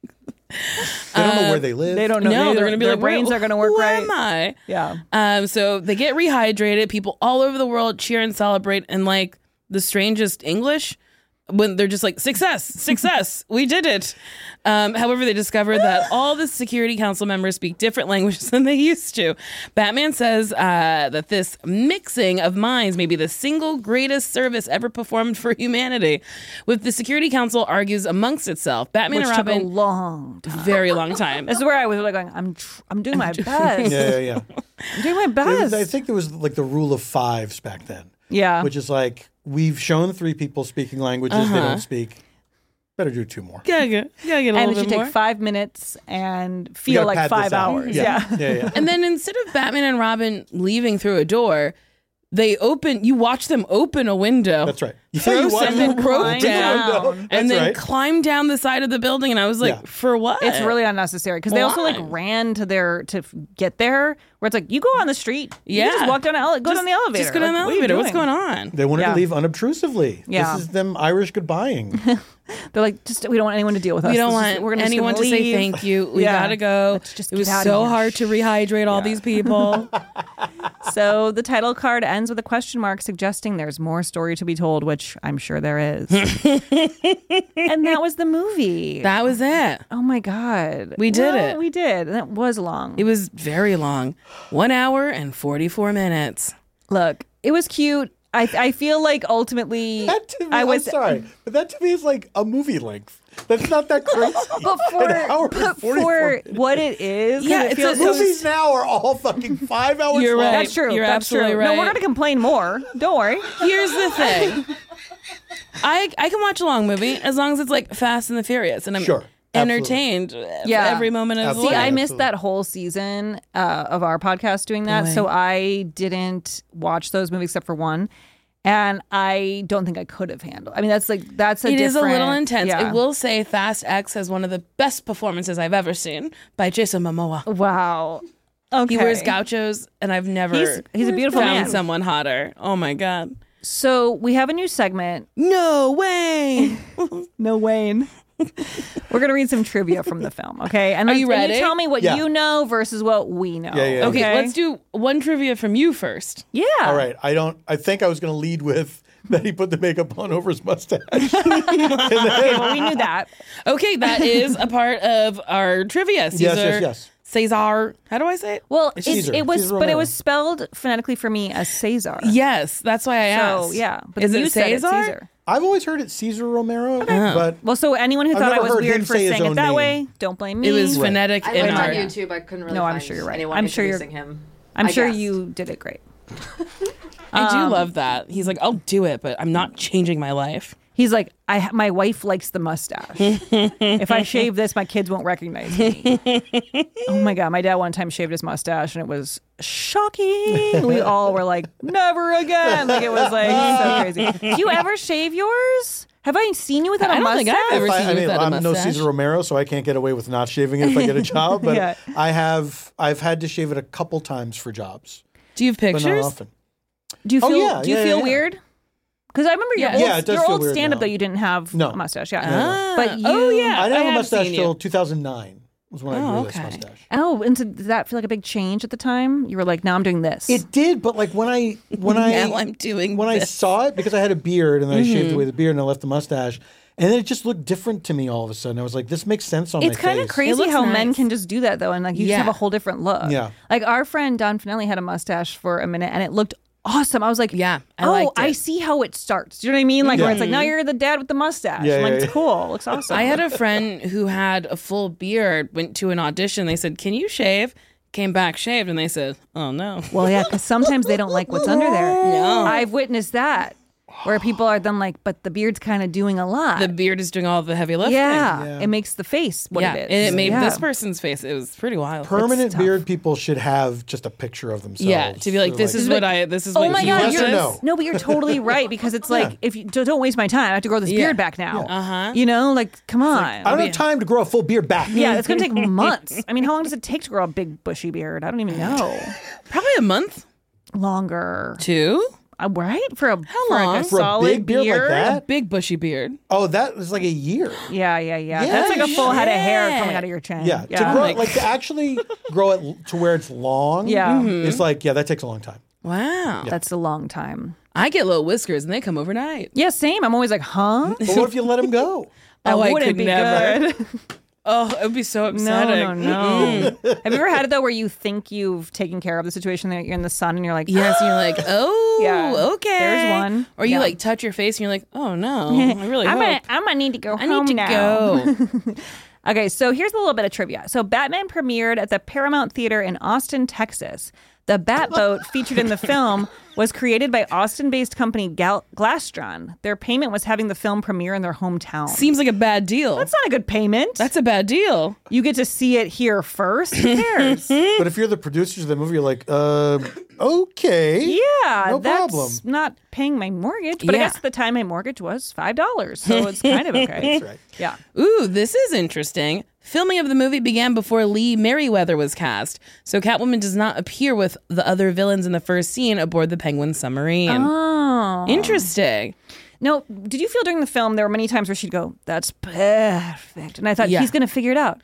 [SPEAKER 8] They don't know where they live.
[SPEAKER 6] They don't know.
[SPEAKER 10] No,
[SPEAKER 6] they
[SPEAKER 10] they're
[SPEAKER 6] don't-
[SPEAKER 10] gonna be
[SPEAKER 6] their
[SPEAKER 10] like,
[SPEAKER 6] brains
[SPEAKER 10] "Who-
[SPEAKER 6] are going to work
[SPEAKER 10] who
[SPEAKER 6] right.
[SPEAKER 10] am I?
[SPEAKER 6] Yeah.
[SPEAKER 10] Um, so they get rehydrated. People all over the world cheer and celebrate in like the strangest English when they're just like, success, success, we did it. Um, however, they discover that all the Security Council members speak different languages than they used to. Batman says uh, that this mixing of minds may be the single greatest service ever performed for humanity. With the Security Council argues amongst itself, Batman
[SPEAKER 6] Which
[SPEAKER 10] and
[SPEAKER 6] took a
[SPEAKER 10] Robin,
[SPEAKER 6] long time.
[SPEAKER 10] very long time.
[SPEAKER 6] This is where I was like going, I'm, tr- I'm doing my best.
[SPEAKER 8] Yeah, yeah, yeah.
[SPEAKER 6] I'm doing my
[SPEAKER 8] There was-
[SPEAKER 6] best.
[SPEAKER 8] I think there was like the rule of fives back then.
[SPEAKER 6] Yeah.
[SPEAKER 8] Which is like, we've shown three people speaking languages they
[SPEAKER 10] Uh-huh.
[SPEAKER 8] don't speak. Better do two more.
[SPEAKER 10] Gotta get, gotta get a
[SPEAKER 6] And it
[SPEAKER 10] little
[SPEAKER 6] should
[SPEAKER 10] bit
[SPEAKER 6] take
[SPEAKER 10] more.
[SPEAKER 6] five minutes and
[SPEAKER 8] You
[SPEAKER 6] feel
[SPEAKER 8] gotta
[SPEAKER 6] like
[SPEAKER 8] pad this
[SPEAKER 6] five
[SPEAKER 8] out.
[SPEAKER 6] hours.
[SPEAKER 8] Yeah.
[SPEAKER 6] Yeah.
[SPEAKER 8] yeah, yeah.
[SPEAKER 10] And then instead of Batman and Robin leaving through a door, they open. You watch them open a window.
[SPEAKER 8] That's right. Yeah,
[SPEAKER 10] Throw
[SPEAKER 8] you watch
[SPEAKER 10] some
[SPEAKER 8] them
[SPEAKER 10] rope
[SPEAKER 6] climb
[SPEAKER 10] down,
[SPEAKER 6] down.
[SPEAKER 10] and
[SPEAKER 8] That's
[SPEAKER 10] then
[SPEAKER 8] right.
[SPEAKER 10] climb down the side of the building. And I was like,
[SPEAKER 8] Yeah.
[SPEAKER 10] for what?
[SPEAKER 6] It's really unnecessary because they also like
[SPEAKER 10] Why?
[SPEAKER 6] ran to their to f- get there. Where it's like you go on the street, you
[SPEAKER 10] Yeah.
[SPEAKER 6] just walk down the ele- go
[SPEAKER 10] Just-
[SPEAKER 6] down the elevator.
[SPEAKER 10] Just go down
[SPEAKER 6] Like,
[SPEAKER 10] the
[SPEAKER 6] what are you
[SPEAKER 10] elevator. What's
[SPEAKER 6] doing?
[SPEAKER 10] going on?
[SPEAKER 8] They wanted
[SPEAKER 6] Yeah.
[SPEAKER 8] to leave unobtrusively.
[SPEAKER 6] Yeah.
[SPEAKER 8] This is them Irish goodbying.
[SPEAKER 6] They're like, just we don't want anyone to deal with us.
[SPEAKER 10] We don't
[SPEAKER 6] This is
[SPEAKER 10] want
[SPEAKER 6] just- we're gonna just
[SPEAKER 10] anyone to
[SPEAKER 6] gonna
[SPEAKER 10] say
[SPEAKER 6] leave.
[SPEAKER 10] thank you. We
[SPEAKER 6] Yeah.
[SPEAKER 10] gotta go.
[SPEAKER 6] Let's just
[SPEAKER 10] it was
[SPEAKER 6] get out of
[SPEAKER 10] so
[SPEAKER 6] here.
[SPEAKER 10] hard to rehydrate all these people.
[SPEAKER 6] So the title card ends with a question mark suggesting there's more story to be told, which I'm sure there is. And that was the movie.
[SPEAKER 10] That was it.
[SPEAKER 6] Oh my God.
[SPEAKER 10] We did
[SPEAKER 6] Well,
[SPEAKER 10] it.
[SPEAKER 6] We did. That was long.
[SPEAKER 10] It was very long. One hour and forty-four minutes.
[SPEAKER 6] Look, it was cute. I I feel like ultimately
[SPEAKER 8] That to me,
[SPEAKER 6] I was
[SPEAKER 8] I'm sorry, but that to me is like a movie length. That's not that crazy.
[SPEAKER 6] but for,
[SPEAKER 8] An hour and
[SPEAKER 6] but
[SPEAKER 8] forty-four
[SPEAKER 6] for what it is,
[SPEAKER 10] Yeah,
[SPEAKER 6] it
[SPEAKER 10] it's
[SPEAKER 6] feels
[SPEAKER 10] a-
[SPEAKER 6] so-
[SPEAKER 8] Movies now are all fucking five hours
[SPEAKER 10] You're
[SPEAKER 8] long.
[SPEAKER 10] right.
[SPEAKER 6] That's true.
[SPEAKER 10] You're
[SPEAKER 6] That's
[SPEAKER 10] absolutely
[SPEAKER 6] true. No, we're
[SPEAKER 10] right.
[SPEAKER 6] gonna complain more. Don't worry.
[SPEAKER 10] Here's the thing. I I can watch a long movie as long as it's like Fast and the Furious, and I'm
[SPEAKER 8] Sure.
[SPEAKER 10] entertained
[SPEAKER 6] Yeah.
[SPEAKER 10] for every moment of the
[SPEAKER 8] Absolutely.
[SPEAKER 6] See,
[SPEAKER 10] way.
[SPEAKER 6] I missed
[SPEAKER 8] absolutely.
[SPEAKER 6] that whole season uh, of our podcast doing that,
[SPEAKER 10] Boy.
[SPEAKER 6] so I didn't watch those movies except for one, and I don't think I could have handled. I mean, that's like that's a
[SPEAKER 10] It is a little
[SPEAKER 6] different-
[SPEAKER 10] intense.
[SPEAKER 6] Yeah.
[SPEAKER 10] I will say Fast X has one of the best performances I've ever seen by Jason Momoa.
[SPEAKER 6] Wow. Okay.
[SPEAKER 10] He wears gauchos, and I've never
[SPEAKER 6] He's- he's a beautiful
[SPEAKER 10] found
[SPEAKER 6] man.
[SPEAKER 10] someone hotter. Oh my god.
[SPEAKER 6] So we have a new segment.
[SPEAKER 10] No way.
[SPEAKER 6] No Wayne. We're gonna read some trivia from the film, okay? And
[SPEAKER 10] Are
[SPEAKER 6] let's-
[SPEAKER 10] you
[SPEAKER 6] and
[SPEAKER 10] ready?
[SPEAKER 6] tell me what
[SPEAKER 8] Yeah.
[SPEAKER 6] you know versus what we know.
[SPEAKER 8] Yeah, yeah,
[SPEAKER 10] Okay,
[SPEAKER 8] yeah.
[SPEAKER 10] let's do one trivia from you first.
[SPEAKER 6] Yeah.
[SPEAKER 8] All right. I don't. I think I was going to lead with that he put the makeup on over his mustache.
[SPEAKER 6] Okay, well, we knew that.
[SPEAKER 10] Okay, that is a part of our trivia. Caesar,
[SPEAKER 8] Yes, yes, yes.
[SPEAKER 10] Caesar. How do I say it?
[SPEAKER 6] Well,
[SPEAKER 8] It's
[SPEAKER 6] it,
[SPEAKER 8] Caesar.
[SPEAKER 6] it was,
[SPEAKER 8] Caesar
[SPEAKER 6] but it
[SPEAKER 8] Romero.
[SPEAKER 6] was spelled phonetically for me as Cesar.
[SPEAKER 10] Yes, that's why I asked.
[SPEAKER 6] So yeah, but
[SPEAKER 10] is
[SPEAKER 6] then
[SPEAKER 10] it
[SPEAKER 6] you said
[SPEAKER 10] Caesar?
[SPEAKER 6] it's Caesar.
[SPEAKER 8] I've always heard it Caesar Romero, but
[SPEAKER 6] Well, so anyone who
[SPEAKER 8] I've
[SPEAKER 6] thought I
[SPEAKER 8] never
[SPEAKER 6] was
[SPEAKER 8] heard him
[SPEAKER 6] weird for
[SPEAKER 8] say his
[SPEAKER 6] saying it
[SPEAKER 8] own
[SPEAKER 6] that
[SPEAKER 8] name.
[SPEAKER 6] way, don't blame me.
[SPEAKER 10] It was
[SPEAKER 8] Right.
[SPEAKER 10] phonetic
[SPEAKER 11] I
[SPEAKER 10] in
[SPEAKER 11] looked
[SPEAKER 10] our.
[SPEAKER 11] on YouTube. I couldn't really
[SPEAKER 6] No, I'm
[SPEAKER 11] find
[SPEAKER 6] sure you're right.
[SPEAKER 11] anyone
[SPEAKER 6] I'm sure you're-
[SPEAKER 11] introducing him.
[SPEAKER 6] I'm
[SPEAKER 11] I
[SPEAKER 6] sure
[SPEAKER 11] guessed.
[SPEAKER 6] you did it great.
[SPEAKER 10] I do
[SPEAKER 6] Um,
[SPEAKER 10] love that. He's like, I'll do it, but I'm not changing my life.
[SPEAKER 6] He's like, I my wife likes the mustache. If I shave this, my kids won't recognize me. Oh my god, my dad one time shaved his mustache and it was shocking. We all were like, never again. Like it was like so crazy. Do you ever shave yours? Have I seen you without a
[SPEAKER 10] I don't
[SPEAKER 6] mustache?
[SPEAKER 10] think I've ever
[SPEAKER 8] if I,
[SPEAKER 10] seen
[SPEAKER 8] I
[SPEAKER 10] you
[SPEAKER 8] mean,
[SPEAKER 10] without a
[SPEAKER 8] I'm no
[SPEAKER 10] mustache.
[SPEAKER 8] Caesar Romero, so I can't get away with not shaving it if I get a job. But
[SPEAKER 6] Yeah.
[SPEAKER 8] I have. I've had to shave it a couple times for jobs,
[SPEAKER 10] Do you have
[SPEAKER 8] but not
[SPEAKER 10] pictures?
[SPEAKER 8] often.
[SPEAKER 6] Do you
[SPEAKER 8] Oh,
[SPEAKER 6] feel?
[SPEAKER 8] yeah,
[SPEAKER 6] do you
[SPEAKER 8] yeah,
[SPEAKER 6] feel
[SPEAKER 8] yeah.
[SPEAKER 6] weird? Because I remember your
[SPEAKER 10] Yeah.
[SPEAKER 6] old,
[SPEAKER 8] Yeah, it does
[SPEAKER 6] your
[SPEAKER 8] feel
[SPEAKER 6] old
[SPEAKER 8] weird
[SPEAKER 6] stand-up
[SPEAKER 8] now.
[SPEAKER 6] though you didn't have
[SPEAKER 8] No.
[SPEAKER 6] a mustache. Yeah,
[SPEAKER 10] Ah.
[SPEAKER 6] but you.
[SPEAKER 10] Oh, yeah.
[SPEAKER 8] I didn't
[SPEAKER 10] I
[SPEAKER 8] have a
[SPEAKER 10] have
[SPEAKER 8] mustache
[SPEAKER 10] seen you.
[SPEAKER 8] till two thousand nine. Was when I
[SPEAKER 10] Oh,
[SPEAKER 8] grew this
[SPEAKER 10] okay.
[SPEAKER 8] mustache.
[SPEAKER 6] Oh, and so did that feel like a big change at the time? You were like, now I'm doing this.
[SPEAKER 8] It did, but like when I when I
[SPEAKER 10] Now I'm doing
[SPEAKER 8] when I
[SPEAKER 10] this.
[SPEAKER 8] saw it because I had a beard and then I
[SPEAKER 6] Mm-hmm.
[SPEAKER 8] shaved away the beard and I left the mustache, and then it just looked different to me all of a sudden. I was like, this makes sense on
[SPEAKER 6] It's
[SPEAKER 8] my
[SPEAKER 6] kind
[SPEAKER 8] face.
[SPEAKER 6] of crazy
[SPEAKER 10] looks
[SPEAKER 6] how men
[SPEAKER 10] nice.
[SPEAKER 6] can just do that though, and like you
[SPEAKER 10] Yeah.
[SPEAKER 6] just have a whole different look.
[SPEAKER 8] Yeah.
[SPEAKER 6] Like our friend Don Finelli had a mustache for a minute, and it looked awesome. I was like,
[SPEAKER 10] Yeah, I
[SPEAKER 6] oh,
[SPEAKER 10] liked
[SPEAKER 6] I
[SPEAKER 10] it.
[SPEAKER 6] see how it starts. Do you know what I mean? Like where it's like now you're the dad with the mustache.
[SPEAKER 8] Yeah,
[SPEAKER 6] I'm like
[SPEAKER 8] yeah,
[SPEAKER 6] it's
[SPEAKER 8] yeah.
[SPEAKER 6] cool. It looks awesome.
[SPEAKER 10] I had a friend who had a full beard, went to an audition. They said, can you shave? Came back shaved, and they said, oh no.
[SPEAKER 6] well, yeah, because sometimes they don't like what's under there.
[SPEAKER 10] No.
[SPEAKER 6] I've witnessed that where people are then like, but the beard's kind of doing a lot.
[SPEAKER 10] The beard is doing all the heavy lifting.
[SPEAKER 6] yeah,
[SPEAKER 8] Yeah.
[SPEAKER 6] it makes the face what
[SPEAKER 10] yeah.
[SPEAKER 6] it is.
[SPEAKER 10] And it made
[SPEAKER 6] yeah.
[SPEAKER 10] this person's face. It was pretty wild.
[SPEAKER 8] Permanent
[SPEAKER 6] tough.
[SPEAKER 8] beard people should have just a picture of themselves.
[SPEAKER 10] Yeah, to be like,
[SPEAKER 8] They're
[SPEAKER 10] this is what I, this is
[SPEAKER 6] Oh
[SPEAKER 10] what
[SPEAKER 6] my
[SPEAKER 10] he
[SPEAKER 6] god!
[SPEAKER 8] Yes
[SPEAKER 10] was.
[SPEAKER 8] or
[SPEAKER 6] You're,
[SPEAKER 8] no?
[SPEAKER 6] no, but you're totally right because it's like if you don't, don't waste my time, I have to grow this
[SPEAKER 10] Yeah.
[SPEAKER 6] beard back now.
[SPEAKER 10] Uh-huh.
[SPEAKER 6] You know, like come on.
[SPEAKER 8] I don't have time to grow a full beard back.
[SPEAKER 6] yeah, it's gonna take months. I mean, how long does it take to grow a big bushy beard? I don't even know.
[SPEAKER 10] Probably a month,
[SPEAKER 6] Longer,
[SPEAKER 10] two.
[SPEAKER 6] uh, right? For a
[SPEAKER 10] How
[SPEAKER 6] for like
[SPEAKER 10] long?
[SPEAKER 6] a
[SPEAKER 8] For a
[SPEAKER 6] solid
[SPEAKER 8] big beard like that?
[SPEAKER 10] A big bushy beard.
[SPEAKER 8] Oh, that was like a year.
[SPEAKER 6] Yeah, yeah, yeah.
[SPEAKER 8] Yeah,
[SPEAKER 6] That's like a full head of hair
[SPEAKER 10] shit.
[SPEAKER 6] coming out of your chin.
[SPEAKER 8] Yeah,
[SPEAKER 6] yeah.
[SPEAKER 8] to grow
[SPEAKER 10] Like-
[SPEAKER 8] like to actually grow it to where it's long.
[SPEAKER 6] Yeah. Mhm.
[SPEAKER 8] it's like yeah, that takes a long time.
[SPEAKER 10] Wow.
[SPEAKER 6] That's a long time.
[SPEAKER 10] I get little whiskers, and they come overnight.
[SPEAKER 6] Yeah, same. I'm always like, huh?
[SPEAKER 8] But what if you let them go?
[SPEAKER 6] That
[SPEAKER 10] Oh, I
[SPEAKER 6] wouldn't
[SPEAKER 10] could
[SPEAKER 6] be
[SPEAKER 10] never.
[SPEAKER 6] good.
[SPEAKER 10] Oh, it would be so
[SPEAKER 6] No,
[SPEAKER 10] upsetting.
[SPEAKER 6] no, no. Have you ever had it though, where you think you've taken care of the situation, that you're in the sun, and you're like,
[SPEAKER 10] Yes, and you're like, oh,
[SPEAKER 6] Yeah.
[SPEAKER 10] okay.
[SPEAKER 6] There's one.
[SPEAKER 10] Or you
[SPEAKER 6] Yeah.
[SPEAKER 10] like touch your face and you're like, oh no, I really
[SPEAKER 6] I'm
[SPEAKER 10] hope.
[SPEAKER 6] gonna, I'm gonna need to go
[SPEAKER 10] I
[SPEAKER 6] home
[SPEAKER 10] need to
[SPEAKER 6] now.
[SPEAKER 10] go.
[SPEAKER 6] Okay, so here's a little bit of trivia. So Batman premiered at the Paramount Theater in Austin, Texas. The Batboat featured in the film was created by Austin-based company Gal- Glastron. Their payment was having the film premiere in their hometown.
[SPEAKER 10] Seems like a bad deal.
[SPEAKER 6] That's not a good payment.
[SPEAKER 10] That's a bad deal.
[SPEAKER 6] You get to see it here first. Who cares?
[SPEAKER 8] But if you're the producers of the movie, you're like, uh, okay.
[SPEAKER 6] Yeah,
[SPEAKER 8] no
[SPEAKER 6] that's
[SPEAKER 8] problem.
[SPEAKER 6] not paying my mortgage. But I
[SPEAKER 10] Yeah.
[SPEAKER 6] guess at the time my mortgage was five dollars. So it's kind of okay.
[SPEAKER 8] That's right.
[SPEAKER 6] Yeah.
[SPEAKER 10] Ooh, this is interesting. Filming of the movie began before Lee Merriweather was cast, so Catwoman does not appear with the other villains in the first scene aboard the Penguin submarine.
[SPEAKER 6] Oh.
[SPEAKER 10] Interesting.
[SPEAKER 6] No, did you feel during the film there were many times where she'd go, "That's perfect," and I thought
[SPEAKER 10] Yeah.
[SPEAKER 6] he's going to figure it out.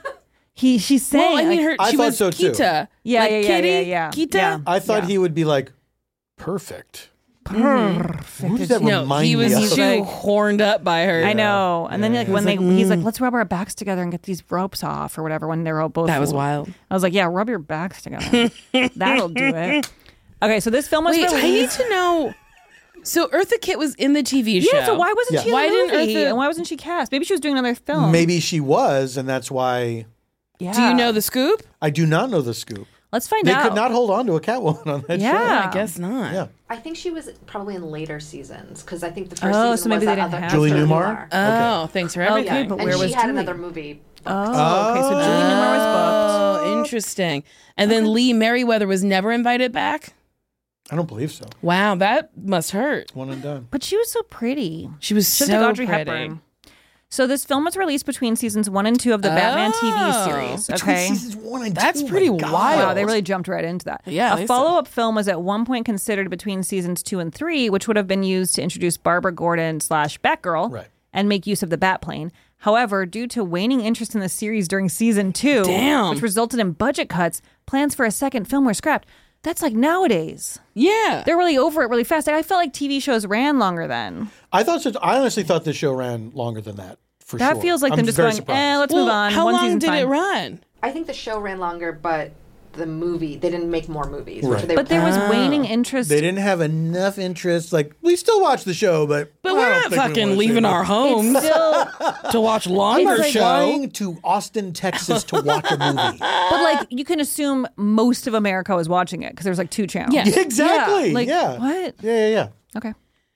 [SPEAKER 6] He, she's saying,
[SPEAKER 10] Well, I mean,
[SPEAKER 6] like-
[SPEAKER 10] her,
[SPEAKER 8] I
[SPEAKER 10] she
[SPEAKER 8] thought
[SPEAKER 10] was
[SPEAKER 8] so, too.
[SPEAKER 10] Kita.
[SPEAKER 6] Yeah,
[SPEAKER 10] like
[SPEAKER 6] yeah, yeah,
[SPEAKER 10] Kitty,
[SPEAKER 6] yeah, yeah.
[SPEAKER 10] Kita.
[SPEAKER 6] Yeah.
[SPEAKER 8] I thought
[SPEAKER 6] Yeah.
[SPEAKER 8] he would be like, perfect.
[SPEAKER 6] perfect.
[SPEAKER 8] Who does that
[SPEAKER 10] No,
[SPEAKER 8] remind
[SPEAKER 10] he was
[SPEAKER 8] me of?
[SPEAKER 10] too
[SPEAKER 6] Like-
[SPEAKER 10] horned up by her.
[SPEAKER 6] I know. And then like when they,
[SPEAKER 10] He's like,
[SPEAKER 6] he's
[SPEAKER 10] mm.
[SPEAKER 6] like, let's rub our backs together and get these ropes off or whatever. When they're all both,
[SPEAKER 10] That was wild.
[SPEAKER 6] I was like, yeah, rub your backs together. That'll do it. Okay, so this film was
[SPEAKER 10] Wait, I need
[SPEAKER 6] released.
[SPEAKER 10] to know. So Eartha Kitt was in the T V show.
[SPEAKER 6] Yeah, so why wasn't
[SPEAKER 8] Yeah.
[SPEAKER 6] she in
[SPEAKER 10] Why
[SPEAKER 6] the
[SPEAKER 10] didn't
[SPEAKER 6] movie?
[SPEAKER 10] Eartha-
[SPEAKER 6] And why wasn't she cast? Maybe she was doing another film.
[SPEAKER 8] Maybe she was, and that's why
[SPEAKER 6] Yeah.
[SPEAKER 10] Do you know the scoop?
[SPEAKER 8] I do not know the scoop.
[SPEAKER 6] Let's find
[SPEAKER 8] They
[SPEAKER 6] out.
[SPEAKER 8] could not hold on to a Catwoman on that
[SPEAKER 6] Yeah.
[SPEAKER 10] I guess not.
[SPEAKER 8] show. Yeah.
[SPEAKER 11] I think she was probably in later seasons because I think the first
[SPEAKER 6] Oh,
[SPEAKER 11] season
[SPEAKER 6] so maybe
[SPEAKER 11] was
[SPEAKER 6] they
[SPEAKER 11] that
[SPEAKER 6] didn't
[SPEAKER 11] other
[SPEAKER 6] have
[SPEAKER 8] Julie
[SPEAKER 11] Esther
[SPEAKER 8] Newmar?
[SPEAKER 10] Oh, thanks for
[SPEAKER 6] Okay,
[SPEAKER 10] everything.
[SPEAKER 6] but
[SPEAKER 11] and
[SPEAKER 6] where
[SPEAKER 11] she
[SPEAKER 6] was
[SPEAKER 11] had
[SPEAKER 6] Julie?
[SPEAKER 11] another movie.
[SPEAKER 6] Oh, okay. So Julie Newmar was booked.
[SPEAKER 10] Oh, interesting. And then Lee Merriweather was never invited back?
[SPEAKER 8] I don't believe so.
[SPEAKER 10] Wow, that must hurt.
[SPEAKER 8] One and done.
[SPEAKER 6] But she was so pretty.
[SPEAKER 10] She was
[SPEAKER 6] She
[SPEAKER 10] so
[SPEAKER 6] looked like Audrey
[SPEAKER 10] pretty.
[SPEAKER 6] Hepburn. So this film was released between seasons one and two of the Batman T V
[SPEAKER 10] Oh.
[SPEAKER 6] series.
[SPEAKER 8] Between
[SPEAKER 6] Okay.
[SPEAKER 8] seasons one and
[SPEAKER 10] That's
[SPEAKER 8] two,
[SPEAKER 10] pretty
[SPEAKER 8] my God.
[SPEAKER 10] wild.
[SPEAKER 6] Wow, they really jumped right into that.
[SPEAKER 10] Yeah,
[SPEAKER 6] A
[SPEAKER 10] they
[SPEAKER 6] follow-up film was at one point considered between seasons two and three, which would have been used to introduce Barbara Gordon slash Batgirl
[SPEAKER 8] Right.
[SPEAKER 6] and make use of the Batplane. However, due to waning interest in the series during season two,
[SPEAKER 10] Damn.
[SPEAKER 6] which resulted in budget cuts, plans for a second film were scrapped. That's like nowadays.
[SPEAKER 10] Yeah.
[SPEAKER 6] They're really over it really fast. I felt like T V shows ran longer then.
[SPEAKER 8] I thought. So, I honestly thought this show ran longer than that. For
[SPEAKER 6] That
[SPEAKER 8] sure.
[SPEAKER 6] feels like
[SPEAKER 8] I'm
[SPEAKER 6] them just
[SPEAKER 8] very
[SPEAKER 6] going,
[SPEAKER 8] surprised.
[SPEAKER 6] eh, let's
[SPEAKER 10] Well,
[SPEAKER 6] move on.
[SPEAKER 10] how
[SPEAKER 6] One
[SPEAKER 10] long
[SPEAKER 6] season's
[SPEAKER 10] did it
[SPEAKER 6] fine.
[SPEAKER 10] run?
[SPEAKER 11] I think the show ran longer, but the movie they didn't make more movies.
[SPEAKER 8] Right.
[SPEAKER 11] Which they
[SPEAKER 6] But there was
[SPEAKER 10] Oh.
[SPEAKER 6] waning interest.
[SPEAKER 8] They didn't have enough interest. Like, we still watch the show, but
[SPEAKER 10] But
[SPEAKER 8] I
[SPEAKER 10] we're
[SPEAKER 8] don't
[SPEAKER 10] not
[SPEAKER 8] think we
[SPEAKER 10] fucking
[SPEAKER 8] wanna
[SPEAKER 10] leaving
[SPEAKER 8] see it.
[SPEAKER 10] our homes
[SPEAKER 6] It's still,
[SPEAKER 10] to watch
[SPEAKER 8] I'm
[SPEAKER 10] longer
[SPEAKER 8] not
[SPEAKER 6] like
[SPEAKER 10] show.
[SPEAKER 8] flying to Austin, Texas to watch a movie.
[SPEAKER 6] but like you can assume most of America was watching it because there's like two channels.
[SPEAKER 10] Yeah.
[SPEAKER 8] Exactly.
[SPEAKER 6] Yeah, like,
[SPEAKER 8] yeah.
[SPEAKER 6] what?
[SPEAKER 8] Yeah, yeah, yeah.
[SPEAKER 6] Okay.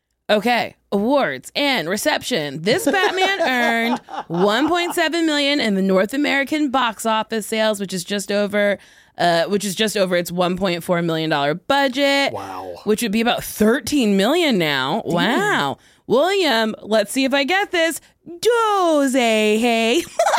[SPEAKER 10] Okay, awards and reception. This Batman earned one point seven million in the North American box office sales, which is just over uh, which is just over its one point four million dollars budget.
[SPEAKER 8] Wow.
[SPEAKER 10] Which would be about thirteen million dollars now. Wow. William, let's see if I get this. Doze, hey.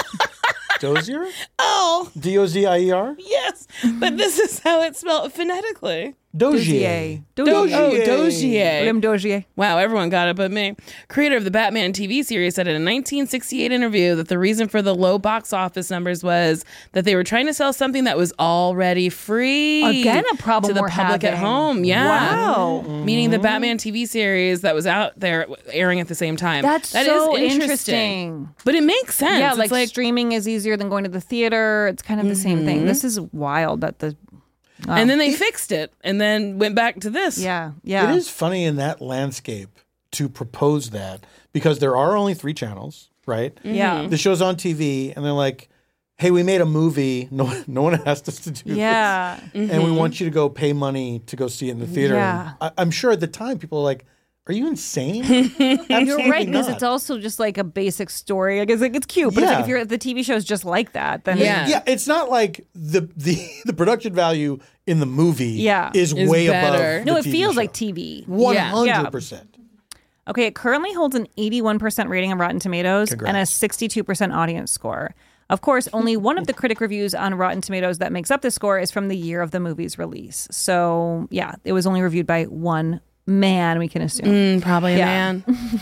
[SPEAKER 8] Dozier?
[SPEAKER 10] Oh,
[SPEAKER 8] D O Z I E R?
[SPEAKER 10] yes. But this is how it's spelled phonetically.
[SPEAKER 8] Dozier.
[SPEAKER 10] Do-
[SPEAKER 8] Dozier.
[SPEAKER 10] oh, Dozier.
[SPEAKER 6] William Dozier.
[SPEAKER 10] Wow, everyone got it but me. Creator of the Batman T V series said in a nineteen sixty-eight interview that the reason for the low box office numbers was that they were trying to sell something that was already free.
[SPEAKER 6] Again, a problem
[SPEAKER 10] to the
[SPEAKER 6] we're
[SPEAKER 10] public at
[SPEAKER 6] having.
[SPEAKER 10] home. Yeah.
[SPEAKER 6] Wow.
[SPEAKER 10] Meaning the Batman T V series that was out there airing at the same time.
[SPEAKER 6] That's
[SPEAKER 10] That is
[SPEAKER 6] so
[SPEAKER 10] interesting.
[SPEAKER 6] interesting.
[SPEAKER 10] But it makes sense.
[SPEAKER 6] Yeah,
[SPEAKER 10] It's
[SPEAKER 6] like,
[SPEAKER 10] like
[SPEAKER 6] streaming is easier than going to the theater. It's kind of the same thing. This is wild that the. Wow.
[SPEAKER 10] and then they fixed it and then went back to this.
[SPEAKER 6] Yeah, yeah.
[SPEAKER 8] It is funny in that landscape to propose that because there are only three channels, right?
[SPEAKER 6] Yeah.
[SPEAKER 8] The show's on T V, and they're like, hey, we made a movie. No, no one asked us to do
[SPEAKER 6] Yeah.
[SPEAKER 8] this. And we want you to go pay money to go see it in the theater.
[SPEAKER 6] Yeah.
[SPEAKER 8] I, I'm sure at the time people were like, are you insane?
[SPEAKER 6] You're
[SPEAKER 8] Absolutely
[SPEAKER 6] right, because
[SPEAKER 8] not.
[SPEAKER 6] it's also just like a basic story. I guess like it's cute, but it's
[SPEAKER 8] Yeah.
[SPEAKER 6] like if you're the T V show is just like that, then
[SPEAKER 10] Yeah.
[SPEAKER 8] Yeah, it's not like the the the production value in the movie
[SPEAKER 6] Yeah.
[SPEAKER 8] is,
[SPEAKER 10] Is
[SPEAKER 8] way
[SPEAKER 10] better.
[SPEAKER 8] above.
[SPEAKER 6] no,
[SPEAKER 8] the
[SPEAKER 6] it
[SPEAKER 8] T V
[SPEAKER 6] feels
[SPEAKER 8] show.
[SPEAKER 6] like T V.
[SPEAKER 8] one
[SPEAKER 6] Yeah.
[SPEAKER 8] hundred percent.
[SPEAKER 6] Okay, it currently holds an eighty-one percent rating on Rotten Tomatoes and a
[SPEAKER 8] Congrats.
[SPEAKER 6] sixty-two percent audience score. Of course, only one of the critic reviews on Rotten Tomatoes that makes up the score is from the year of the movie's release. So, yeah, it was only reviewed by one man, we can assume.
[SPEAKER 10] Mm, probably a
[SPEAKER 6] Yeah.
[SPEAKER 10] man.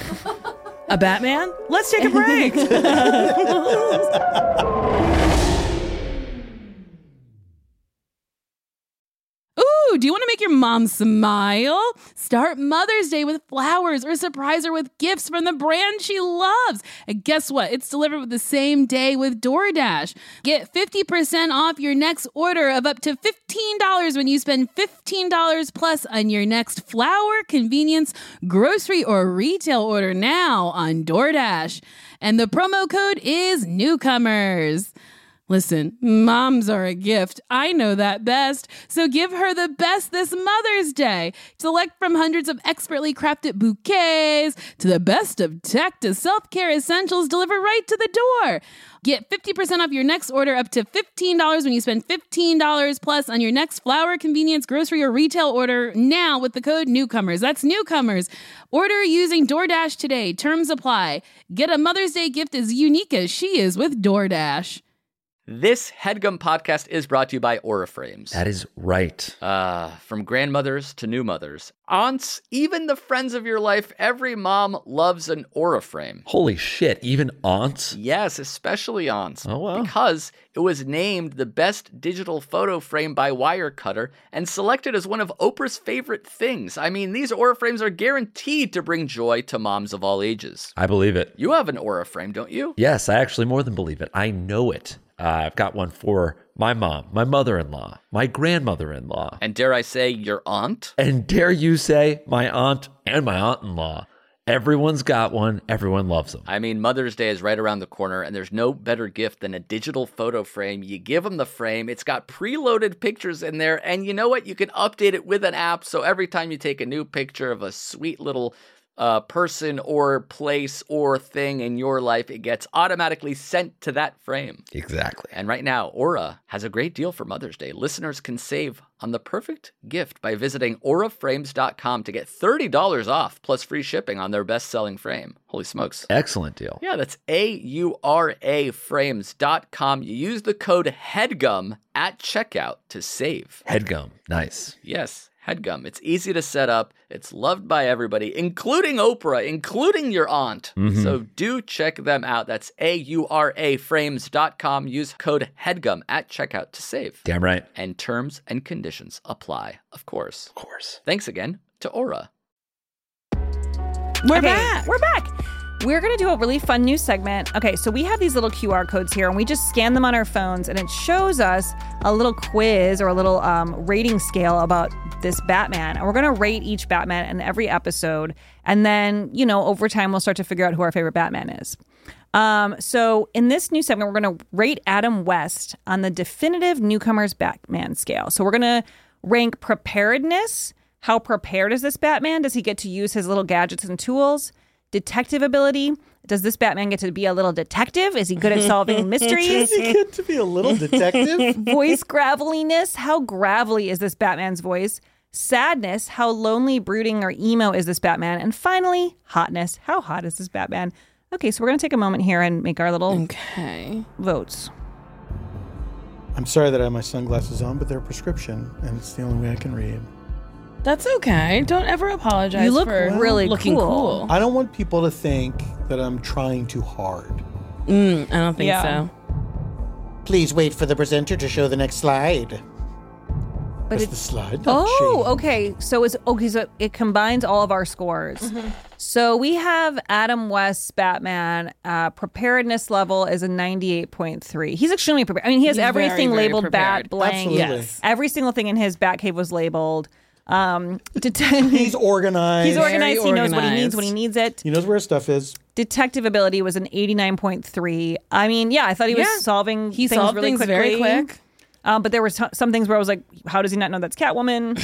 [SPEAKER 10] A Batman? Let's take a break. Ooh, do you want to make your mom smile? Start Mother's Day with flowers or surprise her with gifts from the brand she loves. And guess what? It's delivered with the same day with DoorDash. Get fifty percent off your next order of up to fifteen dollars when you spend fifteen dollars plus on your next flower, convenience, grocery, or retail order now on DoorDash. And the promo code is Newcomers.
[SPEAKER 7] Listen, moms are a gift. I know that best. So give her the best this Mother's Day. Select from hundreds of expertly crafted bouquets to the best of tech to self-care essentials delivered right to the door. Get fifty percent off your next order up to fifteen dollars when you spend fifteen dollars plus on your next flower, convenience, grocery, or retail order now with the code NEWCOMERS. That's NEWCOMERS. Order using DoorDash today. Terms apply. Get a Mother's Day gift as unique as she is with DoorDash.
[SPEAKER 12] This HeadGum podcast is brought to you by Aura Frames.
[SPEAKER 13] That is right.
[SPEAKER 12] Uh, from grandmothers to new mothers, aunts, even the friends of your life, every mom loves an Aura frame.
[SPEAKER 13] Holy shit, even aunts?
[SPEAKER 12] Yes, especially aunts.
[SPEAKER 13] Oh, wow.
[SPEAKER 12] Because it was named the best digital photo frame by Wirecutter and selected as one of Oprah's favorite things. I mean, these Aura frames are guaranteed to bring joy to moms of all ages.
[SPEAKER 13] I believe it.
[SPEAKER 12] You have an Aura frame, don't you?
[SPEAKER 13] Yes, I actually more than believe it. I know it. Uh, I've got one for my mom, my mother-in-law, my grandmother-in-law.
[SPEAKER 12] And dare I say, your aunt?
[SPEAKER 13] And dare you say, my aunt and my aunt-in-law. Everyone's got one. Everyone loves them.
[SPEAKER 12] I mean, Mother's Day is right around the corner, and there's no better gift than a digital photo frame. You give them the frame. It's got preloaded pictures in there, and you know what? You can update it with an app, so every time you take a new picture of a sweet little uh, person or place or thing in your life, it gets automatically sent to that frame.
[SPEAKER 13] Exactly.
[SPEAKER 12] And right now, Aura has a great deal for Mother's Day. Listeners can save on the perfect gift by visiting aura frames dot com to get thirty dollars off plus free shipping on their best-selling frame. Holy smokes.
[SPEAKER 13] Excellent deal.
[SPEAKER 12] Yeah, that's A U R A frames dot com. You use the code HEADGUM at checkout to save.
[SPEAKER 13] HeadGum. Nice.
[SPEAKER 12] Yes. HeadGum. It's easy to set up. It's loved by everybody, including Oprah, including your aunt.
[SPEAKER 13] Mm-hmm.
[SPEAKER 12] So do check them out. That's A U R A frames dot com. Use code HEADGUM at checkout to save.
[SPEAKER 13] Damn right.
[SPEAKER 12] And terms and conditions apply, of course.
[SPEAKER 13] Of course.
[SPEAKER 12] Thanks again to Aura.
[SPEAKER 6] We're okay, back. We're back. We're going to do a really fun new segment. Okay, so we have these little Q R codes here, and we just scan them on our phones, and it shows us a little quiz or a little um, rating scale about this Batman. And we're going to rate each Batman in every episode. And then, you know, over time, we'll start to figure out who our favorite Batman is. Um, so in this new segment, we're going to rate Adam West on the definitive newcomers Batman scale. So we're going to rank preparedness. How prepared is this Batman? Does he get to use his little gadgets and tools? Detective ability. Does this Batman get to be a little detective? Is he good at solving mysteries?
[SPEAKER 8] Does he get to be a little detective?
[SPEAKER 6] Voice graveliness. How gravelly is this Batman's voice? Sadness. How lonely, brooding, or emo is this Batman? And finally, hotness. How hot is this Batman? Okay, so we're going to take a moment here and make our little
[SPEAKER 10] okay.
[SPEAKER 6] votes.
[SPEAKER 8] I'm sorry that I have my sunglasses on, but they're a prescription, and it's the only way I can read.
[SPEAKER 10] That's okay. Don't ever apologize.
[SPEAKER 6] You look
[SPEAKER 10] for
[SPEAKER 6] really
[SPEAKER 10] looking
[SPEAKER 6] cool.
[SPEAKER 10] cool.
[SPEAKER 8] I don't want people to think that I'm trying too hard.
[SPEAKER 10] Mm, I don't think
[SPEAKER 6] Yeah.
[SPEAKER 10] so.
[SPEAKER 14] Please wait for the presenter to show the next slide.
[SPEAKER 6] But
[SPEAKER 8] That's
[SPEAKER 6] it,
[SPEAKER 8] the slide. not
[SPEAKER 6] oh,
[SPEAKER 8] shade.
[SPEAKER 6] okay. So it's okay. So it combines all of our scores.
[SPEAKER 10] Mm-hmm.
[SPEAKER 6] So we have Adam West's Batman. Uh, preparedness level is a ninety-eight point three. He's extremely prepared. I mean, he has
[SPEAKER 10] He's very,
[SPEAKER 6] everything
[SPEAKER 10] very
[SPEAKER 6] labeled
[SPEAKER 10] prepared.
[SPEAKER 6] bat blank.
[SPEAKER 8] Absolutely.
[SPEAKER 10] Yes.
[SPEAKER 6] Every single thing in his Batcave was labeled. Um, det-
[SPEAKER 8] He's organized.
[SPEAKER 6] He's organized.
[SPEAKER 10] Very
[SPEAKER 6] He knows what he needs
[SPEAKER 10] organized.
[SPEAKER 6] when he needs it.
[SPEAKER 8] He knows where his stuff is.
[SPEAKER 6] Detective ability was an eighty-nine point three. I mean, yeah, I thought he was
[SPEAKER 10] Yeah.
[SPEAKER 6] solving
[SPEAKER 10] He
[SPEAKER 6] things
[SPEAKER 10] solved
[SPEAKER 6] really
[SPEAKER 10] things
[SPEAKER 6] quickly.
[SPEAKER 10] very quick.
[SPEAKER 6] Um, but there were t- some things where I was like, how does he not know that's Catwoman?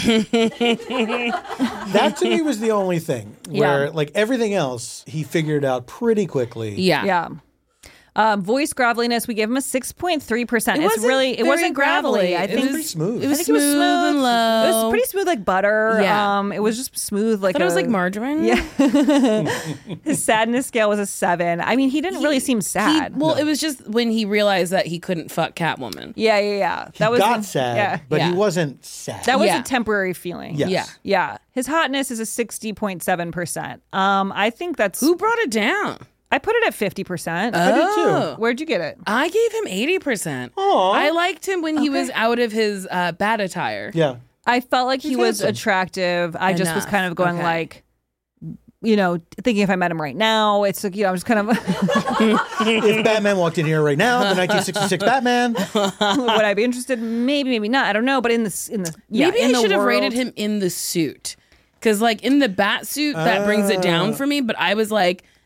[SPEAKER 8] That to me was the only thing where,
[SPEAKER 6] Yeah.
[SPEAKER 8] like everything else, he figured out pretty quickly.
[SPEAKER 10] Yeah.
[SPEAKER 6] Yeah. Um, voice graveliness, we gave him a six point three percent.
[SPEAKER 10] It
[SPEAKER 6] It's
[SPEAKER 10] wasn't
[SPEAKER 6] really, it
[SPEAKER 10] very
[SPEAKER 6] wasn't gravelly.
[SPEAKER 10] gravelly.
[SPEAKER 6] I
[SPEAKER 10] It
[SPEAKER 6] think
[SPEAKER 10] was
[SPEAKER 8] pretty smooth.
[SPEAKER 10] It was
[SPEAKER 6] I think it was
[SPEAKER 10] smooth
[SPEAKER 6] smooth.
[SPEAKER 10] and low.
[SPEAKER 6] It was pretty smooth like butter.
[SPEAKER 10] Yeah.
[SPEAKER 6] Um, it was just smooth like
[SPEAKER 10] I thought
[SPEAKER 6] a,
[SPEAKER 10] it was like margarine.
[SPEAKER 6] Yeah. His sadness scale was a seven. I mean, he didn't really seem
[SPEAKER 10] He,
[SPEAKER 6] sad.
[SPEAKER 10] well, it was just when he realized that he couldn't fuck Catwoman.
[SPEAKER 6] yeah, yeah, yeah.
[SPEAKER 8] He
[SPEAKER 6] That was
[SPEAKER 8] got sad,
[SPEAKER 6] Yeah.
[SPEAKER 8] but
[SPEAKER 10] Yeah.
[SPEAKER 8] he wasn't sad.
[SPEAKER 6] That was
[SPEAKER 10] Yeah.
[SPEAKER 6] a temporary feeling.
[SPEAKER 8] Yes.
[SPEAKER 10] Yeah.
[SPEAKER 6] Yeah. His hotness is a sixty point seven percent. Um, I think that's
[SPEAKER 10] Who brought it down?
[SPEAKER 6] I put it at fifty percent.
[SPEAKER 8] I did
[SPEAKER 10] Oh.
[SPEAKER 8] too.
[SPEAKER 6] Where'd you get it?
[SPEAKER 10] I gave him eighty percent.
[SPEAKER 8] Aw.
[SPEAKER 10] I liked him when he was out of his uh, bat attire.
[SPEAKER 8] Yeah.
[SPEAKER 6] I felt like he
[SPEAKER 8] He's
[SPEAKER 6] was
[SPEAKER 8] handsome.
[SPEAKER 6] attractive. I just was
[SPEAKER 10] Enough.
[SPEAKER 6] kind of going
[SPEAKER 10] Okay.
[SPEAKER 6] like, you know, thinking if I met him right now, it's like, you know, I'm just kind of,
[SPEAKER 8] If Batman walked in here right now, the nineteen sixty-six Batman,
[SPEAKER 6] would I be interested? Maybe, maybe not. I don't know. But in this, in the, yeah,
[SPEAKER 10] Maybe
[SPEAKER 6] in
[SPEAKER 10] I
[SPEAKER 6] the
[SPEAKER 10] should have
[SPEAKER 6] world-
[SPEAKER 10] rated him in the suit. Because, like, in the bat suit, that brings it down for me. But I was like,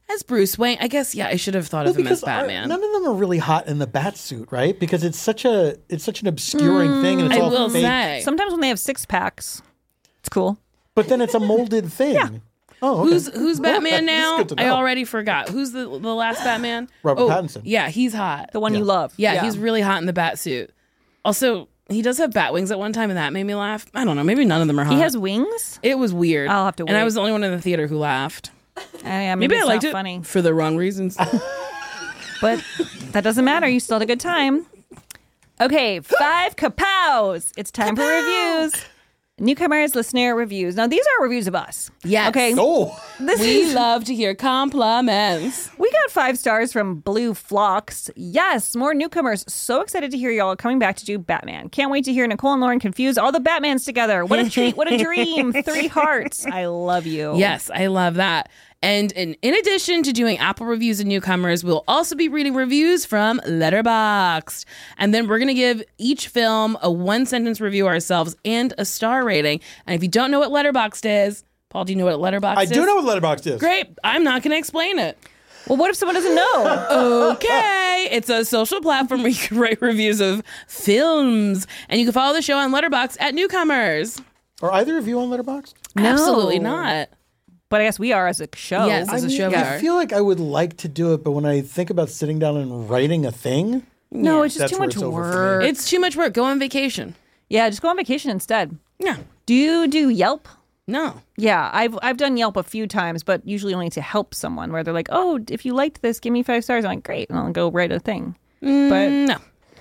[SPEAKER 10] as Bruce Wayne. I guess yeah, I should have thought
[SPEAKER 8] Well,
[SPEAKER 10] of him as
[SPEAKER 8] because are-
[SPEAKER 10] Batman.
[SPEAKER 8] none of them are really hot in the bat suit, right? Because it's such a it's such an obscuring thing, and it's
[SPEAKER 10] I
[SPEAKER 8] all
[SPEAKER 10] will
[SPEAKER 8] fake.
[SPEAKER 10] say.
[SPEAKER 6] Sometimes when they have six packs, it's cool.
[SPEAKER 8] But then it's a molded thing. Yeah. Oh, okay.
[SPEAKER 10] Who's who's Batman
[SPEAKER 8] This is
[SPEAKER 10] now?
[SPEAKER 8] good to
[SPEAKER 10] I
[SPEAKER 8] know.
[SPEAKER 10] already forgot. Who's the the last Batman?
[SPEAKER 8] Robert
[SPEAKER 10] oh,
[SPEAKER 8] Pattinson.
[SPEAKER 10] Yeah, he's hot.
[SPEAKER 6] The one you love.
[SPEAKER 10] Yeah,
[SPEAKER 6] Yeah.
[SPEAKER 10] he's really hot in the bat suit. Also, he does have bat wings at one time, and that made me laugh. I don't know. Maybe none of them are hot.
[SPEAKER 6] He has wings?
[SPEAKER 10] It was weird.
[SPEAKER 6] I'll have to
[SPEAKER 10] And I
[SPEAKER 6] wait.
[SPEAKER 10] was the only one in the theater who laughed.
[SPEAKER 6] Uh, yeah,
[SPEAKER 10] Maybe,
[SPEAKER 6] maybe,
[SPEAKER 10] I
[SPEAKER 6] it's
[SPEAKER 10] liked
[SPEAKER 6] not
[SPEAKER 10] it
[SPEAKER 6] funny.
[SPEAKER 10] for the wrong reasons.
[SPEAKER 6] But that doesn't matter. You still had a good time. Okay, five kapows. It's time for reviews. Newcomers, listener reviews. Now, these are reviews of us.
[SPEAKER 10] Yes.
[SPEAKER 6] Okay.
[SPEAKER 8] Oh.
[SPEAKER 6] This
[SPEAKER 10] we
[SPEAKER 6] is,
[SPEAKER 10] love to hear compliments.
[SPEAKER 6] we got five stars from Blue Flocks. Yes, more newcomers. So excited to hear y'all coming back to do Batman. Can't wait to hear Nicole and Lauren confuse all the Batmans together. What a treat. What a dream. Three hearts. I love you.
[SPEAKER 10] Yes, I love that. And in, in addition to doing Apple reviews and newcomers, we'll also be reading reviews from Letterboxd. And then we're going to give each film a one-sentence review ourselves and a star rating. And if you don't know what Letterboxd is, Paul, do you know what Letterboxd
[SPEAKER 8] I
[SPEAKER 10] is?
[SPEAKER 8] do know what Letterboxd is.
[SPEAKER 10] Great. I'm not going to explain it.
[SPEAKER 6] Well, what if someone doesn't know?
[SPEAKER 10] Okay. It's a social platform where you can write reviews of films. And you can follow the show on Letterboxd at Newcomers.
[SPEAKER 8] Are either of you on Letterboxd?
[SPEAKER 6] No.
[SPEAKER 10] Absolutely not.
[SPEAKER 6] But I guess we are as a show.
[SPEAKER 10] Yes, as
[SPEAKER 8] I
[SPEAKER 10] a
[SPEAKER 8] mean,
[SPEAKER 10] show we
[SPEAKER 8] I
[SPEAKER 10] are.
[SPEAKER 8] feel like I would like to do it, but when I think about sitting down and writing a thing,
[SPEAKER 6] No, it's just
[SPEAKER 8] That's
[SPEAKER 6] too
[SPEAKER 8] where
[SPEAKER 6] much
[SPEAKER 8] it's over for me.
[SPEAKER 6] work.
[SPEAKER 10] It's too much work. Go on vacation.
[SPEAKER 6] Yeah, just go on vacation instead.
[SPEAKER 10] Yeah.
[SPEAKER 6] Do you do Yelp?
[SPEAKER 10] No.
[SPEAKER 6] Yeah, I've I've done Yelp a few times, but usually only to help someone where they're like, "Oh, if you liked this, give me five stars." I'm like, "Great," and I'll go write a thing. But
[SPEAKER 10] No.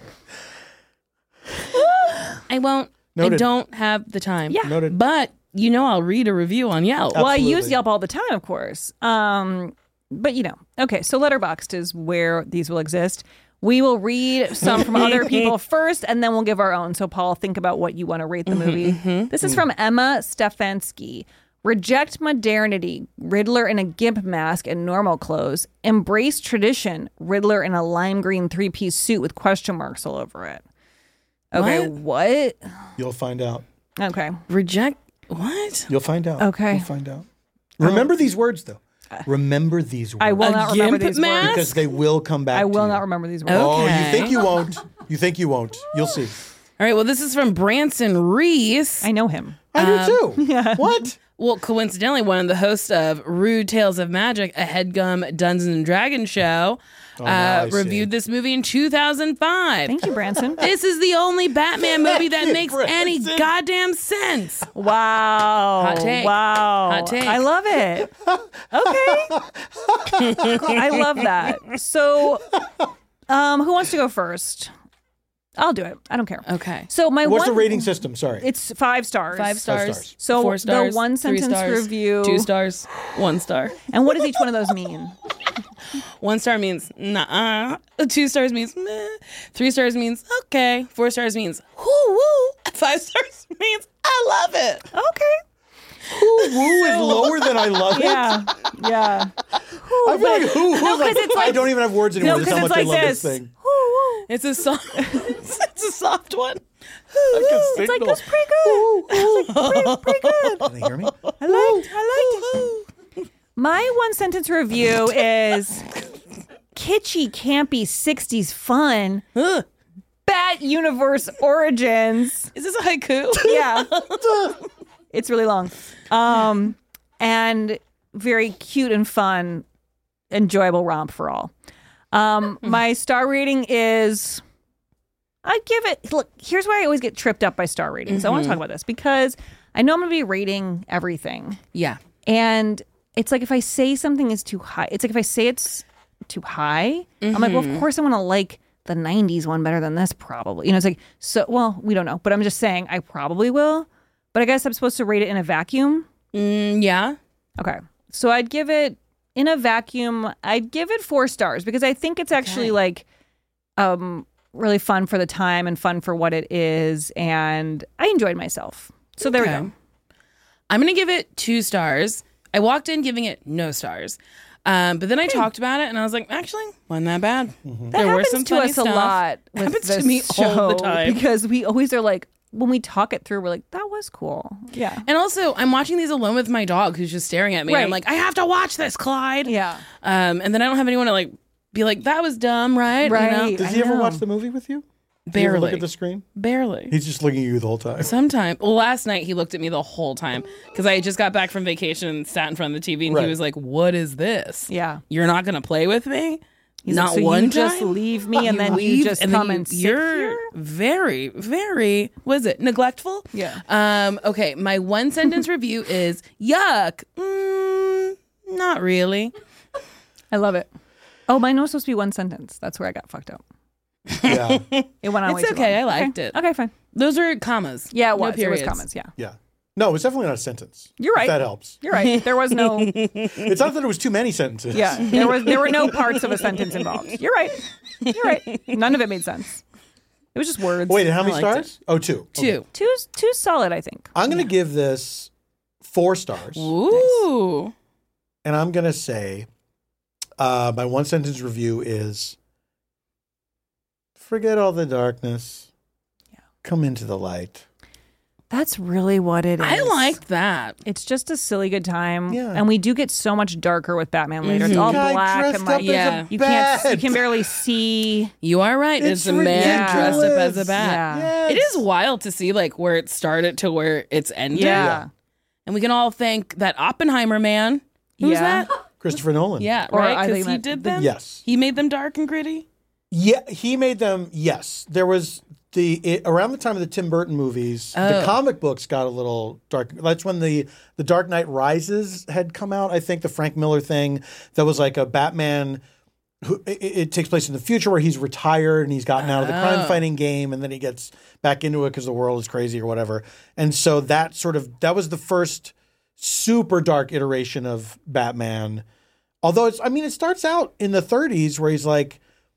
[SPEAKER 10] I won't. I
[SPEAKER 8] Noted.
[SPEAKER 10] don't have the time.
[SPEAKER 6] Yeah.
[SPEAKER 8] Noted.
[SPEAKER 10] But you know I'll read a review on Yelp.
[SPEAKER 6] well, I use
[SPEAKER 8] Absolutely.
[SPEAKER 6] Yelp all the time, of course. Um, but you know, okay. So Letterboxd is where these will exist. We will read some from other people first, and then we'll give our own. So, Paul, think about what you want to rate the movie. This is from Emma Stefanski. Reject modernity, Riddler in a gimp mask and normal clothes. Embrace tradition, Riddler in a lime green three-piece suit with question marks all over it. Okay, what?
[SPEAKER 8] you'll find out.
[SPEAKER 6] Okay.
[SPEAKER 10] Reject what?
[SPEAKER 8] You'll find out.
[SPEAKER 6] Okay.
[SPEAKER 8] You'll find out. Remember these words, though. Remember these words.
[SPEAKER 6] I will
[SPEAKER 10] A
[SPEAKER 6] not remember
[SPEAKER 10] gimp
[SPEAKER 6] these
[SPEAKER 10] mask?
[SPEAKER 6] words.
[SPEAKER 8] Because they will come back
[SPEAKER 6] I will
[SPEAKER 8] to
[SPEAKER 6] not
[SPEAKER 8] you.
[SPEAKER 6] remember these words.
[SPEAKER 8] Oh, you
[SPEAKER 10] Okay.
[SPEAKER 8] think you won't. You think you won't. You'll see.
[SPEAKER 10] All right. Well, this is from Branson Reese.
[SPEAKER 6] I know him.
[SPEAKER 8] I
[SPEAKER 10] Um,
[SPEAKER 8] do too. What?
[SPEAKER 10] Well, coincidentally, one of the hosts of Rude Tales of Magic, a HeadGum Dungeons and Dragons show,
[SPEAKER 8] Oh, now I
[SPEAKER 10] uh,
[SPEAKER 8] see.
[SPEAKER 10] reviewed this movie in two thousand five.
[SPEAKER 6] Thank you, Branson.
[SPEAKER 10] This is the only Batman movie that
[SPEAKER 8] you,
[SPEAKER 10] makes any
[SPEAKER 8] Branson.
[SPEAKER 10] goddamn sense.
[SPEAKER 6] Wow.
[SPEAKER 10] Hot take.
[SPEAKER 6] Wow.
[SPEAKER 10] Hot take.
[SPEAKER 6] I love it. Okay. I love that. So, um, who wants to go first? I'll do it. I don't care.
[SPEAKER 10] Okay.
[SPEAKER 6] So my
[SPEAKER 8] What's
[SPEAKER 6] one,
[SPEAKER 8] the rating system? Sorry.
[SPEAKER 6] It's five stars.
[SPEAKER 10] Five stars.
[SPEAKER 8] stars.
[SPEAKER 6] So
[SPEAKER 10] four
[SPEAKER 6] the
[SPEAKER 10] stars.
[SPEAKER 6] one
[SPEAKER 10] three
[SPEAKER 6] sentence
[SPEAKER 10] stars,
[SPEAKER 6] review.
[SPEAKER 10] Two stars. One star.
[SPEAKER 6] And what does each one of those mean?
[SPEAKER 10] One star means nah. Two stars means meh. Three stars means okay. Four stars means whoo woo. Five stars means I love it.
[SPEAKER 6] Okay.
[SPEAKER 8] Who woo is lower than I love it.
[SPEAKER 6] Yeah. Yeah.
[SPEAKER 8] I feel like who woo
[SPEAKER 6] No,
[SPEAKER 8] is like,
[SPEAKER 6] 'cause it's like-
[SPEAKER 8] I don't even have words anymore.
[SPEAKER 6] No,
[SPEAKER 8] That's
[SPEAKER 6] because
[SPEAKER 8] how
[SPEAKER 6] it's
[SPEAKER 8] much
[SPEAKER 6] like
[SPEAKER 8] I love
[SPEAKER 6] this.
[SPEAKER 8] this thing.
[SPEAKER 10] It's a soft. it's a soft one.
[SPEAKER 6] It's like that's pretty good. It's like pretty, pretty good.
[SPEAKER 8] Can they hear me?
[SPEAKER 6] I liked. I liked it. My one sentence review is kitschy, campy, sixties fun.
[SPEAKER 10] Ugh.
[SPEAKER 6] Bat Universe Origins.
[SPEAKER 10] Is this a haiku?
[SPEAKER 6] Yeah. It's really long. Um, and very cute and fun, enjoyable romp for all. Um, my star rating is, I'd give it, look, here's where I always get tripped up by star ratings. I want to talk about this because I know I'm going to be rating everything.
[SPEAKER 10] Yeah.
[SPEAKER 6] And it's like if I say something is too high, it's like if I say it's too high, I'm like, well, of course I want to like the nineties one better than this probably. You know, it's like, so, well, we don't know. But I'm just saying I probably will. But I guess I'm supposed to rate it in a vacuum.
[SPEAKER 10] Mm, yeah.
[SPEAKER 6] Okay. So I'd give it, in a vacuum, I'd give it four stars because I think it's actually
[SPEAKER 10] Okay.
[SPEAKER 6] like um, really fun for the time and fun for what it is. And I enjoyed myself. So there we
[SPEAKER 10] Okay.
[SPEAKER 6] go.
[SPEAKER 10] I'm going to give it two stars. I walked in giving it no stars. Um, but then I talked about it and I was like, actually, wasn't that bad.
[SPEAKER 6] That
[SPEAKER 10] There were
[SPEAKER 6] happens
[SPEAKER 10] some
[SPEAKER 6] to
[SPEAKER 10] funny
[SPEAKER 6] us
[SPEAKER 10] stuff.
[SPEAKER 6] a lot with
[SPEAKER 10] Happens
[SPEAKER 6] this
[SPEAKER 10] to me
[SPEAKER 6] show
[SPEAKER 10] all the time.
[SPEAKER 6] because we always are like, when we talk it through, we're like, that was cool. Yeah.
[SPEAKER 10] And also, I'm watching these alone with my dog who's just staring at me.
[SPEAKER 6] Right.
[SPEAKER 10] And I'm like, I have to watch this, Clyde.
[SPEAKER 6] Yeah.
[SPEAKER 10] Um, and then I don't have anyone to like be like, that was dumb, right? You
[SPEAKER 6] Right.
[SPEAKER 10] know?
[SPEAKER 8] Does he ever watch the movie with you? Does he ever
[SPEAKER 10] Barely.
[SPEAKER 8] look at the screen?
[SPEAKER 10] Barely.
[SPEAKER 8] He's just looking at you the whole time.
[SPEAKER 10] Sometime. Well, last night he looked at me the whole time because I had just got back from vacation and sat in front of the T V and
[SPEAKER 8] Right.
[SPEAKER 10] he was like, what is this?
[SPEAKER 6] Yeah.
[SPEAKER 10] You're not going to play with me?
[SPEAKER 6] He's
[SPEAKER 10] Not
[SPEAKER 6] like, so
[SPEAKER 10] one
[SPEAKER 6] you just
[SPEAKER 10] time?
[SPEAKER 6] leave me and then you
[SPEAKER 10] leave,
[SPEAKER 6] just
[SPEAKER 10] then
[SPEAKER 6] come
[SPEAKER 10] you-
[SPEAKER 6] and sit
[SPEAKER 10] You're
[SPEAKER 6] here?
[SPEAKER 10] very, very, what is it, neglectful?
[SPEAKER 6] Yeah.
[SPEAKER 10] Um, okay, my one sentence review is, yuck. Mm, not really.
[SPEAKER 6] I love it. Oh, mine was supposed to be one sentence. That's where I got fucked up.
[SPEAKER 8] Yeah.
[SPEAKER 6] It went on way
[SPEAKER 10] It's
[SPEAKER 6] too
[SPEAKER 10] okay,
[SPEAKER 6] long.
[SPEAKER 10] I liked
[SPEAKER 6] Okay.
[SPEAKER 10] it.
[SPEAKER 6] Okay, fine.
[SPEAKER 10] Those are commas.
[SPEAKER 6] Yeah, it
[SPEAKER 10] No
[SPEAKER 6] was. It was
[SPEAKER 10] periods.
[SPEAKER 6] comments, yeah.
[SPEAKER 8] Yeah. No, it was definitely not a sentence.
[SPEAKER 6] You're right.
[SPEAKER 8] If that helps.
[SPEAKER 6] You're right. There was no
[SPEAKER 8] It's not that it was too many sentences.
[SPEAKER 6] Yeah. There was there were no parts of a sentence involved. You're right. You're right. None of it made sense. It was just words.
[SPEAKER 8] Wait, and how many
[SPEAKER 10] I liked
[SPEAKER 8] stars? Oh, two.
[SPEAKER 10] Two.
[SPEAKER 8] Okay.
[SPEAKER 6] Two's two's solid, I think.
[SPEAKER 8] I'm going to give this four stars.
[SPEAKER 10] Ooh.
[SPEAKER 8] And I'm going to say uh, my one sentence review is forget all the darkness.
[SPEAKER 6] Yeah.
[SPEAKER 8] Come into the light.
[SPEAKER 6] That's really what it is.
[SPEAKER 10] I liked that.
[SPEAKER 6] It's just a silly good time.
[SPEAKER 8] Yeah.
[SPEAKER 6] And we do get so much darker with Batman later. It's
[SPEAKER 10] Mhm.
[SPEAKER 6] all
[SPEAKER 8] Guy
[SPEAKER 6] black
[SPEAKER 8] dressed
[SPEAKER 6] and
[SPEAKER 8] up
[SPEAKER 6] like
[SPEAKER 8] as
[SPEAKER 10] Yeah.
[SPEAKER 8] a
[SPEAKER 6] you can't you
[SPEAKER 8] bat.
[SPEAKER 6] can barely see.
[SPEAKER 10] You are right. It's,
[SPEAKER 8] It's
[SPEAKER 10] a man dressed up as a
[SPEAKER 8] ridiculous.
[SPEAKER 10] bat.
[SPEAKER 6] Yeah.
[SPEAKER 10] It is wild to see like where it started to where it's ended.
[SPEAKER 6] Yeah.
[SPEAKER 10] And we can all thank that Oppenheimer man. Who's
[SPEAKER 6] Yeah.
[SPEAKER 10] that?
[SPEAKER 8] Christopher Nolan.
[SPEAKER 10] Yeah,
[SPEAKER 6] Or
[SPEAKER 10] right?
[SPEAKER 6] I
[SPEAKER 10] Because
[SPEAKER 6] think
[SPEAKER 10] he
[SPEAKER 6] that-
[SPEAKER 10] did
[SPEAKER 6] the-
[SPEAKER 10] them?
[SPEAKER 8] Yes.
[SPEAKER 10] He made them dark and gritty?
[SPEAKER 8] Yeah, he made them. Yes, there was the it, around the time of the Tim Burton movies, the
[SPEAKER 10] Oh.
[SPEAKER 8] comic books got a little dark. That's when the the Dark Knight Rises had come out. I think the Frank Miller thing that was like a Batman. Who, it, it takes place in the future where he's retired and he's gotten out of the crime
[SPEAKER 10] Oh.
[SPEAKER 8] fighting game, and then he gets back into it because the world is crazy or whatever. And so that sort of that was the first super dark iteration of Batman. Although it's, I mean, it starts out in the thirties where he's like,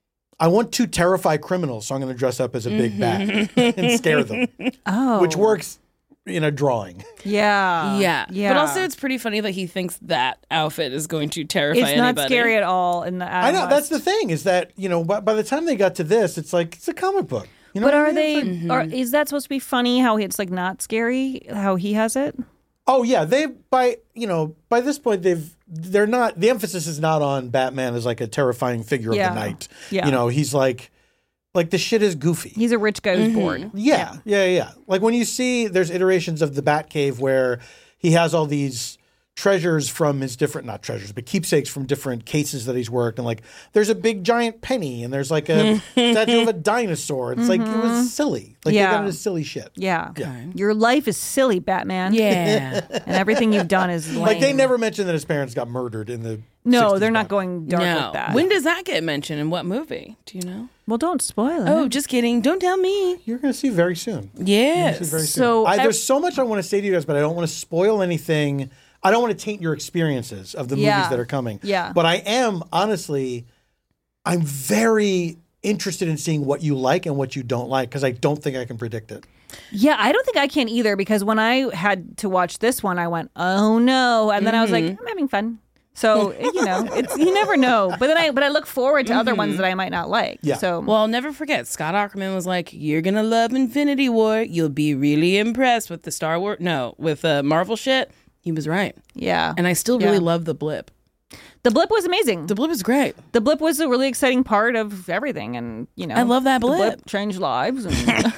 [SPEAKER 8] I want to terrify criminals, so I'm going to dress up as a big bat and scare them,
[SPEAKER 6] Oh.
[SPEAKER 8] which works in a drawing.
[SPEAKER 6] Yeah.
[SPEAKER 10] yeah.
[SPEAKER 6] Yeah.
[SPEAKER 10] But also it's pretty funny that he thinks that outfit is going to terrify
[SPEAKER 6] It's not
[SPEAKER 10] anybody.
[SPEAKER 6] scary at all in the
[SPEAKER 8] I
[SPEAKER 6] Adam
[SPEAKER 8] know that's
[SPEAKER 6] West.
[SPEAKER 8] the thing is that you know by, by the time they got to this, it's like it's a comic book. You know
[SPEAKER 6] But
[SPEAKER 8] what I
[SPEAKER 6] are
[SPEAKER 8] mean?
[SPEAKER 6] they
[SPEAKER 8] It's like-
[SPEAKER 6] are is that supposed to be funny how it's like not scary how he has it?
[SPEAKER 8] oh yeah, they by you know by this point they've they're not the emphasis is not on Batman as like a terrifying figure
[SPEAKER 6] Yeah.
[SPEAKER 8] of the night.
[SPEAKER 6] Yeah.
[SPEAKER 8] You know he's like like the shit is goofy.
[SPEAKER 6] He's a rich guy who's bored.
[SPEAKER 8] Yeah, yeah, yeah, yeah. Like when you see there's iterations of the Batcave where he has all these treasures from his different, not treasures, but keepsakes from different cases that he's worked. And like there's a big giant penny and there's like a statue of a dinosaur. It's like it was silly. Like
[SPEAKER 6] Yeah.
[SPEAKER 8] they got into silly shit.
[SPEAKER 6] Yeah.
[SPEAKER 8] Yeah.
[SPEAKER 6] Your life is silly, Batman.
[SPEAKER 10] Yeah.
[SPEAKER 6] And everything you've done is lame.
[SPEAKER 8] Like they never mentioned that his parents got murdered in the
[SPEAKER 6] No,
[SPEAKER 8] sixties
[SPEAKER 6] they're not
[SPEAKER 8] Batman.
[SPEAKER 6] going dark
[SPEAKER 10] no.
[SPEAKER 6] like that.
[SPEAKER 10] When does that get mentioned? In what movie? Do you know?
[SPEAKER 6] well, don't spoil it.
[SPEAKER 10] Oh, just kidding. Don't tell me.
[SPEAKER 8] You're going to see very soon.
[SPEAKER 10] Yes.
[SPEAKER 8] See very soon.
[SPEAKER 6] So
[SPEAKER 8] I,
[SPEAKER 6] ev-
[SPEAKER 8] there's so much I want to say to you guys, but I don't want to spoil anything. I don't want to taint your experiences of the
[SPEAKER 6] Yeah.
[SPEAKER 8] movies that are coming.
[SPEAKER 6] Yeah.
[SPEAKER 8] But I am honestly, I'm very interested in seeing what you like and what you don't like because I don't think I can predict it.
[SPEAKER 6] Yeah, I don't think I can either because when I had to watch this one, I went, "Oh no!" And then I was like, "I'm having fun." So you know, it's you never know. But then I but I look forward to other ones that I might not like.
[SPEAKER 8] Yeah.
[SPEAKER 6] So
[SPEAKER 10] Well, I'll never forget. Scott Ackerman was like, "You're gonna love Infinity War. You'll be really impressed with the Star Wars. No, with uh, Marvel shit." He was right,
[SPEAKER 6] yeah,
[SPEAKER 10] and I still really
[SPEAKER 6] Yeah.
[SPEAKER 10] love the blip.
[SPEAKER 6] the blip was amazing.
[SPEAKER 10] The blip is great.
[SPEAKER 6] The blip was a really exciting part of everything, and you know,
[SPEAKER 10] I love that
[SPEAKER 6] the
[SPEAKER 10] blip.
[SPEAKER 6] changed lives.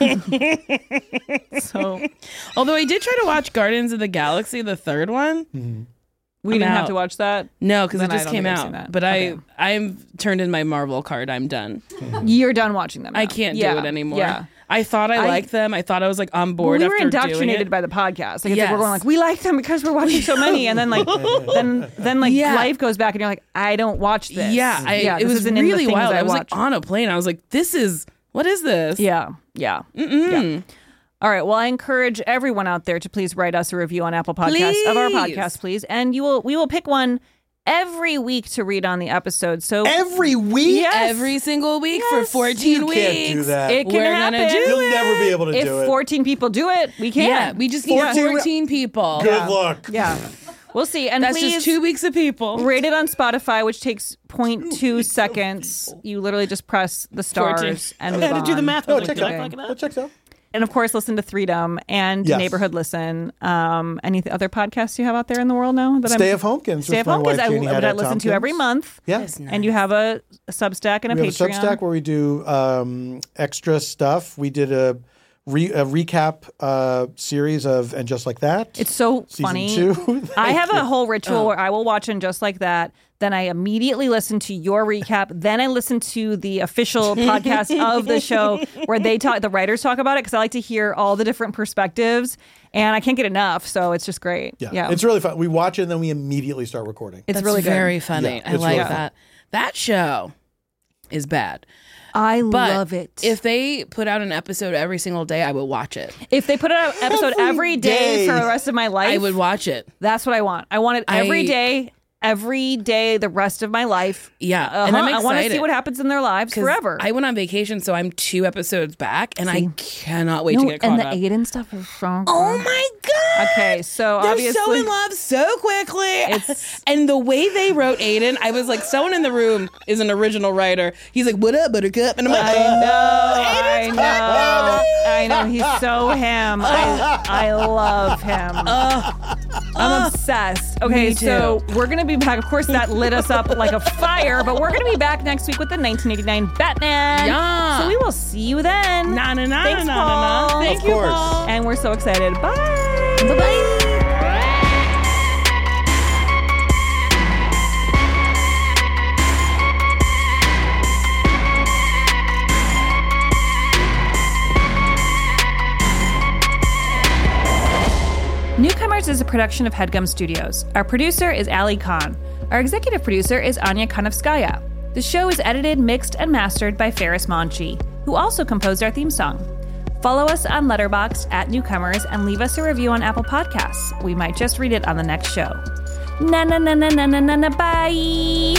[SPEAKER 6] And so
[SPEAKER 10] Although I did try to watch Guardians of the Galaxy, the third one.
[SPEAKER 6] we
[SPEAKER 10] I'm
[SPEAKER 6] didn't have
[SPEAKER 10] out.
[SPEAKER 6] to watch that.
[SPEAKER 10] No, because it
[SPEAKER 6] Then I
[SPEAKER 10] just
[SPEAKER 6] don't
[SPEAKER 10] came
[SPEAKER 6] think I've seen
[SPEAKER 10] out.
[SPEAKER 6] that.
[SPEAKER 10] But
[SPEAKER 6] Okay.
[SPEAKER 10] I, I'm turned in my Marvel card. I'm done.
[SPEAKER 6] You're done watching them.
[SPEAKER 10] I
[SPEAKER 6] now.
[SPEAKER 10] can't
[SPEAKER 6] Yeah.
[SPEAKER 10] do it anymore.
[SPEAKER 6] Yeah.
[SPEAKER 10] I thought I,
[SPEAKER 6] I-
[SPEAKER 10] liked them. I thought I was like on
[SPEAKER 6] Well,
[SPEAKER 10] board.
[SPEAKER 6] we were
[SPEAKER 10] after doing
[SPEAKER 6] indoctrinated
[SPEAKER 10] it.
[SPEAKER 6] by the podcast. Like, it's like we're
[SPEAKER 10] Yes.
[SPEAKER 6] going like, we like them because we're watching so many, and then like, then then like
[SPEAKER 10] Yeah.
[SPEAKER 6] life goes back, and you're like, I don't watch this.
[SPEAKER 10] Yeah, I,
[SPEAKER 6] yeah
[SPEAKER 10] it
[SPEAKER 6] this
[SPEAKER 10] was
[SPEAKER 6] isn't in the
[SPEAKER 10] really
[SPEAKER 6] things
[SPEAKER 10] wild. I,
[SPEAKER 6] I
[SPEAKER 10] was
[SPEAKER 6] watch.
[SPEAKER 10] like on a plane. I was like, "This is what is this?"
[SPEAKER 6] Yeah, yeah, yeah. All right. Well, I encourage everyone out there to please write us a review on Apple Podcasts of our
[SPEAKER 10] Please.
[SPEAKER 6] podcast, please, and you will we will pick one every week to read on the episode. So
[SPEAKER 8] Every week?
[SPEAKER 6] Yes.
[SPEAKER 10] Every single week for
[SPEAKER 6] Yes.
[SPEAKER 10] fourteen
[SPEAKER 8] You
[SPEAKER 10] weeks.
[SPEAKER 8] can't do that.
[SPEAKER 6] It can
[SPEAKER 10] We're
[SPEAKER 6] happen.
[SPEAKER 10] gonna do
[SPEAKER 8] You'll
[SPEAKER 10] it.
[SPEAKER 8] never be able to
[SPEAKER 6] if
[SPEAKER 8] do it.
[SPEAKER 6] fourteen people do it, we can.
[SPEAKER 10] Yeah, we just need
[SPEAKER 8] fourteen
[SPEAKER 10] fourteen people.
[SPEAKER 8] Good luck.
[SPEAKER 6] Yeah. We'll see. And
[SPEAKER 10] That's
[SPEAKER 6] please
[SPEAKER 10] just two weeks of people.
[SPEAKER 6] rate it on Spotify, which takes zero point two seconds. You literally just press the stars
[SPEAKER 10] fourteen.
[SPEAKER 6] and
[SPEAKER 10] I
[SPEAKER 6] move
[SPEAKER 10] had to do the
[SPEAKER 6] on.
[SPEAKER 10] math. I
[SPEAKER 8] No,
[SPEAKER 10] was
[SPEAKER 8] it
[SPEAKER 10] like,
[SPEAKER 8] checks
[SPEAKER 10] did I
[SPEAKER 8] out.
[SPEAKER 10] fuck it up?
[SPEAKER 8] That checks out.
[SPEAKER 6] And of course, listen to Freedom and
[SPEAKER 8] Yes.
[SPEAKER 6] Neighborhood Listen. Um, any th- other podcasts you have out there in the world now? That
[SPEAKER 8] Stay
[SPEAKER 6] I'm,
[SPEAKER 8] of Homekins.
[SPEAKER 6] Stay
[SPEAKER 8] with
[SPEAKER 6] of
[SPEAKER 8] my wife,
[SPEAKER 6] Homekins. I,
[SPEAKER 8] Janie
[SPEAKER 6] that I
[SPEAKER 8] Haddad
[SPEAKER 6] listen to
[SPEAKER 8] Tompkins.
[SPEAKER 6] every month.
[SPEAKER 8] Yeah.
[SPEAKER 10] That's nice.
[SPEAKER 6] And you have a, a Substack and a
[SPEAKER 8] We have
[SPEAKER 6] Patreon.
[SPEAKER 8] a Substack where we do um, extra stuff. We did a, re- a recap uh, series of And Just Like That.
[SPEAKER 6] It's so
[SPEAKER 8] Season
[SPEAKER 6] funny.
[SPEAKER 8] two.
[SPEAKER 6] I have
[SPEAKER 8] you.
[SPEAKER 6] a whole ritual
[SPEAKER 10] Oh.
[SPEAKER 6] where I will watch And Just Like That. Then I immediately listen to your recap. Then I listen to the official podcast of the show where they talk, the writers talk about it, because I like to hear all the different perspectives, and I can't get enough. So it's just great.
[SPEAKER 8] Yeah.
[SPEAKER 6] Yeah,
[SPEAKER 8] It's really fun. We watch it and then we immediately start recording.
[SPEAKER 6] it's
[SPEAKER 10] That's
[SPEAKER 6] really good.
[SPEAKER 10] very funny.
[SPEAKER 8] Yeah,
[SPEAKER 10] I
[SPEAKER 8] it's
[SPEAKER 10] like
[SPEAKER 8] really
[SPEAKER 10] that. That show is bad.
[SPEAKER 6] I
[SPEAKER 10] But
[SPEAKER 6] love it.
[SPEAKER 10] if they put out an episode every single day, I would watch it.
[SPEAKER 6] If they put out an episode
[SPEAKER 8] Every
[SPEAKER 6] every day,
[SPEAKER 8] day.
[SPEAKER 6] for the rest of my life,
[SPEAKER 10] I would watch it.
[SPEAKER 6] That's what I want. I want it every
[SPEAKER 10] I-
[SPEAKER 6] day, every day, the rest of my life.
[SPEAKER 10] Yeah,
[SPEAKER 6] Uh-huh.
[SPEAKER 10] and I'm
[SPEAKER 6] I want to see
[SPEAKER 10] excited.
[SPEAKER 6] what happens in their lives
[SPEAKER 10] 'Cause
[SPEAKER 6] forever.
[SPEAKER 10] I went on vacation, so I'm two episodes back, and I cannot wait
[SPEAKER 6] no,
[SPEAKER 10] to get caught
[SPEAKER 6] and the
[SPEAKER 10] up.
[SPEAKER 6] Aiden stuff is so
[SPEAKER 10] Oh my god!
[SPEAKER 6] Okay, so
[SPEAKER 10] They're
[SPEAKER 6] obviously
[SPEAKER 10] so in love so quickly.
[SPEAKER 6] It's-
[SPEAKER 10] and the way they wrote Aiden, I was like, someone in the room is an original writer. He's like, "What up, Buttercup?" And I'm like,
[SPEAKER 6] I know, I
[SPEAKER 10] Aiden's
[SPEAKER 6] know, I know. He's so him. I, I love him. I'm obsessed. Okay,
[SPEAKER 10] me too.
[SPEAKER 6] so we're gonna be back. Of course, that lit us up like a fire. But we're gonna be back next week with the nineteen eighty-nine Batman.
[SPEAKER 10] Yeah.
[SPEAKER 6] So we will see you then.
[SPEAKER 10] Na na na
[SPEAKER 6] Thanks,
[SPEAKER 10] na na na.
[SPEAKER 6] Paul.
[SPEAKER 10] Thank
[SPEAKER 8] Of
[SPEAKER 10] you,
[SPEAKER 8] course.
[SPEAKER 10] Paul.
[SPEAKER 6] And we're so excited. Bye.
[SPEAKER 10] Bye bye.
[SPEAKER 6] Newcomers is a production of HeadGum Studios. Our producer is Ali Khan. Our executive producer is Anya Kanovskaya. The show is edited, mixed, and mastered by Ferris Monchi, who also composed our theme song. Follow us on Letterboxd at Newcomers and leave us a review on Apple Podcasts. We might just read it on the next show. Na na na na na na na na bye.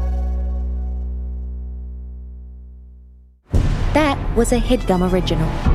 [SPEAKER 15] That was a HeadGum original.